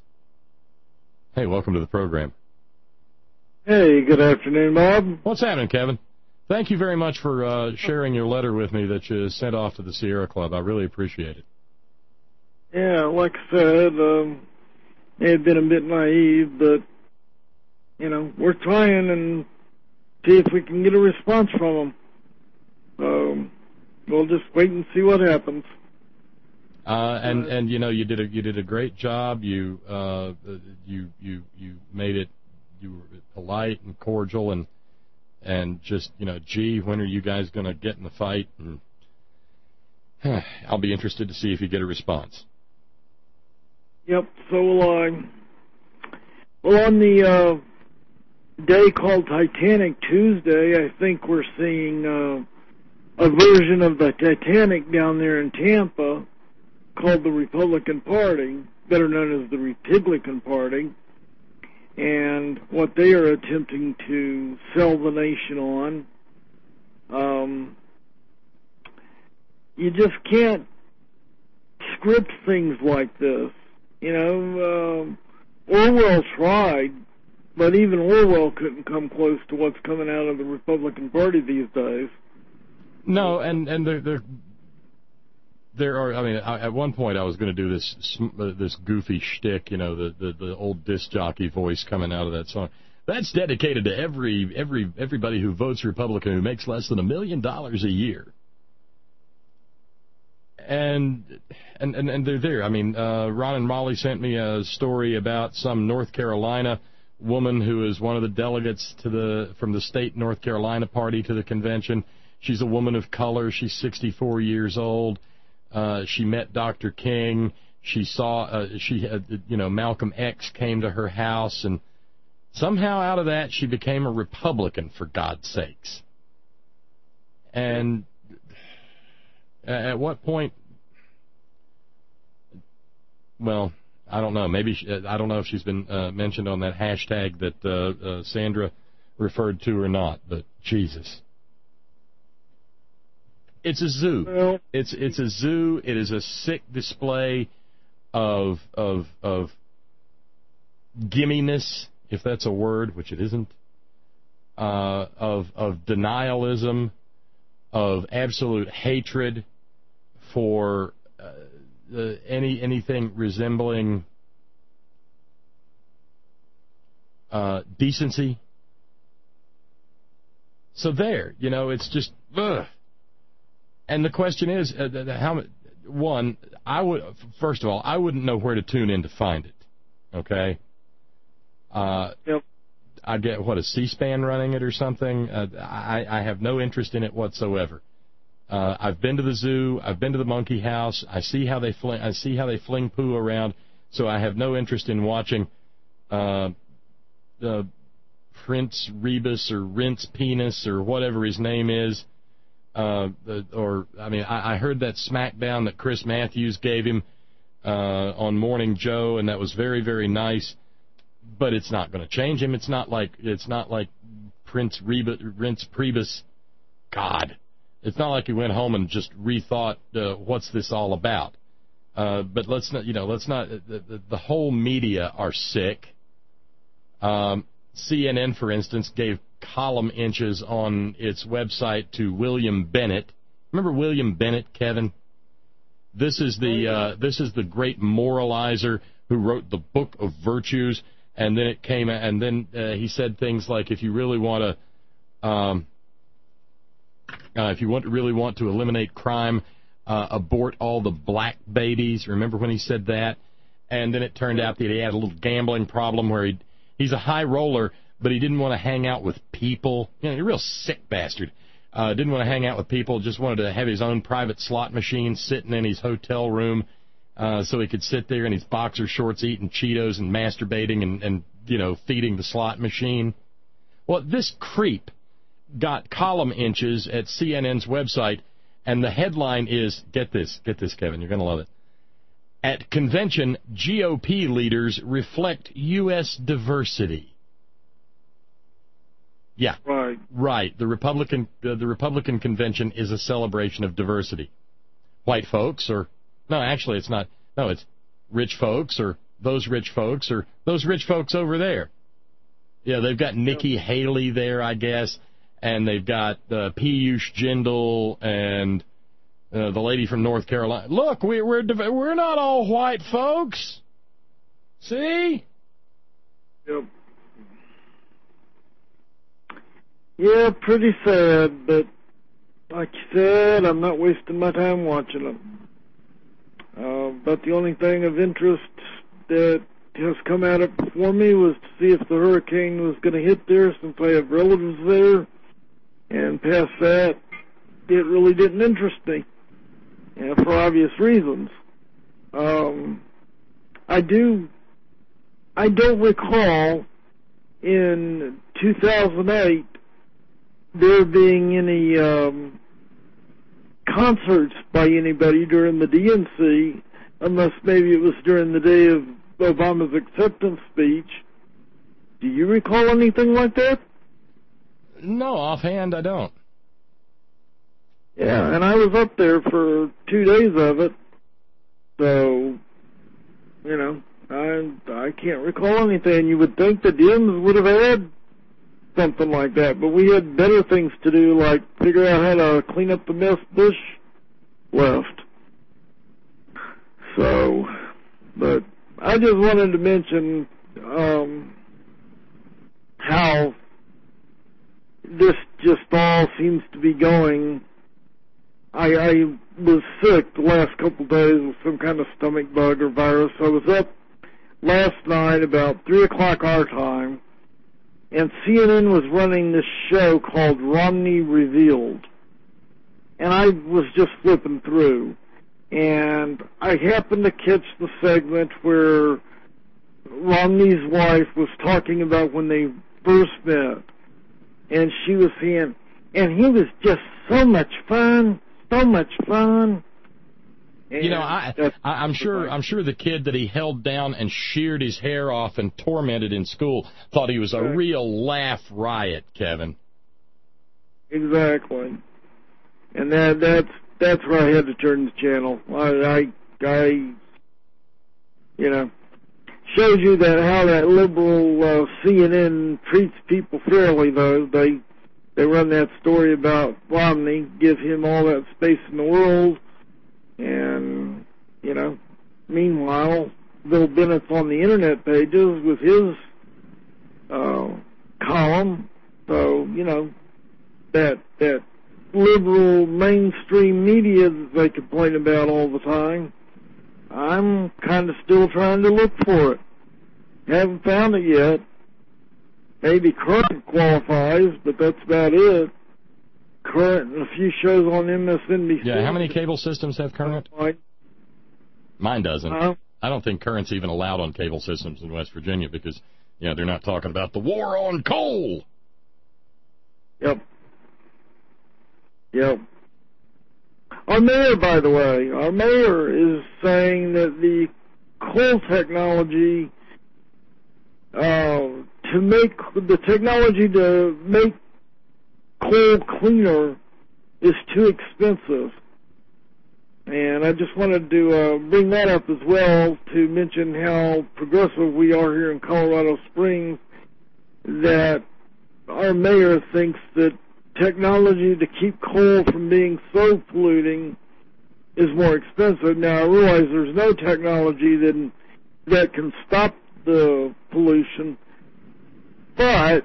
Hey, welcome to the program. Hey, good afternoon, Bob. What's happening, Kevin? Thank you very much for uh, sharing your letter with me that you sent off to the Sierra Club. I really appreciate it. Yeah, like I said, um, may have been a bit naive, but, you know, we're trying and see if we can get a response from them. Um, we'll just wait and see what happens. Uh, and and you know you did a you did a great job. You uh, you you you made it. You were polite and cordial and and just you know, gee, when are you guys going to get in the fight? And huh, I'll be interested to see if you get a response. Yep. So will I. Well, on the uh, day called Titanic Tuesday, I think we're seeing uh, a version of the Titanic down there in Tampa, called the Republican Party, better known as the Republican Party, and what they are attempting to sell the nation on. Um, you just can't script things like this. You know, um, Orwell tried, but even Orwell couldn't come close to what's coming out of the Republican Party these days. No, and and they're, they're There are, I mean, I, at one point I was going to do this uh, this goofy shtick, you know, the, the, the old disc jockey voice coming out of that song. That's dedicated to every every everybody who votes Republican who makes less than a million dollars a year. And and and, and they're there. I mean, uh, Ron and Molly sent me a story about some North Carolina woman who is one of the delegates to the from the state North Carolina party to the convention. She's a woman of color. She's sixty-four years old. Uh, she met Doctor King. She saw, uh, she had, you know, Malcolm X came to her house, and somehow out of that she became a Republican, for God's sakes. And at what point, well, I don't know. Maybe, she, I don't know if she's been uh, mentioned on that hashtag that uh, uh, Sandra referred to or not, but Jesus. It's a zoo. It's it's a zoo. It is a sick display of of of gimminess, if that's a word, which it isn't. Uh, of of denialism, of absolute hatred for uh, uh, any anything resembling uh, decency. So there, you know, it's just ugh. And the question is, uh, how? One, I would first of all, I wouldn't know where to tune in to find it. Okay. Uh, yep. I get what, a C-SPAN running it or something. Uh, I, I have no interest in it whatsoever. Uh, I've been to the zoo. I've been to the monkey house. I see how they fling. I see how they fling poo around. So I have no interest in watching uh, the Prince Rebus or Rince Penis or whatever his name is. Uh, or, I mean, I, I heard that smackdown that Chris Matthews gave him uh, on Morning Joe, and that was very, very nice. But it's not going to change him. It's not like it's not like Prince Reba, Rince Priebus. God, it's not like he went home and just rethought uh, what's this all about. Uh, but let's not, you know, let's not. The, the, the whole media are sick. Um, C N N, for instance, gave column inches on its website to William Bennett. Remember William Bennett, Kevin? This is the uh, this is the great moralizer who wrote the Book of Virtues, and then it came and then uh, he said things like, if you really want to, um, uh, if you want to really want to eliminate crime, uh, abort all the black babies. Remember when he said that? And then it turned out that he had a little gambling problem where he he's a high roller, but he didn't want to hang out with people. You know, he's a real sick bastard. Uh, didn't want to hang out with people, just wanted to have his own private slot machine sitting in his hotel room uh, so he could sit there in his boxer shorts eating Cheetos and masturbating and, and, you know, feeding the slot machine. Well, this creep got column inches at C N N's website, and the headline is, get this, get this, Kevin, you're going to love it. At convention, G O P leaders reflect U S diversity. Yeah, right. Right. The Republican uh, the Republican convention is a celebration of diversity. White folks, or no, actually, it's not. No, it's rich folks, or those rich folks, or those rich folks over there. Yeah, they've got Nikki Haley there, I guess, and they've got uh, Piyush Jindal and uh, the lady from North Carolina. Look, we, we're we're not all white folks. See? Yep. Yeah, pretty sad, but like you said, I'm not wasting my time watching them. Uh, but the only thing of interest that has come out of for me was to see if the hurricane was going to hit there, since I have relatives there. And past that, it really didn't interest me, and for obvious reasons. Um, I do, I don't recall in two thousand eight there being any um, concerts by anybody during the D N C, unless maybe it was during the day of Obama's acceptance speech. Do you recall anything like that? No, offhand I don't. Yeah, and I was up there for two days of it, so, you know, I I can't recall anything. You would think the D Ms would have had something like that, but we had better things to do, like figure out how to clean up the mess Bush left. So, but I just wanted to mention um, how this just all seems to be going. I, I was sick the last couple of days with some kind of stomach bug or virus. I was up last night about three o'clock our time, and C N N was running this show called Romney Revealed. And I was just flipping through, and I happened to catch the segment where Romney's wife was talking about when they first met, and she was saying, and he was just so much fun, so much fun. And you know, I, I, I'm sure I'm sure the kid that he held down and sheared his hair off and tormented in school thought he was a right. real laugh riot, Kevin. Exactly. And that that's that's where I had to turn the channel. I I, I you know, shows you that how that liberal uh, C N N treats people fairly. Though they they run that story about Romney, give him all that space in the world, and you know, meanwhile Bill Bennett's on the internet pages with his uh, column. So you know that that. liberal mainstream media that they complain about all the time. I'm kind of still trying to look for it. Haven't found it yet. Maybe Current qualifies, but that's about it. Current and a few shows on M S N B C. Yeah, how many cable systems have Current? Mine doesn't. Uh, I don't think Current's even allowed on cable systems in West Virginia because, you know, they're not talking about the war on coal. Yep. Yep. Our mayor, by the way, our mayor is saying that the coal technology, uh, to make, the technology to make coal cleaner is too expensive. And I just wanted to uh, bring that up as well to mention how progressive we are here in Colorado Springs, that our mayor thinks that technology to keep coal from being so polluting is more expensive. Now, I realize there's no technology that, that can stop the pollution, but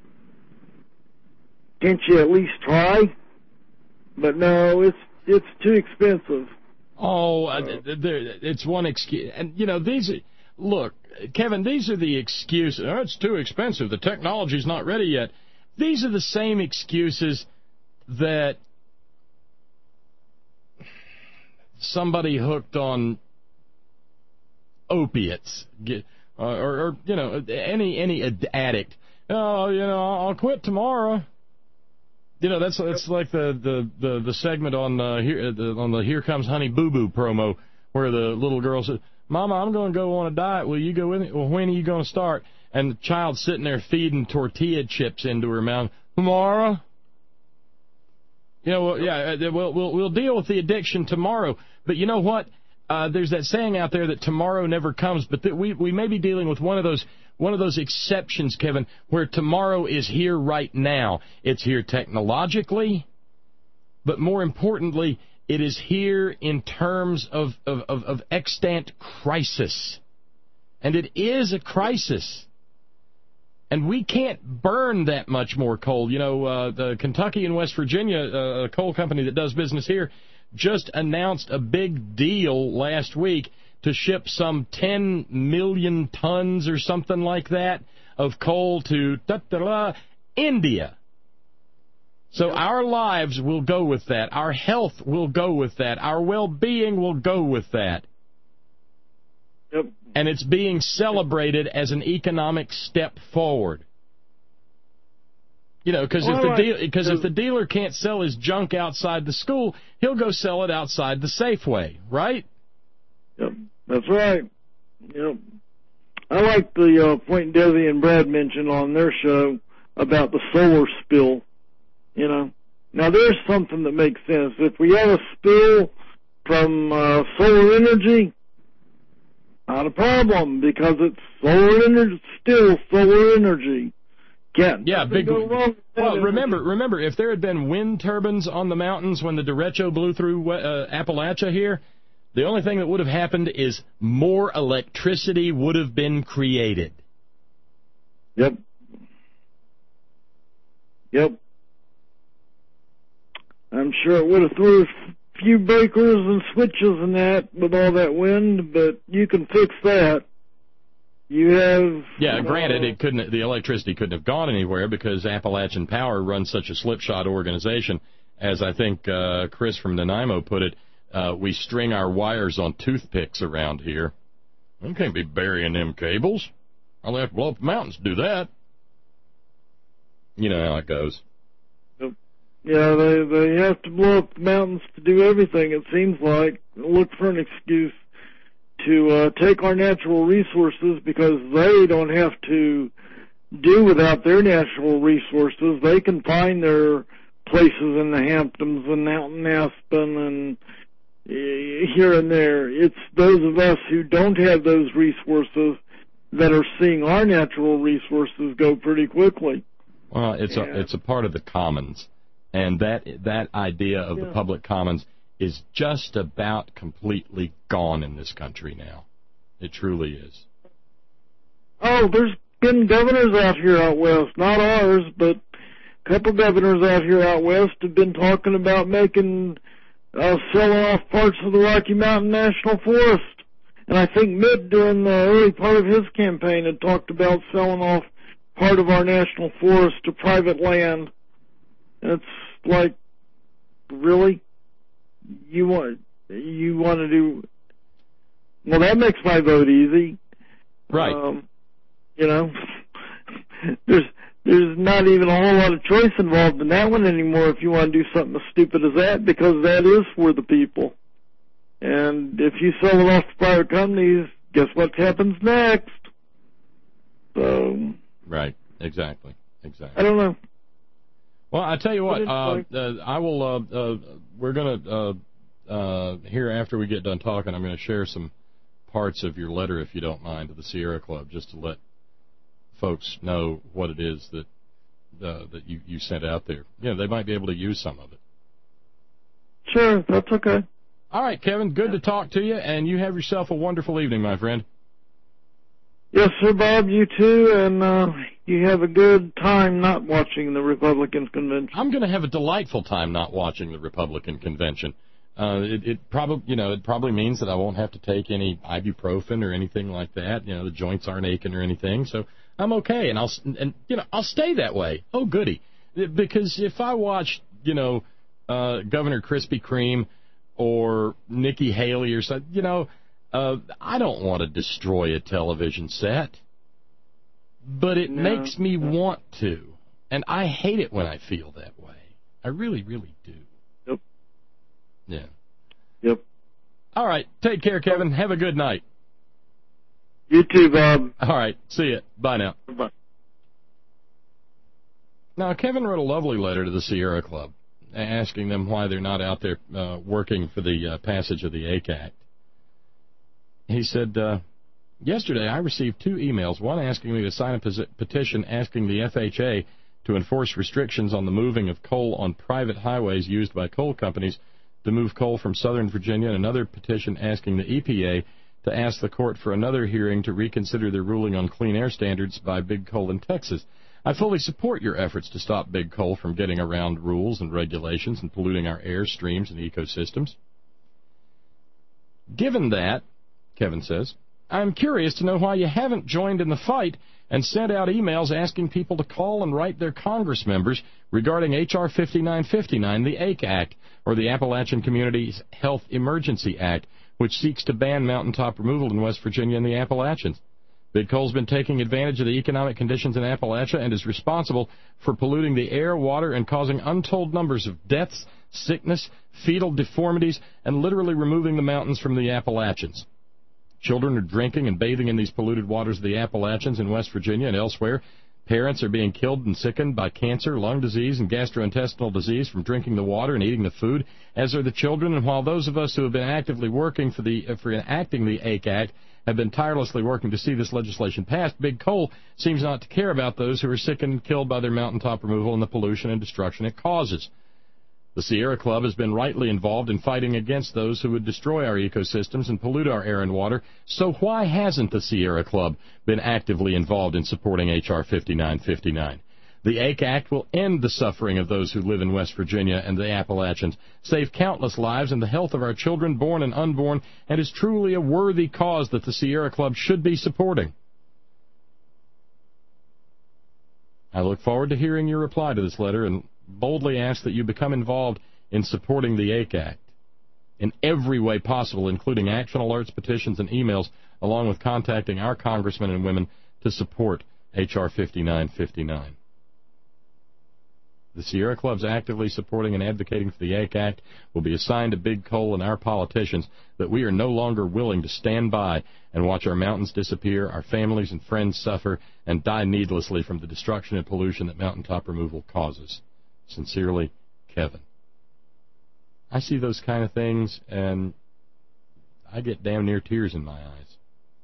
can't you at least try? But no, it's it's too expensive. Oh, uh, it's one excuse. And, you know, these are, look, Kevin, these are the excuses. Oh, it's too expensive. The technology's not ready yet. These are the same excuses that somebody hooked on opiates, get, uh, or, or, you know, any any addict. Oh, you know, I'll quit tomorrow. You know, that's that's like the the, the, the segment on uh, here the, on the Here Comes Honey Boo Boo promo where the little girl says, "Mama, I'm going to go on a diet. Will you go with me? Well, when are you going to start?" And the child's sitting there feeding tortilla chips into her mouth. Tomorrow? You know, well, yeah, we'll, we'll, we'll deal with the addiction tomorrow. But you know what? uh, there's that saying out there that tomorrow never comes, but that we we may be dealing with one of those one of those exceptions, Kevin, where tomorrow is here right now. It's here technologically, but more importantly, it is here in terms of, of, of, of extant crisis. And it is a crisis. And we can't burn that much more coal. You know, uh, the Kentucky and West Virginia, uh, a coal company that does business here, just announced a big deal last week to ship some ten million tons or something like that of coal to India. So our lives will go with that. Our health will go with that. Our well-being will go with that. Yep. And it's being celebrated as an economic step forward. You know, because if, the deal, because if the dealer can't sell his junk outside the school, he'll go sell it outside the Safeway, right? Yep, that's right. Yep. I like the uh, point Desi and Brad mentioned on their show about the solar spill. You know, now there's something that makes sense. If we have a spill from uh, solar energy, not a problem, because it's solar energy, still solar energy. Can't yeah, big. Go wrong. Well, remember, remember, if there had been wind turbines on the mountains when the derecho blew through uh, Appalachia here, the only thing that would have happened is more electricity would have been created. Yep. Yep. I'm sure it would have threw a few breakers and switches and that with all that wind, but you can fix that. You have... Yeah, uh, granted, it couldn't. The electricity couldn't have gone anywhere because Appalachian Power runs such a slipshod organization. As I think uh, Chris from Nanaimo put it, uh, we string our wires on toothpicks around here. We can't be burying them cables. I'll have to blow up the mountains to do that. You know how it goes. Yeah, they they have to blow up the mountains to do everything, it seems like. Look for an excuse to uh, take our natural resources because they don't have to do without their natural resources. They can find their places in the Hamptons and out in Aspen and uh, here and there. It's those of us who don't have those resources that are seeing our natural resources go pretty quickly. Well, it's yeah. a it's a part of the commons. And that that idea of yeah. the public commons is just about completely gone in this country now. It truly is. Oh, there's been governors out here out west, not ours, but a couple governors out here out west have been talking about making, uh, selling off parts of the Rocky Mountain National Forest. And I think Mitt, during the early part of his campaign, had talked about selling off part of our national forest to private land. It's like, really? You want you want to do? Well, that makes my vote easy, right? Um, you know, there's there's not even a whole lot of choice involved in that one anymore. If you want to do something as stupid as that, because that is for the people. And if you sell it off to private companies, guess what happens next? So. Right. Exactly. Exactly. I don't know. Well, I tell you what, uh, uh, I will. Uh, uh, we're going to uh, uh, here after we get done talking. I'm going to share some parts of your letter, if you don't mind, to the Sierra Club, just to let folks know what it is that uh, that you, you sent out there. You know, they might be able to use some of it. Sure, that's okay. All right, Kevin. Good to talk to you, and you have yourself a wonderful evening, my friend. Yes, sir, Bob. You too, and uh, you have a good time not watching the Republican convention. I'm going to have a delightful time not watching the Republican convention. Uh, it, it probably, you know, it probably means that I won't have to take any ibuprofen or anything like that. You know, the joints aren't aching or anything, so I'm okay, and I'll, and you know, I'll stay that way. Oh, goody, because if I watch, you know, uh, Governor Krispy Kreme or Nikki Haley or something, you know. Uh, I don't want to destroy a television set, but it no. makes me want to, and I hate it when I feel that way. I really, really do. Yep. Yeah. Yep. All right. Take care, Kevin. Have a good night. You too, Bob. All right. See you. Bye now. Bye. Now, Kevin wrote a lovely letter to the Sierra Club asking them why they're not out there uh, working for the uh, passage of the A C A Act. he said, uh, yesterday I received two emails, one asking me to sign a peti- petition asking the F H A to enforce restrictions on the moving of coal on private highways used by coal companies to move coal from Southern Virginia, and another petition asking the E P A to ask the court for another hearing to reconsider their ruling on clean air standards by Big Coal in Texas. I fully support your efforts to stop Big Coal from getting around rules and regulations and polluting our air, streams, and ecosystems. Given that, Kevin says, I'm curious to know why you haven't joined in the fight and sent out emails asking people to call and write their Congress members regarding H R fifty-nine fifty-nine, the A C E Act, or the Appalachian Communities Health Emergency Act, which seeks to ban mountaintop removal in West Virginia and the Appalachians. Big Coal's been taking advantage of the economic conditions in Appalachia and is responsible for polluting the air, water, and causing untold numbers of deaths, sickness, fetal deformities, and literally removing the mountains from the Appalachians. Children are drinking and bathing in these polluted waters of the Appalachians in West Virginia and elsewhere. Parents are being killed and sickened by cancer, lung disease, and gastrointestinal disease from drinking the water and eating the food, as are the children. And while those of us who have been actively working for the uh, for enacting the A C E Act have been tirelessly working to see this legislation passed, Big Coal seems not to care about those who are sickened and killed by their mountaintop removal and the pollution and destruction it causes. The Sierra Club has been rightly involved in fighting against those who would destroy our ecosystems and pollute our air and water, so why hasn't the Sierra Club been actively involved in supporting H R fifty-nine fifty-nine? The A C E Act will end the suffering of those who live in West Virginia and the Appalachians, save countless lives and the health of our children, born and unborn, and is truly a worthy cause that the Sierra Club should be supporting. I look forward to hearing your reply to this letter and boldly ask that you become involved in supporting the A C E Act in every way possible, including action alerts, petitions, and emails, along with contacting our congressmen and women to support H R fifty-nine fifty-nine. The Sierra Club's actively supporting and advocating for the A C E Act will be a sign to Big Coal and our politicians that we are no longer willing to stand by and watch our mountains disappear, our families and friends suffer, and die needlessly from the destruction and pollution that mountaintop removal causes. Sincerely, Kevin. I see those kind of things, and I get damn near tears in my eyes.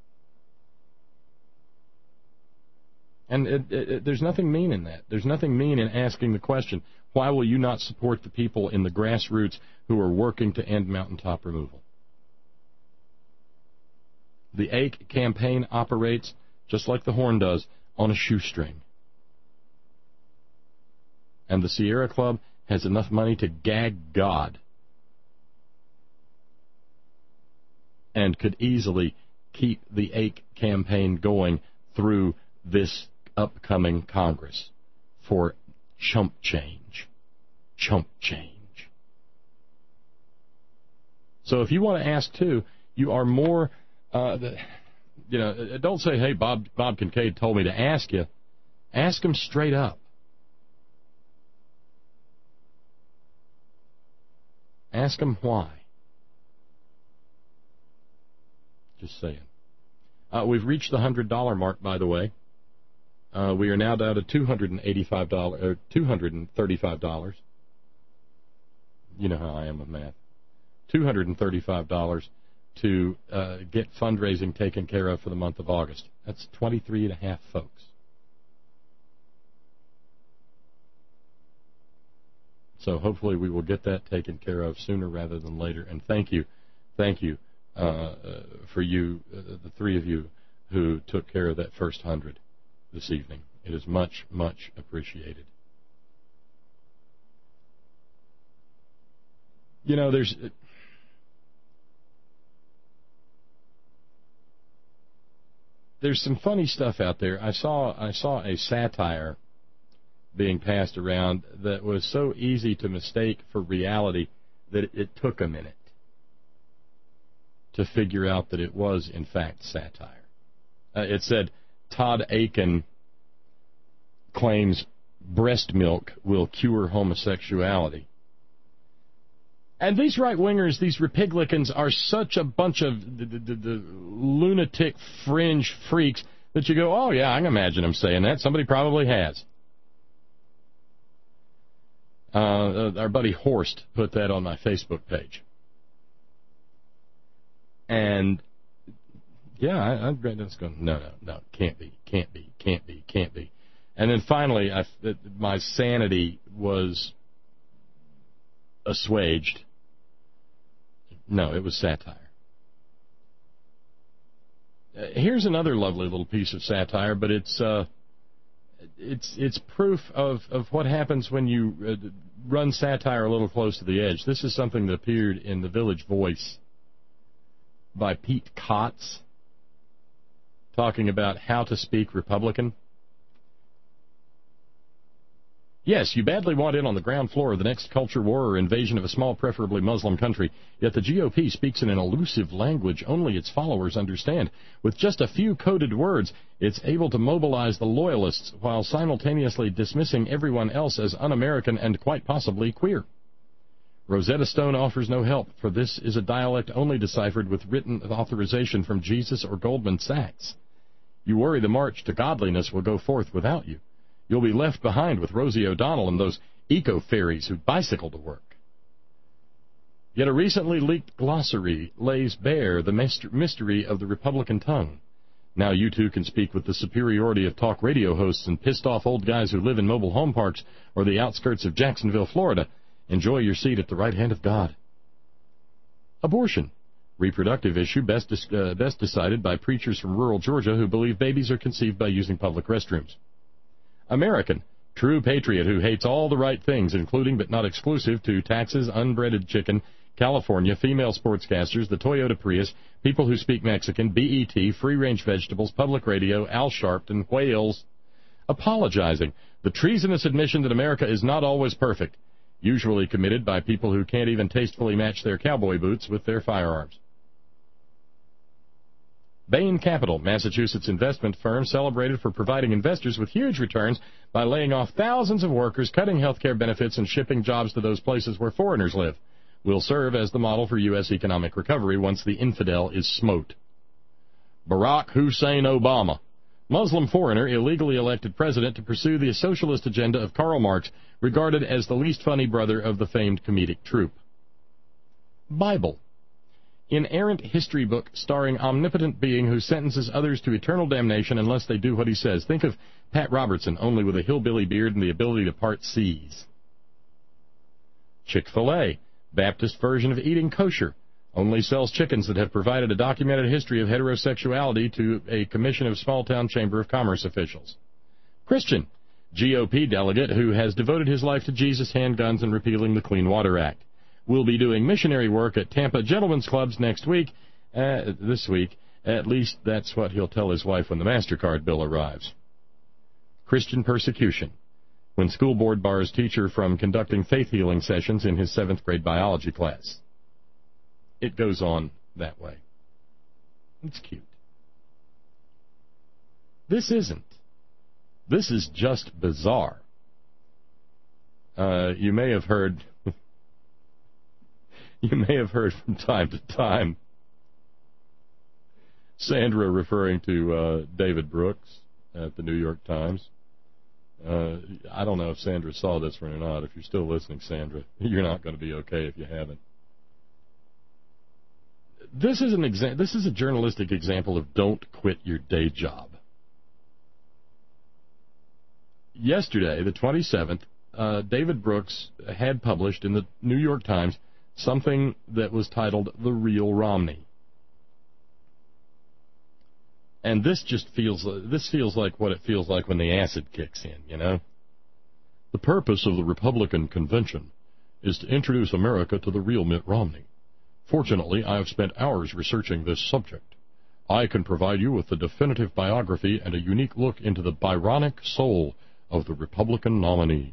And it, it, it, there's nothing mean in that. There's nothing mean in asking the question, why will you not support the people in the grassroots who are working to end mountaintop removal? The A C E campaign operates, just like the Horn does, on a shoestring. And the Sierra Club has enough money to gag God and could easily keep the A C E campaign going through this upcoming Congress for chump change. Chump change. So if you want to ask, too, you are more, uh, the, you know, don't say, hey, Bob, Bob Kincaid told me to ask you. Ask him straight up. Ask him why. Just saying. Uh, we've reached the one hundred dollar mark, by the way. Uh, we are now down to two hundred eighty-five dollars, or two hundred thirty-five dollars. You know how I am with math. two hundred thirty-five dollars to uh, get fundraising taken care of for the month of August. That's twenty-three and a half folks. So hopefully we will get that taken care of sooner rather than later. And thank you, thank you uh, uh, for you, uh, the three of you who took care of that first hundred this evening. It is much, much appreciated. You know, there's there's some funny stuff out there. I saw I saw a satire being passed around that was so easy to mistake for reality that it, it took a minute to figure out that it was, in fact, satire. Uh, it said, Todd Akin claims breast milk will cure homosexuality. And these right-wingers, these Republicans, are such a bunch of the, the, the, the lunatic fringe freaks that you go, oh, yeah, I can imagine them saying that. Somebody probably has. Uh, our buddy Horst put that on my Facebook page. And Yeah, I, I read this going, no, no, no, can't be, can't be, can't be, can't be. And then finally, I, my sanity was assuaged. No, it was satire. Uh, here's another lovely little piece of satire, but it's uh, it's it's proof of, of what happens when you uh, run satire a little close to the edge. This is something that appeared in the Village Voice by Pete Kotz, talking about how to speak Republican. Yes, you badly want in on the ground floor of the next culture war or invasion of a small, preferably Muslim country, yet the G O P speaks in an elusive language only its followers understand. With just a few coded words, it's able to mobilize the loyalists while simultaneously dismissing everyone else as un-American and quite possibly queer. Rosetta Stone offers no help, for this is a dialect only deciphered with written authorization from Jesus or Goldman Sachs. You worry the march to godliness will go forth without you. You'll be left behind with Rosie O'Donnell and those eco-fairies who bicycle to work. Yet a recently leaked glossary lays bare the mystery of the Republican tongue. Now you too can speak with the superiority of talk radio hosts and pissed-off old guys who live in mobile home parks or the outskirts of Jacksonville, Florida. Enjoy your seat at the right hand of God. Abortion. Reproductive issue best, uh, best decided by preachers from rural Georgia who believe babies are conceived by using public restrooms. American, true patriot who hates all the right things, including but not exclusive to taxes, unbreaded chicken, California, female sportscasters, the Toyota Prius, people who speak Mexican, B E T, free-range vegetables, public radio, Al Sharpton, whales. Apologizing, the treasonous admission that America is not always perfect, usually committed by people who can't even tastefully match their cowboy boots with their firearms. Bain Capital, Massachusetts investment firm celebrated for providing investors with huge returns by laying off thousands of workers, cutting health care benefits, and shipping jobs to those places where foreigners live, will serve as the model for U S economic recovery once the infidel is smote. Barack Hussein Obama, Muslim foreigner illegally elected president to pursue the socialist agenda of Karl Marx, regarded as the least funny brother of the famed comedic troupe. Bible. Inerrant history book starring omnipotent being who sentences others to eternal damnation unless they do what he says. Think of Pat Robertson, only with a hillbilly beard and the ability to part seas. Chick-fil-A, Baptist version of eating kosher, only sells chickens that have provided a documented history of heterosexuality to a commission of small-town Chamber of Commerce officials. Christian, G O P delegate who has devoted his life to Jesus, handguns, and repealing the Clean Water Act. We'll be doing missionary work at Tampa Gentlemen's Clubs next week, uh, this week. At least that's what he'll tell his wife when the MasterCard bill arrives. Christian persecution. When school board bars teacher from conducting faith healing sessions in his seventh grade biology class. It goes on that way. It's cute. This isn't. This is just bizarre. Uh, you may have heard... You may have heard from time to time Sandra referring to uh, David Brooks at the New York Times. Uh, I don't know if Sandra saw this one or not. If you're still listening, Sandra, you're not going to be okay if you haven't. This is an exa- This is a journalistic example of don't quit your day job. Yesterday, the twenty-seventh, uh, David Brooks had published in the New York Times something that was titled The Real Romney. And this just feels, this feels like what it feels like when the acid kicks in, you know? The purpose of the Republican convention is to introduce America to the real Mitt Romney. Fortunately, I have spent hours researching this subject. I can provide you with the definitive biography and a unique look into the Byronic soul of the Republican nominee.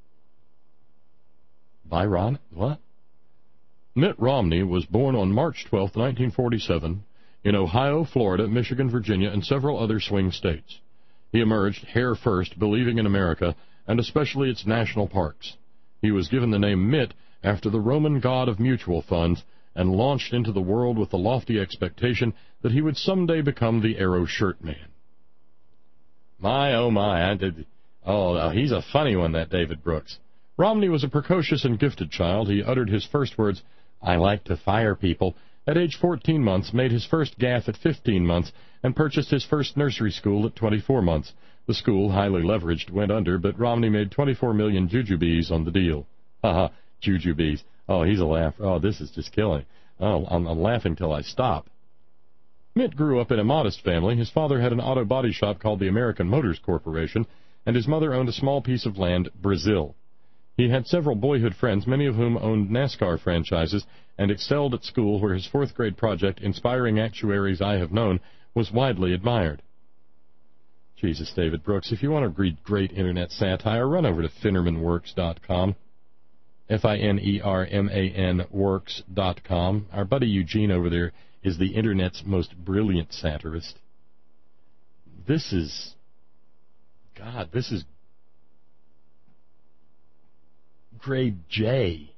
Byron? What? Mitt Romney was born on March twelfth, nineteen forty-seven, in Ohio, Florida, Michigan, Virginia, and several other swing states. He emerged hair first, believing in America, and especially its national parks. He was given the name Mitt after the Roman god of mutual funds, and launched into the world with the lofty expectation that he would someday become the Arrow Shirt Man. My, oh my, I did... Oh, he's a funny one, that David Brooks. Romney was a precocious and gifted child. He uttered his first words, "I like to fire people," At age fourteen months, made his first gaff at fifteen months, and purchased his first nursery school at twenty-four months. The school, highly leveraged, went under, but Romney made twenty-four million jujubes on the deal. Haha, jujubes. Oh, he's a laugh. Oh, this is just killing. Oh, I'm, I'm laughing till I stop. Mitt grew up in a modest family. His father had an auto body shop called the American Motors Corporation, and his mother owned a small piece of land, Brazil. He had several boyhood friends, many of whom owned NASCAR franchises, and excelled at school, where his fourth-grade project, Inspiring Actuaries I Have Known, was widely admired. Jesus, David Brooks, if you want to read great Internet satire, run over to Finnerman Works dot com. F I N E R M A N Works dot com. Our buddy Eugene over there is the Internet's most brilliant satirist. This is... God, this is... grade J.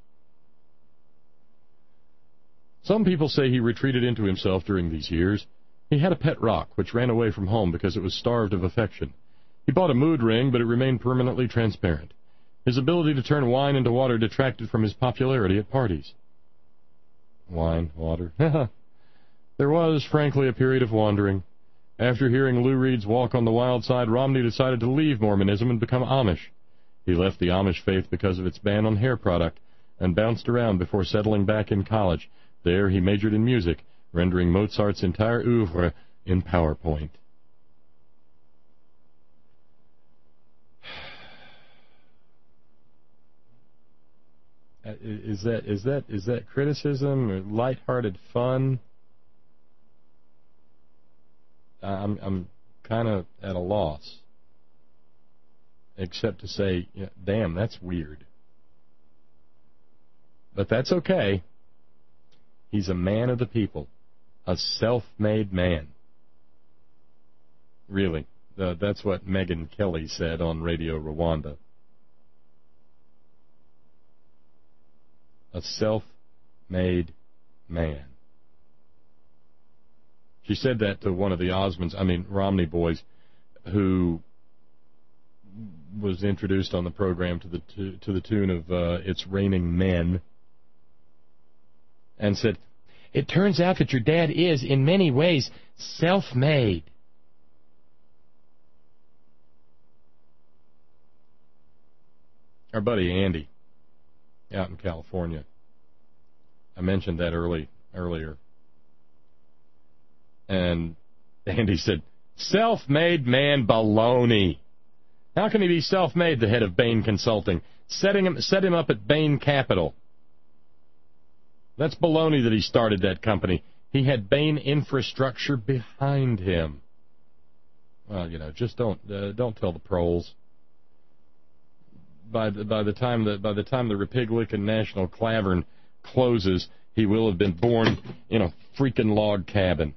Some people say he retreated into himself during these years. He had a pet rock, which ran away from home because it was starved of affection. He bought a mood ring, but it remained permanently transparent. His ability to turn wine into water detracted from his popularity at parties. Wine, water. There was, frankly, a period of wandering. After hearing Lou Reed's Walk on the Wild Side, Romney decided to leave Mormonism and become Amish. He left the Amish faith because of its ban on hair product and bounced around before settling back in college. There he majored in music, rendering Mozart's entire oeuvre in PowerPoint. Is that is that is that criticism or lighthearted fun? I'm I'm kind of at a loss, except to say, yeah, damn, that's weird. But that's okay. He's a man of the people, a self-made man. Really, uh, that's what Megyn Kelly said on Radio Rwanda. A self-made man. She said that to one of the Osmonds, I mean Romney boys, who was introduced on the program to the to, to the tune of uh, "It's Raining Men," and said, "It turns out that your dad is, in many ways, self-made." Our buddy Andy, out in California, I mentioned that early earlier, and Andy said, "Self-made man baloney. How can he be self-made, the head of Bain Consulting? Setting him, set him up at Bain Capital. That's baloney that he started that company. He had Bain Infrastructure behind him." Well, you know, just don't uh, don't tell the proles. By the by the time the by the time the Republican National Clavern closes, he will have been born in a freaking log cabin.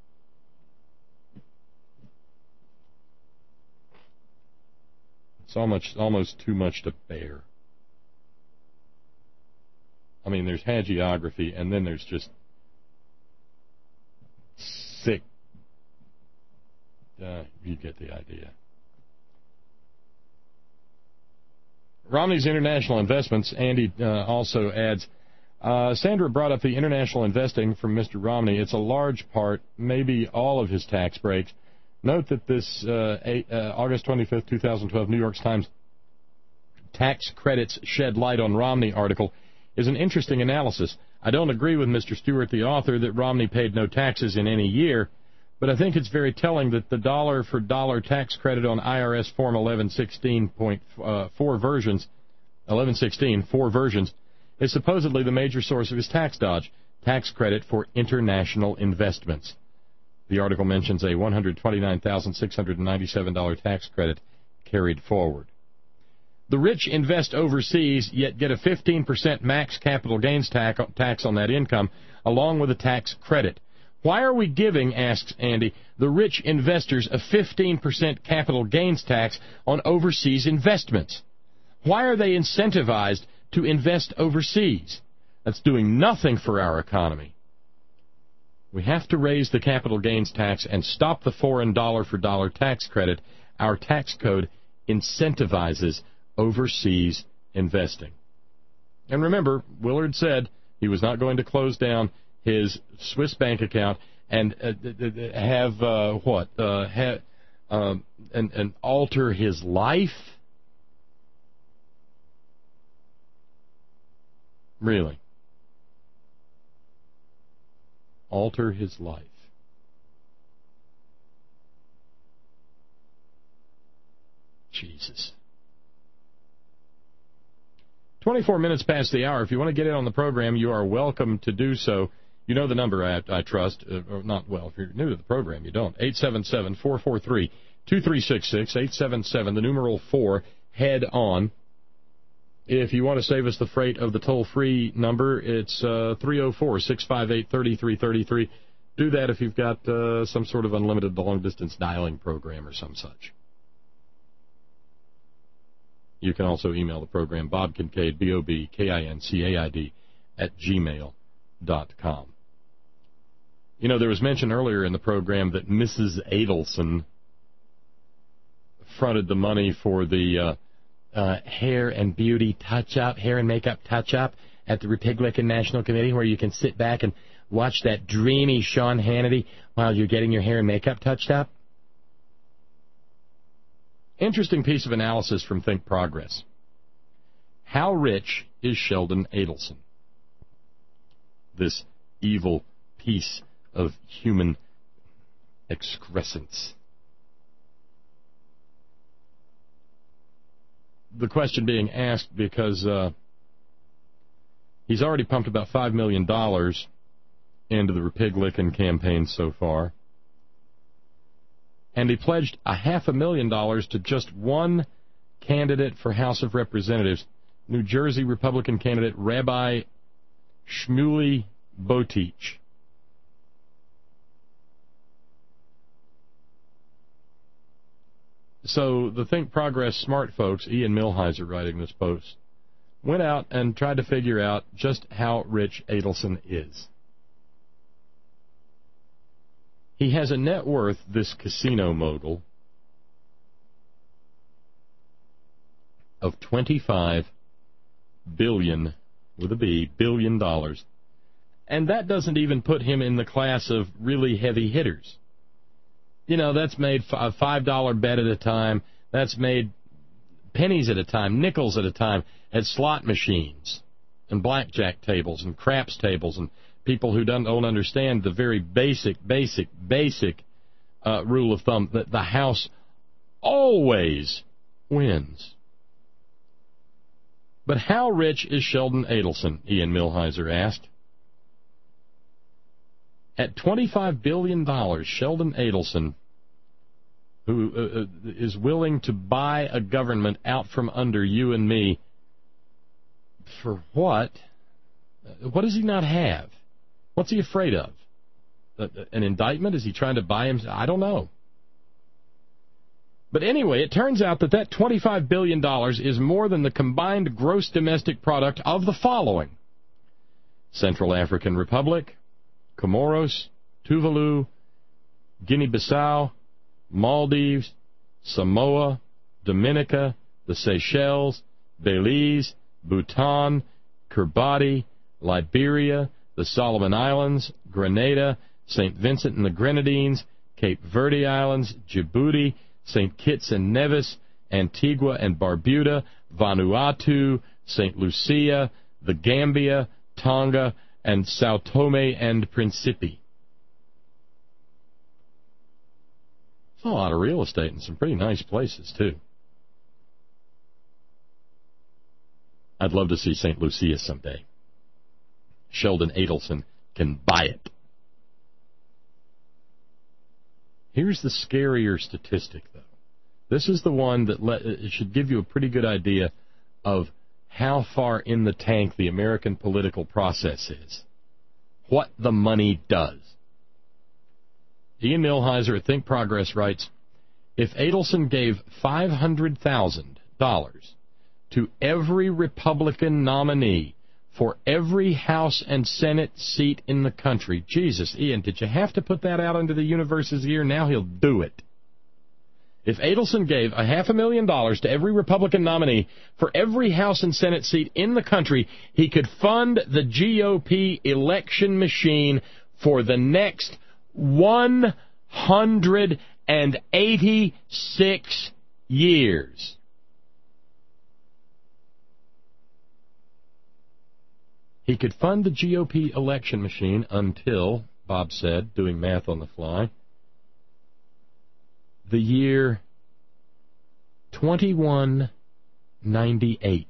It's almost almost too much to bear. I mean, there's hagiography, and then there's just sick. Uh, you get the idea. Romney's international investments, Andy uh, also adds, uh, Sandra brought up the international investing from Mister Romney. It's a large part, maybe all of his tax breaks. Note that this uh, eight, uh, August twenty-fifth, two thousand twelve New York Times Tax Credits Shed Light on Romney article is an interesting analysis. I don't agree with Mister Stewart, the author, that Romney paid no taxes in any year, but I think it's very telling that the dollar-for-dollar tax credit on I R S Form eleven sixteen point four versions, eleven sixteen, four versions, is supposedly the major source of his tax dodge, tax credit for international investments. The article mentions a one hundred twenty-nine thousand six hundred ninety-seven dollars tax credit carried forward. The rich invest overseas, yet get a fifteen percent max capital gains tax on that income, along with a tax credit. Why are we giving, asks Andy, the rich investors a fifteen percent capital gains tax on overseas investments? Why are they incentivized to invest overseas? That's doing nothing for our economy. We have to raise the capital gains tax and stop the foreign dollar-for-dollar tax credit. Our tax code incentivizes overseas investing. And remember, Willard said he was not going to close down his Swiss bank account and uh, have uh, what? Uh, have, um, and, and alter his life? Really? Alter his life. Jesus. twenty-four minutes past the hour. If you want to get in on the program, you are welcome to do so. You know the number, I, I trust. Uh, or not, well, if you're new to the program, you don't. eight seven seven, four four three, two three six six, eight seven seven, the numeral four, head on. If you want to save us the freight of the toll-free number, it's uh, three oh four, six five eight, three three three three. Do that if you've got uh, some sort of unlimited long-distance dialing program or some such. You can also email the program, Bob Kincaid, B O B K I N C A I D, at gmail dot com. You know, there was mention earlier in the program that Missus Adelson fronted the money for the uh, uh, hair and beauty touch-up, hair and makeup touch-up at the Republican National Committee, where you can sit back and watch that dreamy Sean Hannity while you're getting your hair and makeup touched up. Interesting piece of analysis from Think Progress. How rich is Sheldon Adelson? This evil piece of human excrescence. The question being asked because uh, he's already pumped about five million dollars into the Republican campaign so far. And he pledged a half a million dollars to just one candidate for House of Representatives, New Jersey Republican candidate Rabbi Shmuley Boteach. So the Think Progress smart folks, Ian Millhiser writing this post, went out and tried to figure out just how rich Adelson is. He has a net worth, this casino mogul, of twenty-five billion, with a B, billion dollars. And that doesn't even put him in the class of really heavy hitters. You know, that's made a five dollar bet at a time. That's made pennies at a time, nickels at a time, at slot machines and blackjack tables and craps tables and people who don't, don't understand the very basic, basic, basic uh, rule of thumb that the house always wins. But how rich is Sheldon Adelson, Ian Millhiser asked. At twenty-five billion dollars, Sheldon Adelson, who uh, is willing to buy a government out from under you and me, for what? What does he not have? What's he afraid of? An indictment? Is he trying to buy him? I don't know. But anyway, it turns out that that twenty-five billion dollars is more than the combined gross domestic product of the following: Central African Republic, Comoros, Tuvalu, Guinea-Bissau, Maldives, Samoa, Dominica, the Seychelles, Belize, Bhutan, Kiribati, Liberia, the Solomon Islands, Grenada, Saint Vincent and the Grenadines, Cape Verde Islands, Djibouti, Saint Kitts and Nevis, Antigua and Barbuda, Vanuatu, Saint Lucia, the Gambia, Tonga, and Sao Tome and Principe. It's a lot of real estate and some pretty nice places, too. I'd love to see Saint Lucia someday. Sheldon Adelson can buy it. Here's the scarier statistic, though. This is the one that let, it should give you a pretty good idea of how far in the tank the American political process is. What the money does. Ian Millhiser at Think Progress writes, if Adelson gave five hundred thousand dollars to every Republican nominee for every House and Senate seat in the country. Jesus, Ian, did you have to put that out into the universe's ear? Now he'll do it. If Adelson gave a half a million dollars to every Republican nominee for every House and Senate seat in the country, he could fund the G O P election machine for the next one hundred eighty-six years. He could fund the G O P election machine until, Bob said, doing math on the fly, the year twenty-one ninety-eight.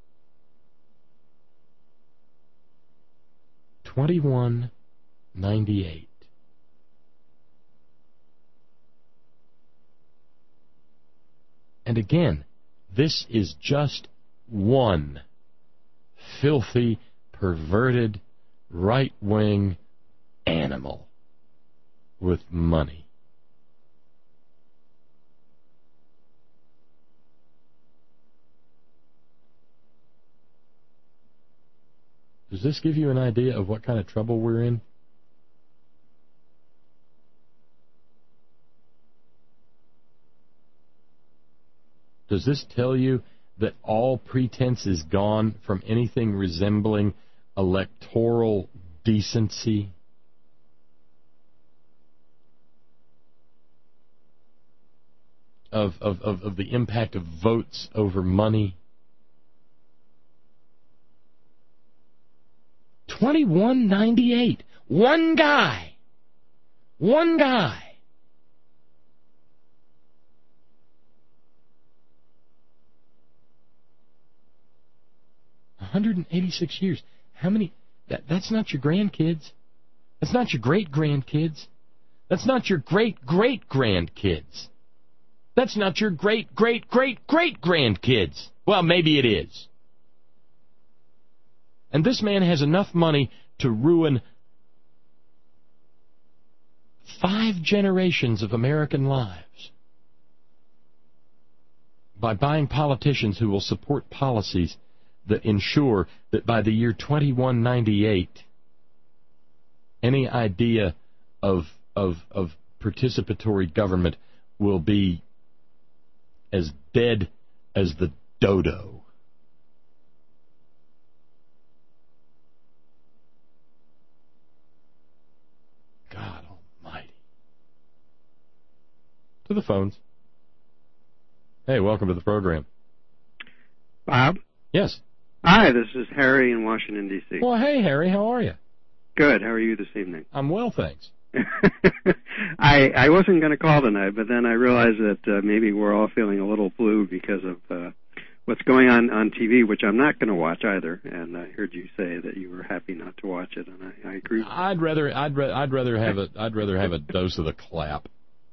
twenty-one ninety-eight. And again, this is just one filthy, perverted, right-wing animal with money. Does this give you an idea of what kind of trouble we're in? Does this tell you that all pretense is gone from anything resembling electoral decency? Of, of, of, of the impact of votes over money? twenty-one ninety-eight. One guy. One guy. one hundred eighty-six years. How many? That, that's not your grandkids. That's not your great-grandkids. That's not your great-great-grandkids. That's not your great-great-great-great-grandkids. Well, maybe it is. And this man has enough money to ruin five generations of American lives by buying politicians who will support policies that ensure that by the year twenty-one ninety-eight, any idea of, of, of participatory government will be as dead as the dodo. God almighty. To the phones. Hey, welcome to the program. Bob? Yes. Hi, this is Harry in Washington, D C Well, hey, Harry, how are you? Good. How are you this evening? I'm well, thanks. I I wasn't going to call tonight, but then I realized that uh, maybe we're all feeling a little blue because of uh, what's going on on T V, which I'm not going to watch either. And I heard you say that you were happy not to watch it, and I, I agree. With I'd rather I'd ra- I'd rather have a I'd rather have a dose of the clap.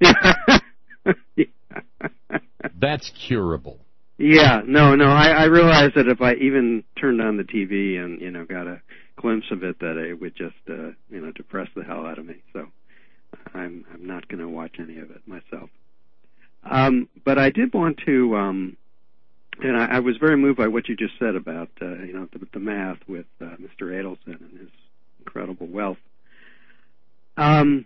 That's curable. Yeah, no, no. I, I realized that if I even turned on the T V and you know got a glimpse of it, that it would just uh, you know depress the hell out of me. So I'm I'm not going to watch any of it myself. Um, but I did want to, um, and I, I was very moved by what you just said about uh, you know the, the math with uh, Mister Adelson and his incredible wealth. Um.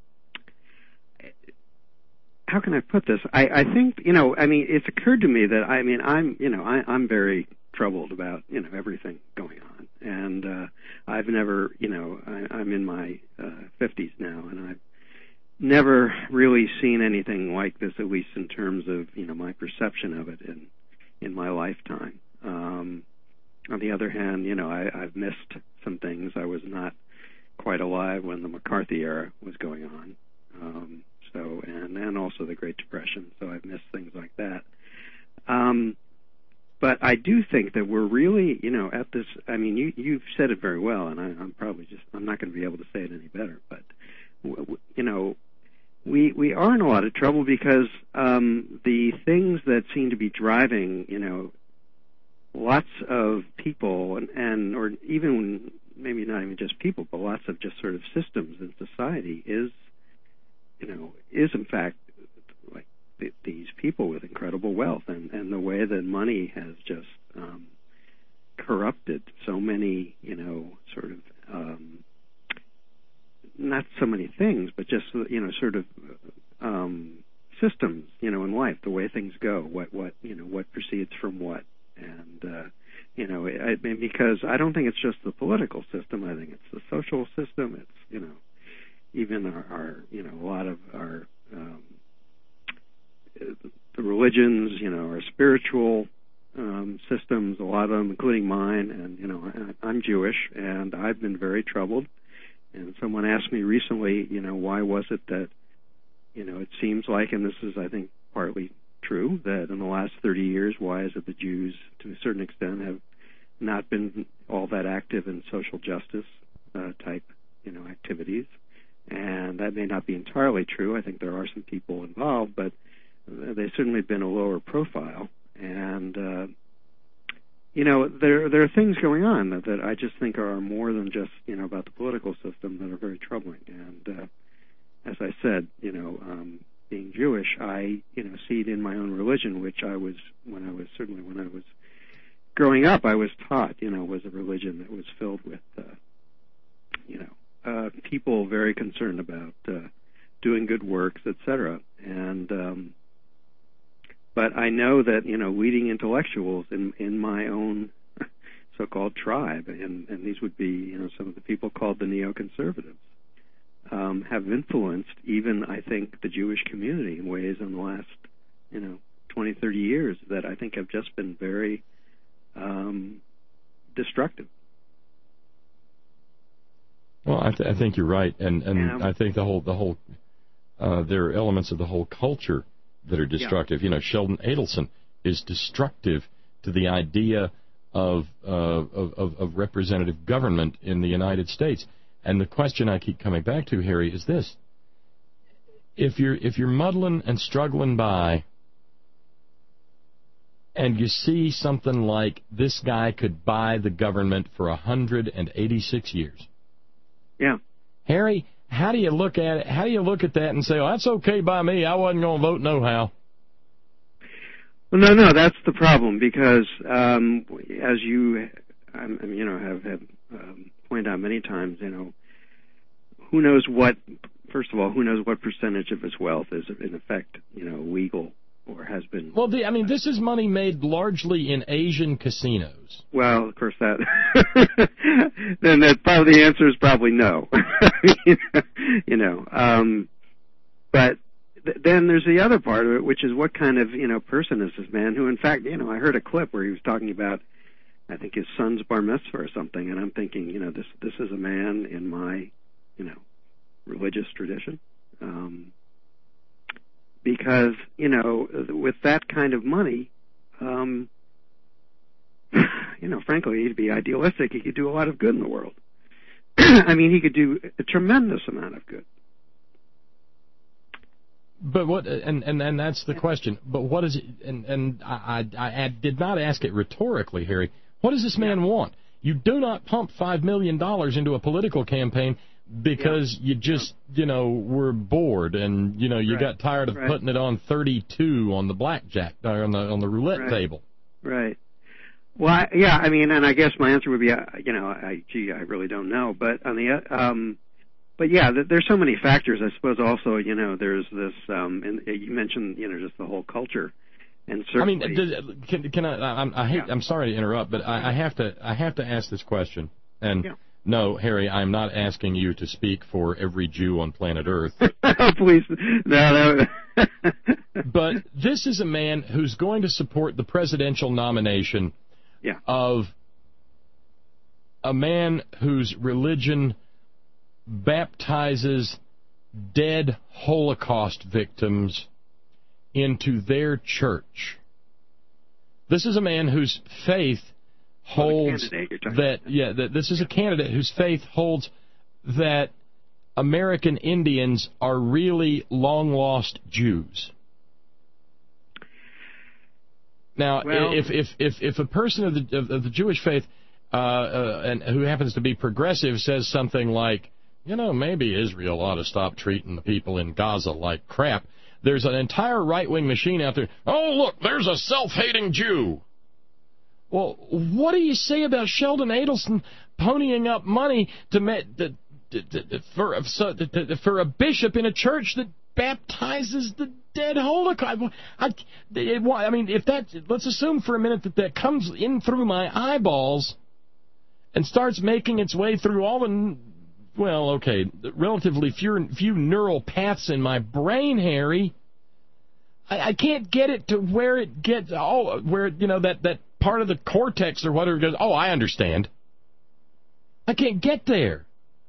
How can I put this? I, I think, you know, I mean, it's occurred to me that, I mean, I'm, you know, I, I'm very troubled about, you know, everything going on. And uh, I've never, you know, I, I'm in my uh, fifties now, and I've never really seen anything like this, at least in terms of, you know, my perception of it in, in my lifetime. Um, on the other hand, you know, I, I've missed some things. I was not quite alive when the McCarthy era was going on. Um, So, and, and also the Great Depression, so I've missed things like that. Um, but I do think that we're really, you know, at this, I mean, you, you've said it very well, and I, I'm probably just, I'm not going to be able to say it any better, but, w- w- you know, we we are in a lot of trouble because um, the things that seem to be driving, you know, lots of people, and, and or even, maybe not even just people, but lots of just sort of systems in society is, you know, is in fact like th- these people with incredible wealth, and, and the way that money has just um, corrupted so many, you know, sort of um, not so many things, but just you know, sort of um, systems, you know, in life, the way things go, what what you know, what proceeds from what, and uh, you know, I, I mean, because I don't think it's just the political system. I think it's the social system. It's, you know, even our, our you know, a lot of our um, the religions, you know, our spiritual um, systems, a lot of them, including mine, and you know, I, I'm Jewish, and I've been very troubled. And someone asked me recently, you know, why was it that, you know, it seems like, and this is, I think, partly true, that in the last thirty years, why is it the Jews, to a certain extent, have not been all that active in social justice uh, type, you know, activities? And that may not be entirely true. I think there are some people involved, but they've certainly been a lower profile. And, uh, you know, there there are things going on that, that I just think are more than just, you know, about the political system that are very troubling. And uh, as I said, you know, um, being Jewish, I, you know, see it in my own religion, which I was, when I was, certainly when I was growing up, I was taught, you know, was a religion that was filled with, uh, you know, uh, people very concerned about uh, doing good works, et cetera. And, um, but I know that, you know, leading intellectuals in, in my own so-called tribe, and, and these would be, you know, some of the people called the neoconservatives, um, have influenced even, I think, the Jewish community in ways in the last, you know, twenty, thirty years that I think have just been very um, destructive. Well, I, th- I think you're right, and and yeah. I think the whole the whole uh, there are elements of the whole culture that are destructive. Yeah. You know, Sheldon Adelson is destructive to the idea of, uh, of, of of representative government in the United States. And the question I keep coming back to, Harry, is this: if you're if you're muddling and struggling by, and you see something like this guy could buy the government for one hundred eighty-six years, yeah, Harry, how do you look at it? How do you look at that and say, "Oh, that's okay by me. I wasn't going to vote no how"? Well, no, no, that's the problem, because um, as you, um, you know, have, have um, pointed out many times, you know, who knows what? First of all, who knows what percentage of his wealth is in effect, you know, legal or has been. Well, the, I mean, this is money made largely in Asian casinos. Well, of course, that then that probably the answer is probably no. you know, um, but th- then there's the other part of it, which is what kind of, you know, person is this man? Who, in fact, you know, I heard a clip where he was talking about, I think, his son's bar mitzvah or something, and I'm thinking, you know, this this is a man in my, you know, religious tradition. Um, Because, you know, with that kind of money, um, you know, frankly, he'd be idealistic. He could do a lot of good in the world. I mean, he could do a tremendous amount of good. But what, and, and, and that's the question, but what is it, and, and I, I, I did not ask it rhetorically, Harry, what does this man want? You do not pump five million dollars into a political campaign because yeah. you just, you know, were bored and, you know, you right. got tired of right. putting it on thirty-two on the blackjack, or on the on the roulette right. table. Right. Well, I, yeah, I mean, and I guess my answer would be, uh, you know, I, gee, I really don't know. But on the, um, but yeah, th- there's so many factors. I suppose also, you know, there's this, um, and you mentioned, you know, just the whole culture. And certainly, I mean, does, can, can I? I, I hate. Yeah. I'm sorry to interrupt, but I, I have to. I have to ask this question. And yeah. no, Harry, I'm not asking you to speak for every Jew on planet Earth. Please, no, no. But this is a man who's going to support the presidential nomination yeah. of a man whose religion baptizes dead Holocaust victims into their church. This is a man whose faith holds well, that, yeah, that this is a candidate whose faith holds that American Indians are really long-lost Jews. Now, well, if, if, if, if a person of the, of, of the Jewish faith uh, uh, and who happens to be progressive says something like, you know, maybe Israel ought to stop treating the people in Gaza like crap, there's an entire right-wing machine out there. Oh, look, there's a self-hating Jew. Well, what do you say about Sheldon Adelson ponying up money to, to, to, to for so, to, for a bishop in a church that baptizes the dead Holocaust. I, it, I mean, if that, let's assume for a minute that that comes in through my eyeballs and starts making its way through all the, well, okay, relatively few, few neural paths in my brain, Harry. I, I can't get it to where it gets, oh, where, you know, that, that part of the cortex or whatever goes, oh, I understand. I can't get there.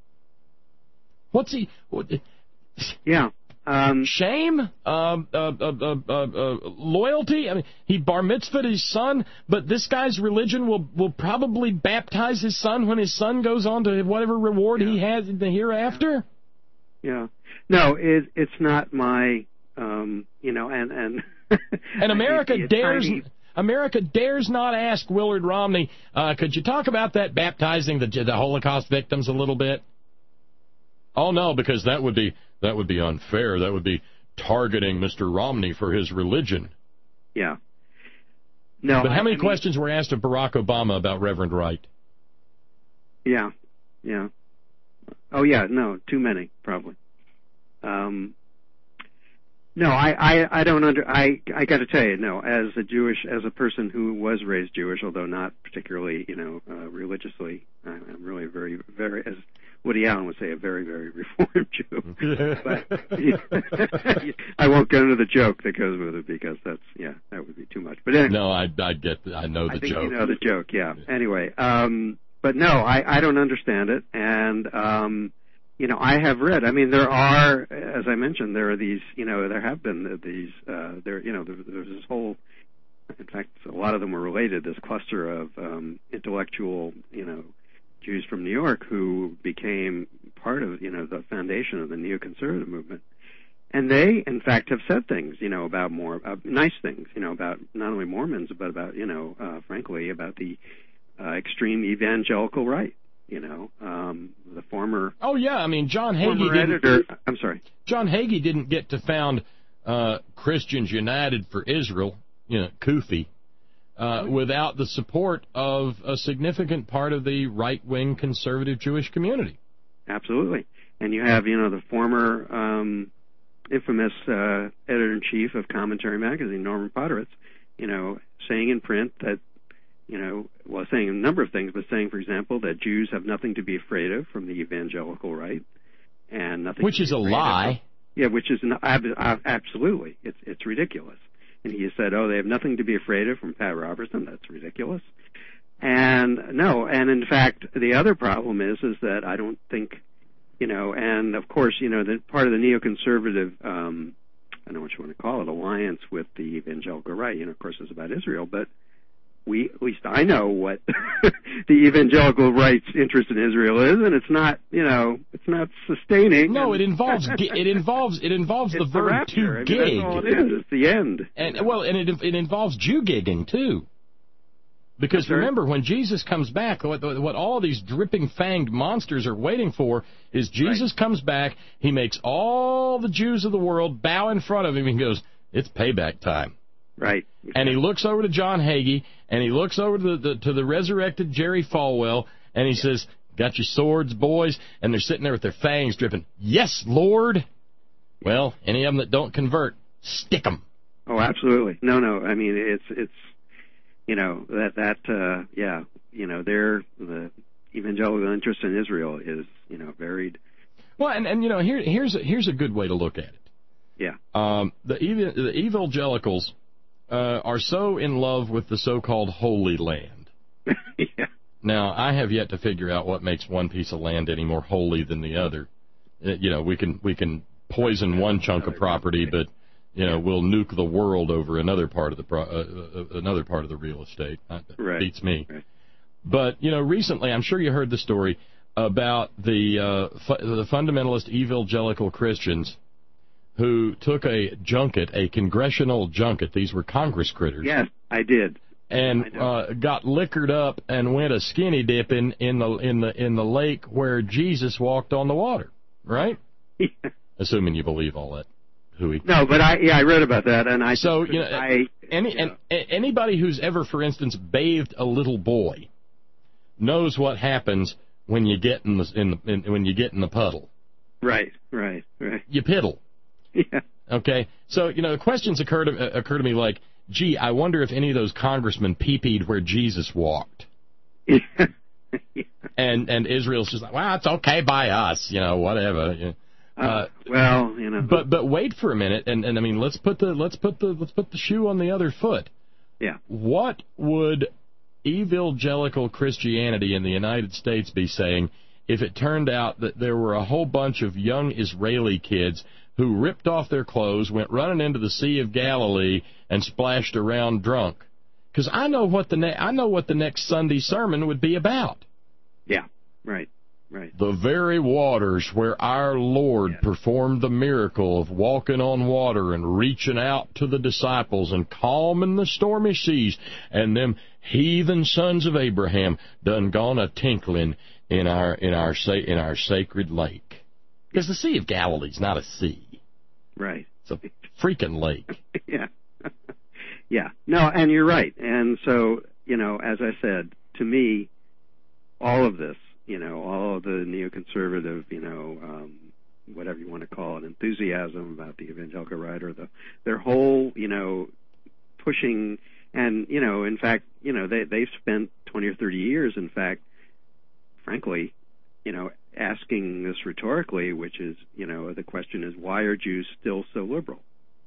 What's he... What, yeah. Um, Shame? Um, uh, uh, uh, uh, uh, loyalty? I mean, he bar mitzvahed his son, but this guy's religion will, will probably baptize his son when his son goes on to whatever reward yeah. he has in the hereafter? Yeah. No, it, it's not my, um, you know, and... And, and America dares... Tiny... America dares not ask Willard Romney, uh, could you talk about that baptizing the, the Holocaust victims a little bit? Oh, no, because that would be that would be unfair. That would be targeting Mister Romney for his religion. Yeah. No. But how I, many I questions mean, were asked of Barack Obama about Reverend Wright? Yeah. Yeah. Oh, yeah. No, too many, probably. Um. No, I, I, I don't under, I, I gotta tell you, no, as a Jewish, as a person who was raised Jewish, although not particularly, you know, uh, religiously, I'm really very, very, as Woody Allen would say, a very, very reformed Jew. But I won't go into the joke that goes with it because that's, yeah, that would be too much. But anyway. No, I, I get, the, I know the I think joke. You know the joke, yeah. Anyway, um, but no, I, I don't understand it, and, um, you know, I have read, I mean, there are, as I mentioned, there are these, you know, there have been these, uh, there, you know, there, there's this whole, in fact, a lot of them were related, this cluster of um, intellectual, you know, Jews from New York who became part of, you know, the foundation of the neoconservative movement. And they, in fact, have said things, you know, about more, uh, nice things, you know, about not only Mormons, but about, you know, uh, frankly, about the uh, extreme evangelical right. You know, um, the former... Oh, yeah, I mean, John Hagee didn't... Editor, I'm sorry. John Hagee didn't get to found uh, Christians United for Israel, you know, C U F I, uh, without the support of a significant part of the right-wing conservative Jewish community. Absolutely. And you have, you know, the former um, infamous uh, editor-in-chief of Commentary Magazine, Norman Podhoretz, you know, saying in print that, you know, well, saying a number of things, but saying, for example, that Jews have nothing to be afraid of from the evangelical right, and nothing. Which is a lie. Of. Yeah, which is an, absolutely, it's it's ridiculous. And he said, oh, they have nothing to be afraid of from Pat Robertson. That's ridiculous. And no, and in fact, the other problem is is that I don't think, you know, and of course, you know, the part of the neoconservative, um, I don't know what you want to call it, alliance with the evangelical right, you know, of course, is about Israel, but. We, at least I know what the evangelical right's interest in Israel is, and it's not, you know, it's not sustaining. No, it involves it involves it involves the verb to gig. I mean, that's all it is. It's the end. And well, and it it involves Jew gigging too. Because remember, when Jesus comes back, what, what all these dripping fanged monsters are waiting for is Jesus right. comes back. He makes all the Jews of the world bow in front of him, and he goes, "It's payback time." Right. And he looks over to John Hagee, and he looks over to the, the to the resurrected Jerry Falwell, and he yeah. says, "Got your swords, boys?" And they're sitting there with their fangs dripping. "Yes, Lord." Well, any of them that don't convert, stick 'em. Oh, absolutely. No, no. I mean, it's it's you know that that uh, yeah, you know, their the evangelical interest in Israel is you know varied. Well, and and you know here here's a, here's a good way to look at it. Yeah. Um, the the evangelicals. Uh, are so in love with the so-called Holy Land. yeah. Now, I have yet to figure out what makes one piece of land any more holy than the other. Uh, you know, we can we can poison one chunk of property, but you know, we'll nuke the world over another part of the pro- uh, uh, another part of the real estate. That right. beats me. Right. But you know, recently, I'm sure you heard the story about the uh, fu- the fundamentalist evangelical Christians who took a junket, a congressional junket. These were Congress critters. Yes, I did. And I uh, got liquored up and went a skinny dipping in the in the in the lake where Jesus walked on the water. Right? Yeah. Assuming you believe all that. Hooey. No, but I yeah I read about that, and I so just, you know I, any yeah. and anybody who's ever, for instance, bathed a little boy knows what happens when you get in the in, the, in when you get in the puddle. Right, right, right. You piddle. Yeah. Okay, so, you know, the questions occur to, uh, occur to me like, gee, I wonder if any of those congressmen pee-peed where Jesus walked. Yeah. And and Israel's just like, well, it's okay by us, you know, whatever. You know. Uh, uh, well, you know. But but wait for a minute, and, and I mean, let's put the let's put the let's put the shoe on the other foot. Yeah. What would evangelical Christianity in the United States be saying if it turned out that there were a whole bunch of young Israeli kids who ripped off their clothes, went running into the Sea of Galilee, and splashed around drunk? Because I know what the ne- I know what the next Sunday sermon would be about. Yeah, right, right. The very waters where our Lord yeah. performed the miracle of walking on water and reaching out to the disciples and calming the stormy seas, and them heathen sons of Abraham done gone a tinkling in our in our sa- in our sacred lake. Because the Sea of Galilee's not a sea. Right. It's a freaking lake. Yeah. Yeah. No, and you're right. And so, you know, as I said, to me, all of this, you know, all of the neoconservative, you know, um, whatever you want to call it, enthusiasm about the evangelical right, or the, their whole, you know, pushing, and, you know, in fact, you know, they, they've spent twenty or thirty years, in fact, frankly, you know, asking this rhetorically, which is, you know, the question is, why are Jews still so liberal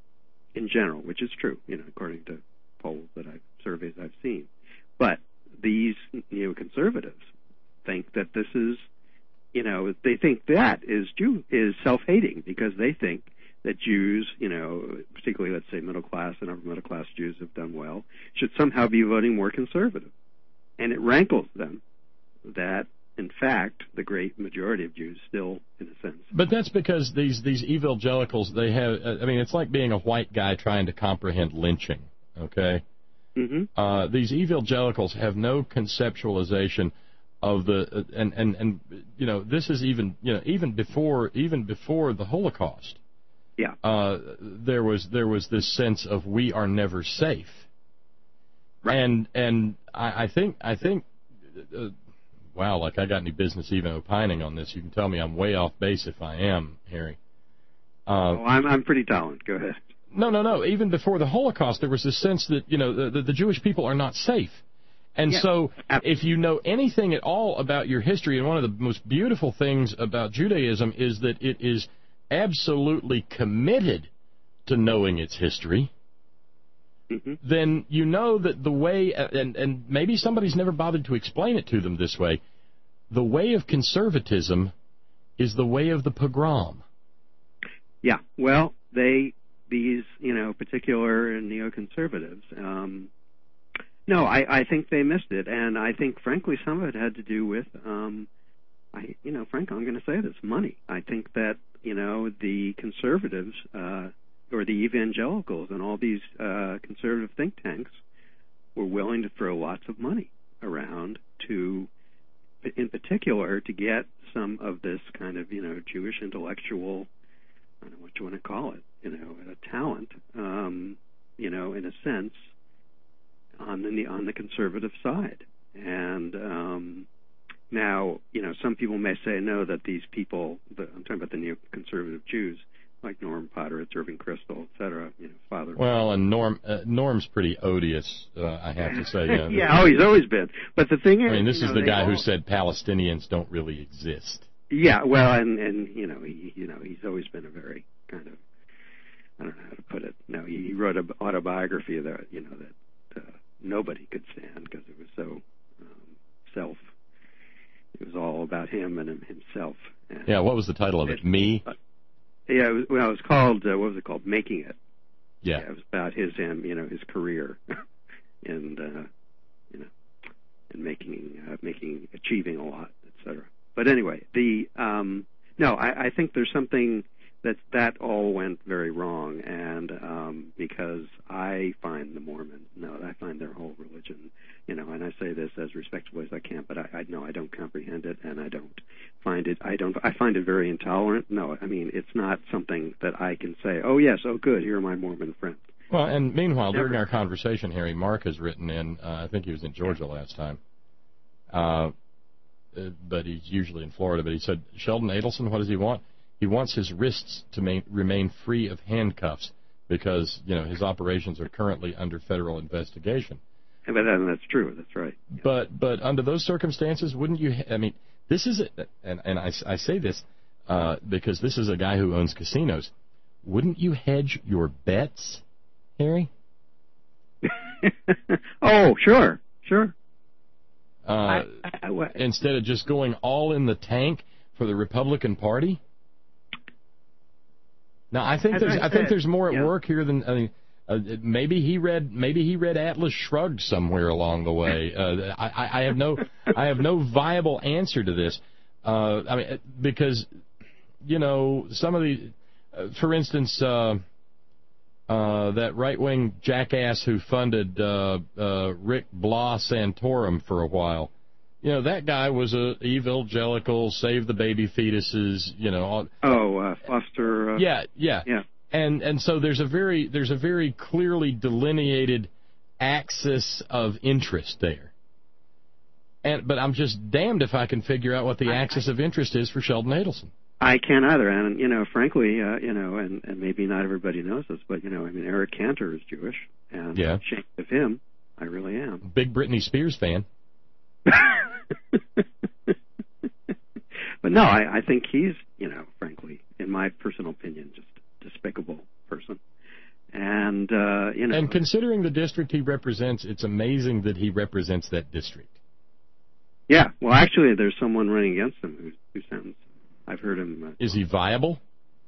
in general, which is true, you know, according to polls that I've, surveys I've seen. But these neoconservatives think that this is, you know, they think that is Jew is self-hating, because they think that Jews, you know, particularly let's say middle class and upper middle class Jews have done well, should somehow be voting more conservative. And it rankles them that, in fact, the great majority of Jews still, in a sense. But that's because these, these evangelicals, they have, I mean, it's like being a white guy trying to comprehend lynching, okay? Mm-hmm. Uh, these evangelicals have no conceptualization of the, and, and, and, you know, this is even, you know, even before, even before the Holocaust. Yeah. Uh, there was, there was this sense of we are never safe. Right. And, and I, I think, I think, uh, wow, like I got any business even opining on this. You can tell me I'm way off base if I am, Harry. Uh, oh, I'm, I'm pretty tolerant. Go ahead. No, no, no. Even before the Holocaust, there was this sense that, you know, the, the Jewish people are not safe. And yeah. so if you know anything at all about your history, and one of the most beautiful things about Judaism is that it is absolutely committed to knowing its history, mm-hmm. then you know that the way, and, and maybe somebody's never bothered to explain it to them this way, the way of conservatism is the way of the pogrom. Yeah, well, they... these, you know, particular neoconservatives. Um, no, I, I think they missed it, and I think, frankly, some of it had to do with, um, I, you know, frankly, I'm going to say this, money. I think that, you know, the conservatives, uh, or the evangelicals and all these uh, conservative think tanks were willing to throw lots of money around to, in particular, to get some of this kind of, you know, Jewish intellectual, I don't know what you want to call it, you know, a talent, um, you know, in a sense, on the on the conservative side. And um, now, you know, some people may say no, that these people, the, I'm talking about the neoconservative Jews, like Norm Potteritz, Irving Kristol, et cetera, you know, Father. Well, and Norm uh, Norm's pretty odious, uh, I have to say. Yeah, yeah, oh, he's always been. But the thing is, I mean, this you know, is the guy all... who said Palestinians don't really exist. Yeah, well, and and you know, he you know, he's always been a very kind of, I don't know how to put it. No, he, he wrote an autobiography that, you know, that uh, nobody could stand because it was so um, self. It was all about him and himself. And yeah, what was the title of it? it Me. Uh, yeah, it was, well, it was called. Uh, what was it called? Making It. Yeah. yeah it was about his, um, you know, his career, and uh, you know, and making, uh, making, achieving a lot, et cetera. But anyway, the um, no, I, I think there's something that that all went very wrong, and um, because I find the Mormons, no, I find their whole religion, you know, and I say this as respectfully as I can, but I, I know I don't comprehend it, and I don't find it, I don't, I find it very intolerant. No, I mean, it's not something that I can say, oh yes, oh good, here are my Mormon friends. Well, and meanwhile, Never. during our conversation, Harry, Mark has written in, uh, I think he was in Georgia last time, uh, Uh, but he's usually in Florida. But he said, Sheldon Adelson, what does he want? He wants his wrists to ma- remain free of handcuffs because, you know, his operations are currently under federal investigation. Yeah, but then that's true. That's right. Yeah. But but under those circumstances, wouldn't you? I mean, this is a, and and I, I say this uh, because this is a guy who owns casinos. Wouldn't you hedge your bets, Harry? Oh, sure, sure. Uh, I, I, I, instead of just going all in the tank for the Republican Party. Now, I think there's I, I think there's more at yeah. work here than I mean. Uh, maybe he read maybe he read Atlas Shrugged somewhere along the way. Uh, I, I have no I have no viable answer to this. Uh, I mean, because you know some of the, uh, for instance, uh, uh, that right wing jackass who funded uh, uh, Rick Blah Santorum for a while. You know, that guy was a evangelical, save the baby fetuses. You know. All, oh, uh, Foster. Uh, yeah, yeah, yeah. And and so there's a very there's a very clearly delineated axis of interest there. And but I'm just damned if I can figure out what the axis of interest is for Sheldon Adelson. I can't either, and you know, frankly, uh, you know, and, and maybe not everybody knows this, but you know, I mean, Eric Cantor is Jewish, and yeah. I'm ashamed of him. I really am. Big Britney Spears fan. But no, I, I think he's, you know, frankly, in my personal opinion, just despicable person. And, uh, you know. And considering the district he represents, it's amazing that he represents that district. Yeah. Well, actually, there's someone running against him who, who sounds, I've heard him. Uh, is he viable?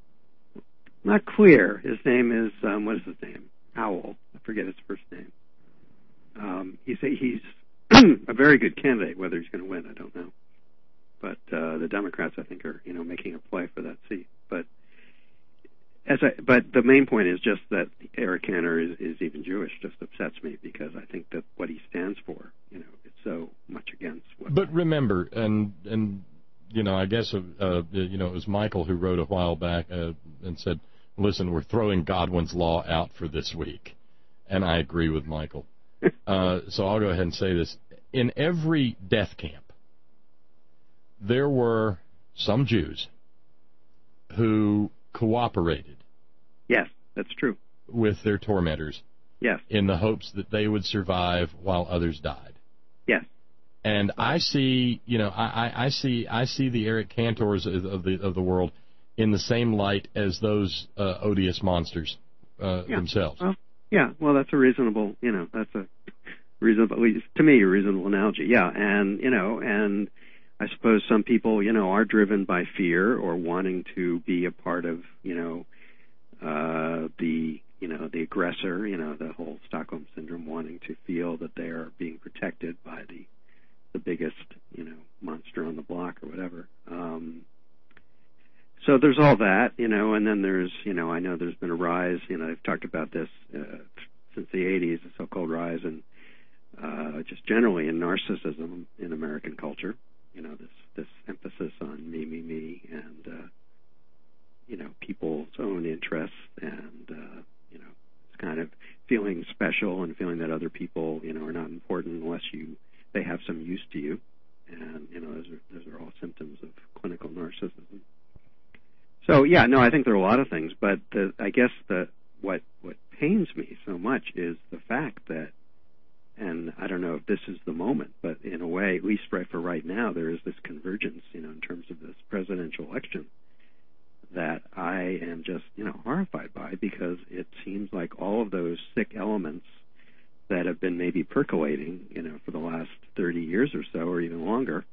Not clear. His name is, um, what is his name? Howell. I forget his first name. Um, he's a, he's a very good candidate. Whether he's going to win, I don't know. But, uh, the Democrats, I think, are, you know, making a play for that seat. But, As I, but the main point is just that Eric Cantor is, is even Jewish just upsets me because I think that what he stands for, you know, is so much against what. But remember, and and you know, I guess uh, you know it was Michael who wrote a while back uh, and said, "Listen, we're throwing Godwin's Law out for this week," and I agree with Michael. uh, so I'll go ahead and say this: in every death camp, there were some Jews who cooperated. Yes, that's true. With their tormentors. Yes. In the hopes that they would survive while others died. Yes. And I see, you know, I, I, I see, I see the Eric Cantors of the of the world in the same light as those uh, odious monsters uh, yeah. themselves. Well, yeah. Well, that's a reasonable, you know, that's a reasonable, at least to me, a reasonable analogy. Yeah, and you know, and. I suppose some people, you know, are driven by fear or wanting to be a part of, you know, uh, the, you know, the aggressor, you know, the whole Stockholm Syndrome, wanting to feel that they are being protected by the, the biggest, you know, monster on the block or whatever. Um, so there's all that, you know, and then there's, you know, I know there's been a rise, you know, I've talked about this uh, since the eighties, the so-called rise in, uh, just generally in narcissism in American culture. You know, this, this emphasis on me, me, me, and, uh, you know, people's own interests and, uh, you know, it's kind of feeling special and feeling that other people, you know, are not important unless you, they have some use to you. And, you know, those are, those are all symptoms of clinical narcissism. So, yeah, no, I think there are a lot of things, but the, I guess the, what, what pains me so much is the fact that, and I don't know if this is the moment, but in a way, at least right for right now, there is this convergence, you know, in terms of this presidential election that I am just, you know, horrified by because it seems like all of those sick elements that have been maybe percolating, you know, for the last thirty years or so, or even longer,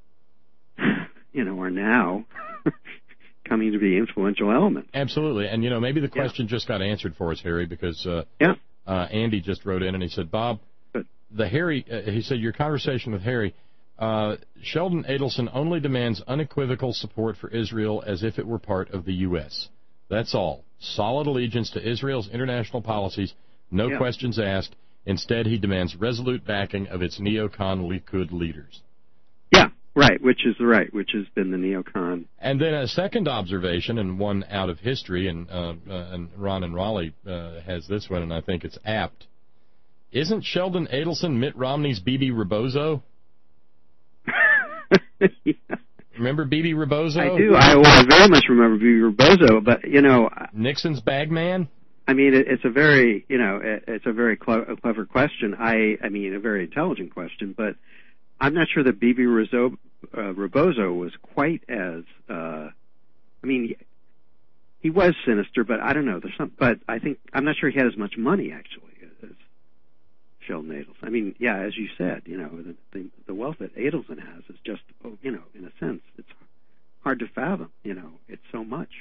you know, are now coming to be influential elements. Absolutely. And, you know, maybe the question yeah. just got answered for us, Harry, because uh, yeah. uh, Andy just wrote in and he said, Bob, The Harry, uh, he said, your conversation with Harry, uh, Sheldon Adelson only demands unequivocal support for Israel as if it were part of the U S That's all. Solid allegiance to Israel's international policies, no yeah. questions asked. Instead, he demands resolute backing of its neocon Likud leaders. Yeah, right, which is right, which has been the neocon. And then a second observation, and one out of history, and, uh, uh, and Ron and Raleigh uh, has this one, and I think it's apt. Isn't Sheldon Adelson Mitt Romney's B B Rebozo? yeah. Remember Bebe Rebozo? I do. I, well, I very much remember Bebe Rebozo, but, you know... Nixon's bagman? I mean, it, it's a very, you know, it, it's a very cle- a clever question. I, I mean, a very intelligent question, but I'm not sure that Bebe Rezo, uh, Rebozo was quite as, uh, I mean, he, he was sinister, but I don't know. There's some, but I think, I'm not sure he had as much money, actually, as Sheldon Adelson. I mean, yeah, as you said, you know, the, the, the wealth that Adelson has is just, oh, you know, in a sense, it's hard to fathom, you know, it's so much.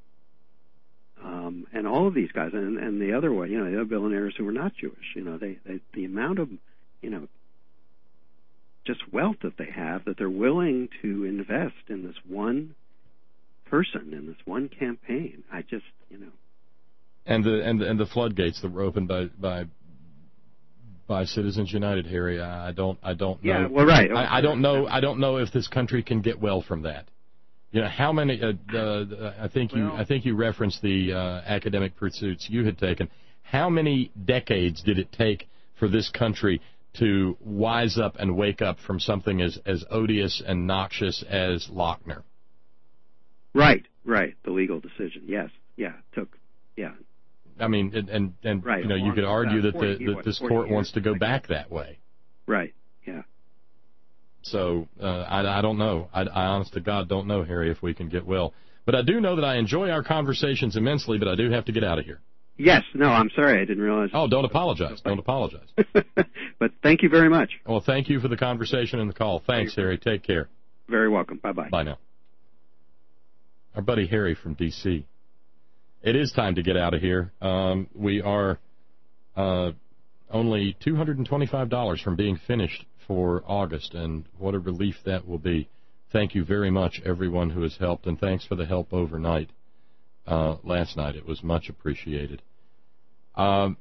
Um, and all of these guys, and, and the other way, you know, the other billionaires who were not Jewish, you know, they, they the amount of, you know, just wealth that they have, that they're willing to invest in this one person, in this one campaign. I just, you know. And the and and the floodgates that were opened by by by Citizens United, Harry. I don't I don't know. Yeah, well, right. I, I don't know. I don't know if this country can get well from that. You know, how many? Uh, uh, I think you. I think you referenced the uh, academic pursuits you had taken. How many decades did it take for this country to wise up and wake up from something as as odious and noxious as Lochner? Right, right. The legal decision. Yes, yeah. It took, yeah. I mean, and and, and right. you know, you could argue that the that this court wants to go back that way. Right. Yeah. So, uh, I, I don't know. I, I honest to God don't know, Harry, if we can get well. But I do know that I enjoy our conversations immensely, but I do have to get out of here. Yes. No, I'm sorry. I didn't realize. Oh, don't apologize. Don't apologize. But thank you very much. Well, thank you for the conversation and the call. Thanks, Harry. Take care. Very welcome. Bye-bye. Bye now. Our buddy Harry from D C It is time to get out of here. Um, we are uh, only two hundred twenty-five dollars from being finished for August, and what a relief that will be. Thank you very much, everyone who has helped, and thanks for the help overnight. Uh, last night, it was much appreciated. Um,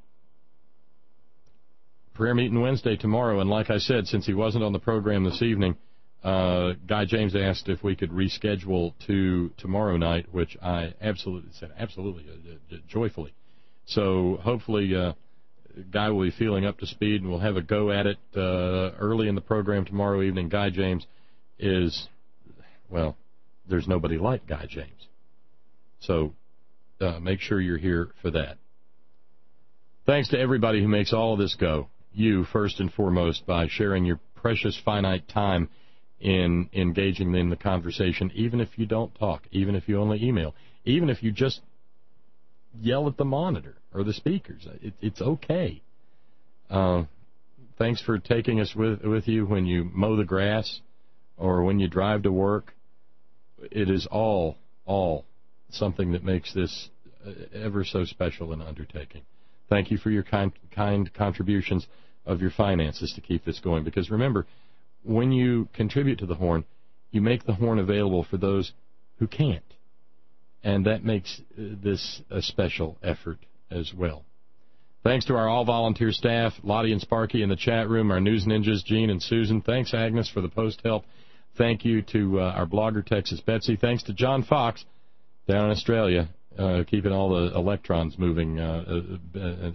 prayer meeting Wednesday tomorrow, and like I said, since he wasn't on the program this evening, uh, Guy James asked if we could reschedule to tomorrow night, which I absolutely said, absolutely, uh, joyfully. So hopefully uh, Guy will be feeling up to speed, and we'll have a go at it uh, early in the program tomorrow evening. Guy James is, well, there's nobody like Guy James. So uh, make sure you're here for that. Thanks to everybody who makes all of this go. You, first and foremost, by sharing your precious finite time in engaging in the conversation, even if you don't talk, even if you only email, even if you just yell at the monitor or the speakers. It, it's okay. Uh, thanks for taking us with, with you when you mow the grass or when you drive to work. It is all, all something that makes this ever so special an undertaking. Thank you for your kind, kind contributions of your finances to keep this going. Because remember, when you contribute to the Horn, you make the Horn available for those who can't. And that makes this a special effort as well. Thanks to our all-volunteer staff, Lottie and Sparky in the chat room, our news ninjas, Gene and Susan. Thanks, Agnes, for the post help. Thank you to uh, our blogger, Texas Betsy. Thanks to John Fox down in Australia, uh, keeping all the electrons moving, uh, uh,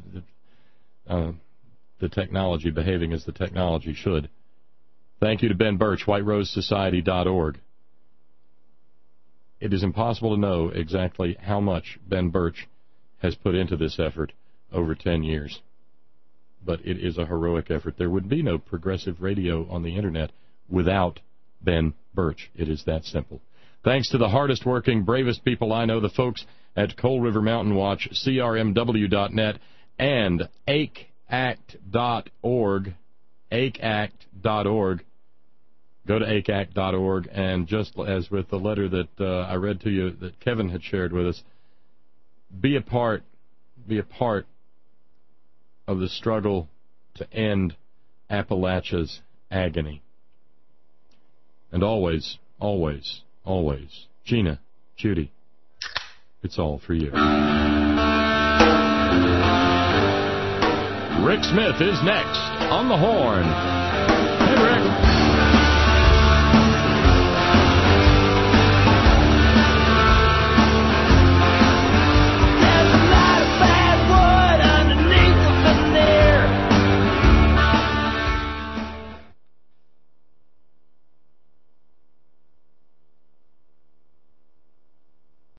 uh, uh, the technology behaving as the technology should. Thank you to Ben Birch, white rose society dot org. It is impossible to know exactly how much Ben Birch has put into this effort over ten years. But it is a heroic effort. There would be no progressive radio on the Internet without Ben Birch. It is that simple. Thanks to the hardest working, bravest people I know, the folks at Coal River Mountain Watch, C R M W dot net, and A C A C T dot org, A C A C T dot org. Go to A C A C T dot org, and just as with the letter that uh, I read to you that Kevin had shared with us, be a part, be a part of the struggle to end Appalachia's agony. And always, always, always, Gina, Judy, it's all for you. Rick Smith is next on the Horn.